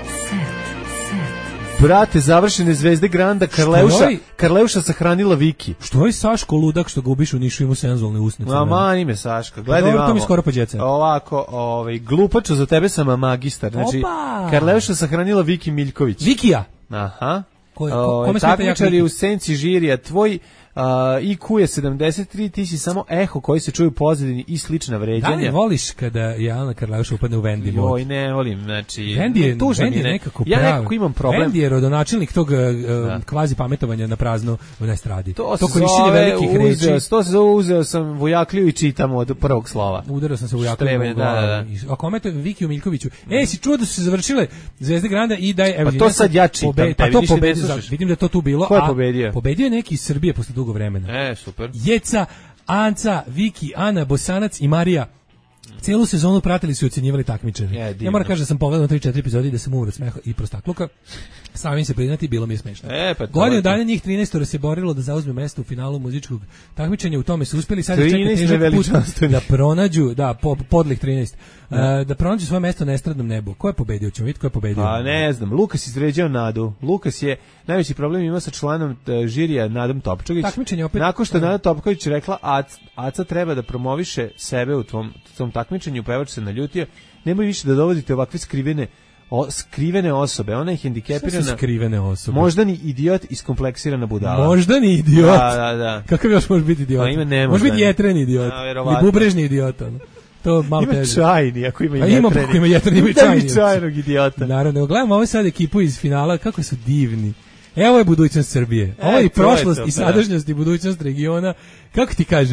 set. Brate, završene zvezde Granda, Karleuša sahranila Viki. Što je Saško ludak što ga ubiš u Nišu, ima senzualne usnice? Mani me Saška, gledaj vamo. To mi skoro pa Jet set. Ovako, glupačo, za tebe sam magistar. Znači, Karleuša sahranila Viki Miljković. Vikija? Aha. Kome smeta jak Viki? U senci žirija, tvoj IQ je 73, ti si samo eho koji se čuju u pozadini i slična vređanja. Da li voliš kada je Ana Karleuša upadne u Vendi mod? Joj, ne volim, znači... Vendi je nekako pravi. Ja nekako imam problem. Vendi je rodonačelnik tog kvazi pametovanja na prazno u estradi. To korišćenje velikih reči. To se zove, uzeo sam Vojakliju i čitam od prvog slova. Udarao sam se Vojakliju. A kome to Vikiju Miljkoviću? Si čuo da su se završile Zvezde Granda i da je... Pa to sad ja čitam. Pa to pobedio. Vidim da to tu bilo. Ko je pobedio? Pobedio je neki iz Srbije posle dugo vremena. Super. Jeca, Anca, Viki, Ana, Bosanac i Marija. Cijelu sezonu pratili su i ocjenjivali takmičari. Ja moram kažem da sam pogledao 3-4 epizode i da sam umro od smeha i prostakluka. Samim se priznati, bilo mi je smešno. Godinu dana njih 13 se borilo da zauzme mesto u finalu muzičkog takmičenja, u tome su uspjeli, sad čeka težak put da pronađu, podlih 13, da pronađu svoje mesto na estradnom nebu. Ko je pobedio? Ćemo vidjeti ko je pobedio. Pa ne znam, Lukas izređao Nadu. Lukas je najveći problem ima sa članom žirija Nadom Topčagić. Nakon što Nada Topčagić rekla Aca treba da promoviše sebe u tom takmičenju, pevač se naljutio. Nemoj više da dovodite ovakve skrivene osobe, ona je hendikepirana. Sve su skrivene osobe. Moždani idiot, iskompleksirana budala. Moždani idiot? Da. Kakav još može biti idiot? Može biti jetreni idiot. Ili bubrežni idiot. To malo ima teže. Čajni, ako ima jetreni. Ima jetreni, ima i čajni. Da čajnog idiota. Naravno, gledamo ovo sad ekipu iz finala, kako su divni. Evo je budućnost Srbije. Ovo je i prošlost i sadašnjost i budućnost regiona. Kako ti kažem?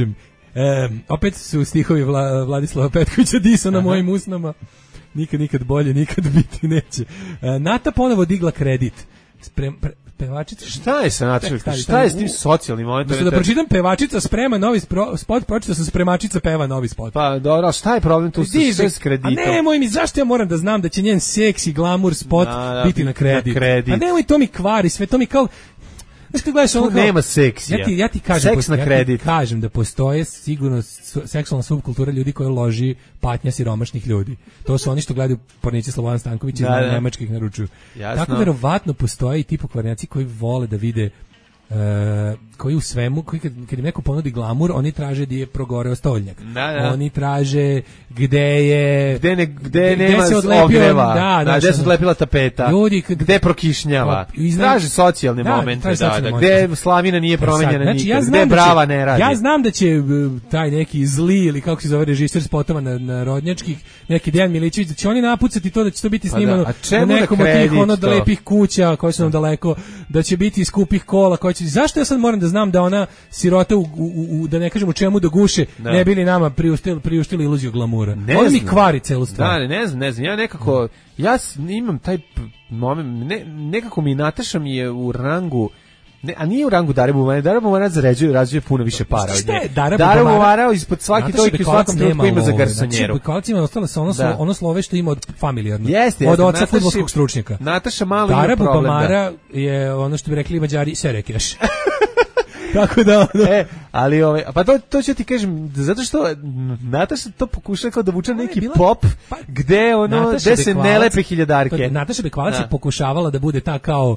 Opet su stihovi Vladislava Petkovića Disa na mojim usnama. Nikad bolje, nikad biti neće. Nata ponovo digla kredit. Pevačica. Šta je sa Natašom? Šta je s tim socijalnim momentom? Da pročitam pevačica sprema novi spot, pročitao sam spremačica peva novi spot. Pa dobro, šta je problem tu s kreditom? A nemoj mi, zašto ja moram da znam da će njen seksi glamour spot biti na kredit? A nemoj, to mi kvari sve, to mi kao... Znaš kad gledaš ono kao... Nema seksija. Ja ti kažem, seks na kredit. Kažem da postoje sigurno seksualna subkultura ljudi koji loži patnja siromašnih ljudi. To su oni što gledaju porniće Slobodan Stanković i nemačkih naručuju. Jasno. Tako verovatno postoje i ti pokvarnjaci koji vole da vide koji u svemu, koji kad im neko ponudi glamur, oni traže da je progoreo stoljnjak. Oni traže gde nema ogreva, gde se odlepila tapeta, ljudi, gde prokišnjava. Traže socijalne momente, gde slavina nije promenjena nikad, gde brava ne radi. Ja znam da će taj neki zli, ili kako se zove režiser spotova na Rodnjačkih, neki Dejan Milićević, da će oni napucati to, da će to biti snimano u nekom od tih lepih kuća koje su nam daleko, da će biti skupih kola, koje će... Zašto ja sad moram da znam da ona sirota da ne kažem u čemu da guše, ne bili nama priuštili iluziju glamura. Ona mi kvari celu stvar. Ne znam, ja nekako, ja imam taj moment, nekako mi Nataša mi je u rangu, a nije u rangu Dare Bubamara. Dare Bubamara zarađuje puno više para od nje. Dare Bubamara ispod svaki trojke u svakom trenutku ima za garsonjeru. Bekvalac ima ostalo sa ono slove što ima od familijarno. Od oca fudbalskog stručnjaka. Nataša malo ima problem. Dare Bubamara je ono što bi rekli Mađari serekeš. Tako da ali pa to ću ti kažem, zato što Nataša to pokušava kao da vuče neki pop gde se ne lepe hiljadarke. Nataša Bekvalac je pokušavala da bude ta kao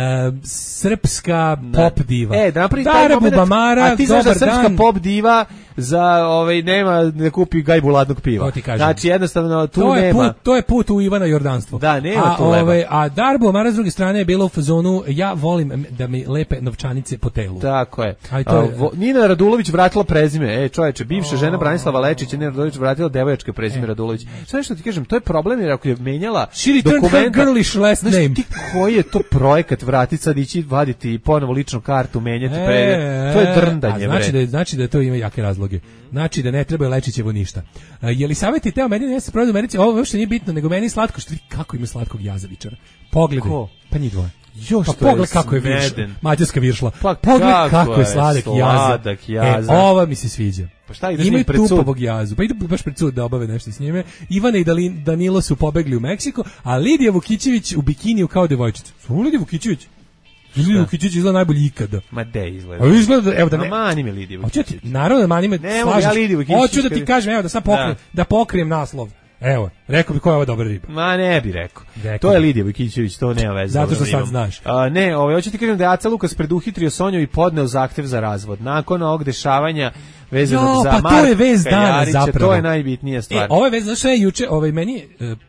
srpska pop diva. Dare Bubamara, a ti znaš da srpska pop diva za nema da kupi gajbu ladnog piva. Znači jednostavno tu nema. To je put u Ivana Jordanstvo. Da, nema tu leba. A Dare Bubamara s druge strane je bila u fazonu ja volim da mi lepe novčanice po telu. Tako je. Nina Radulović vratila prezime. Čoveče, bivša žena Branislava Lečića, Nina Radulović vratila devojačke prezime Radulović. Sve što ti kažem, to je problem jer ako je menjala dokumenta, znaš ti koji je to projekat vratiti sad ići vaditi ponovo ličnu kartu, menjati prezime. To je drndanje. Znači da to ima jake razloge. Znači da ne treba Lečićevo ništa. Je li savjeti teo meni ne se prodaju u Americi? Ovo uopšte nije bitno, nego meni slatko što vidi kako ima slatkog jazavičara. Pogledaj. Pa njih dvoje. Pa pogled kako je viršla. Mađarska viršla. Pogled kako je sladak jaza. Ova mi se sviđa. Pa šta ideš imaju tupovog jazu. Pa idu baš pred sud da obave nešto s njime. Ivana i Danilo su pobegli u Meksiko, a Lidija Vukićević u bikiniju kao devojčica. Lidija Vukićević? Lidija Vukićević izgleda najbolji ikada. Ma de izgleda. A izgleda, evo da ne. Mani me Lidija Vukićević. Naravno, mani me. Hoću da ti kažem, evo da sad pokrijem naslov. Evo, rekao bi koja je ova dobra riba. Ma ne bi rekao. To je Lidija Vukićević, to nema veze. Zato što sad znaš. Hoću ti kažem da je Aca Lukas preduhitrio Sonju i podneo zahtev za razvod. Nakon ovog dešavanja vezanog za Marka Jarića, to je najbitnija stvar. Ovo je vezano što je juče, meni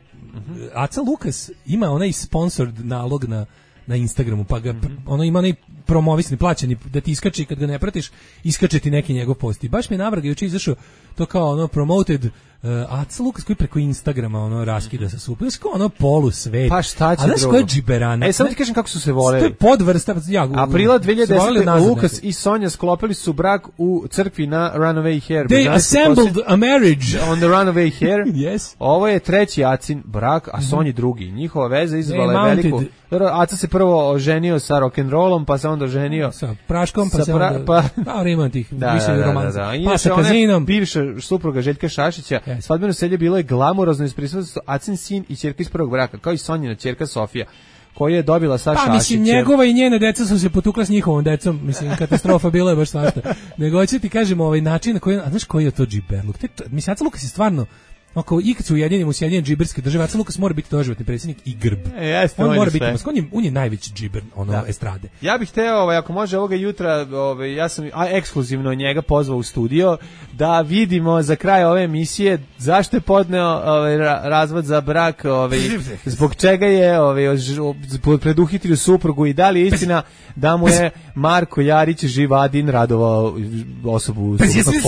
Aca Lukas ima onaj sponsored nalog na Instagramu, pa ga ima onaj promovisni, plaćeni, da ti iskače i kad ga ne pratiš, iskače ti neki njegov post. I baš mi je navrga juče izašao to kao promoted Aca Lukas koji preko Instagrama raskida sa super, kao polu svet. Pa šta će drugo? A znaš ko je džiberana? Samo ti kažem kako su se voleli. To je podvrsta. Aprila 2010. Lukas i Sonja sklopili su brak u crkvi na Runaway Hair. They assembled a marriage on the Runaway Hair. Yes. Ovo je treći Acin brak, a Sonji drugi. Njihova veza izazvala veliku. Aca se prvo oženio sa rock'n'rollom, pa se onda oženio sa praškom, pa se onda ima tih više romansa. Pa sa kazinom. Bivša supruga Željka Šašića. Svadbeno selje bilo je glamurozno iz prisutstva Acin sin i ćerka iz prvog braka, kao i Sonjina ćerka Sofija, koja je dobila sa Šašićem. Pa mislim, njegova i njene deca su se potukla s njihovom decom, mislim, katastrofa bila je baš svašta. Nego hoću ti kažem način na koji, a znaš koji je to džiberluk? Mislim, Aca Lukas je stvarno, i kad se ujedinimo u Sjedinjene džiberske države, Aca Lukas mora biti doživotni predsjednik i grb. On mora biti, on je najveći džiber estrade. Ja bih hteo, ako može ovoga jutra, ja sam ekskluzivno njega pozvao u studio da vidimo za kraj ove emisije zašto je podneo razvod za brak, zbog čega je preduhitrio suprugu i da li je istina da mu je Marko Jarić Živadin radovao osobu suprotnog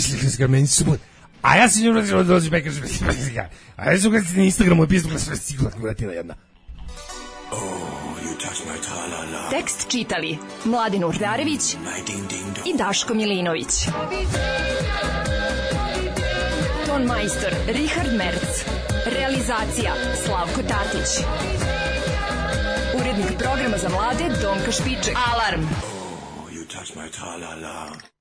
pola. A ja se njom dođi pekar a ja su gledati na Instagramu i pisao sve stigla gledati jedna. Tekst čitali Mladin Urdarević i Daško Milinović. ton majstor Richard Merc. Realizacija Slavko Tatić. Urednik programa za mlade Donka Špiček. Alarm! You touch my tra-la-la.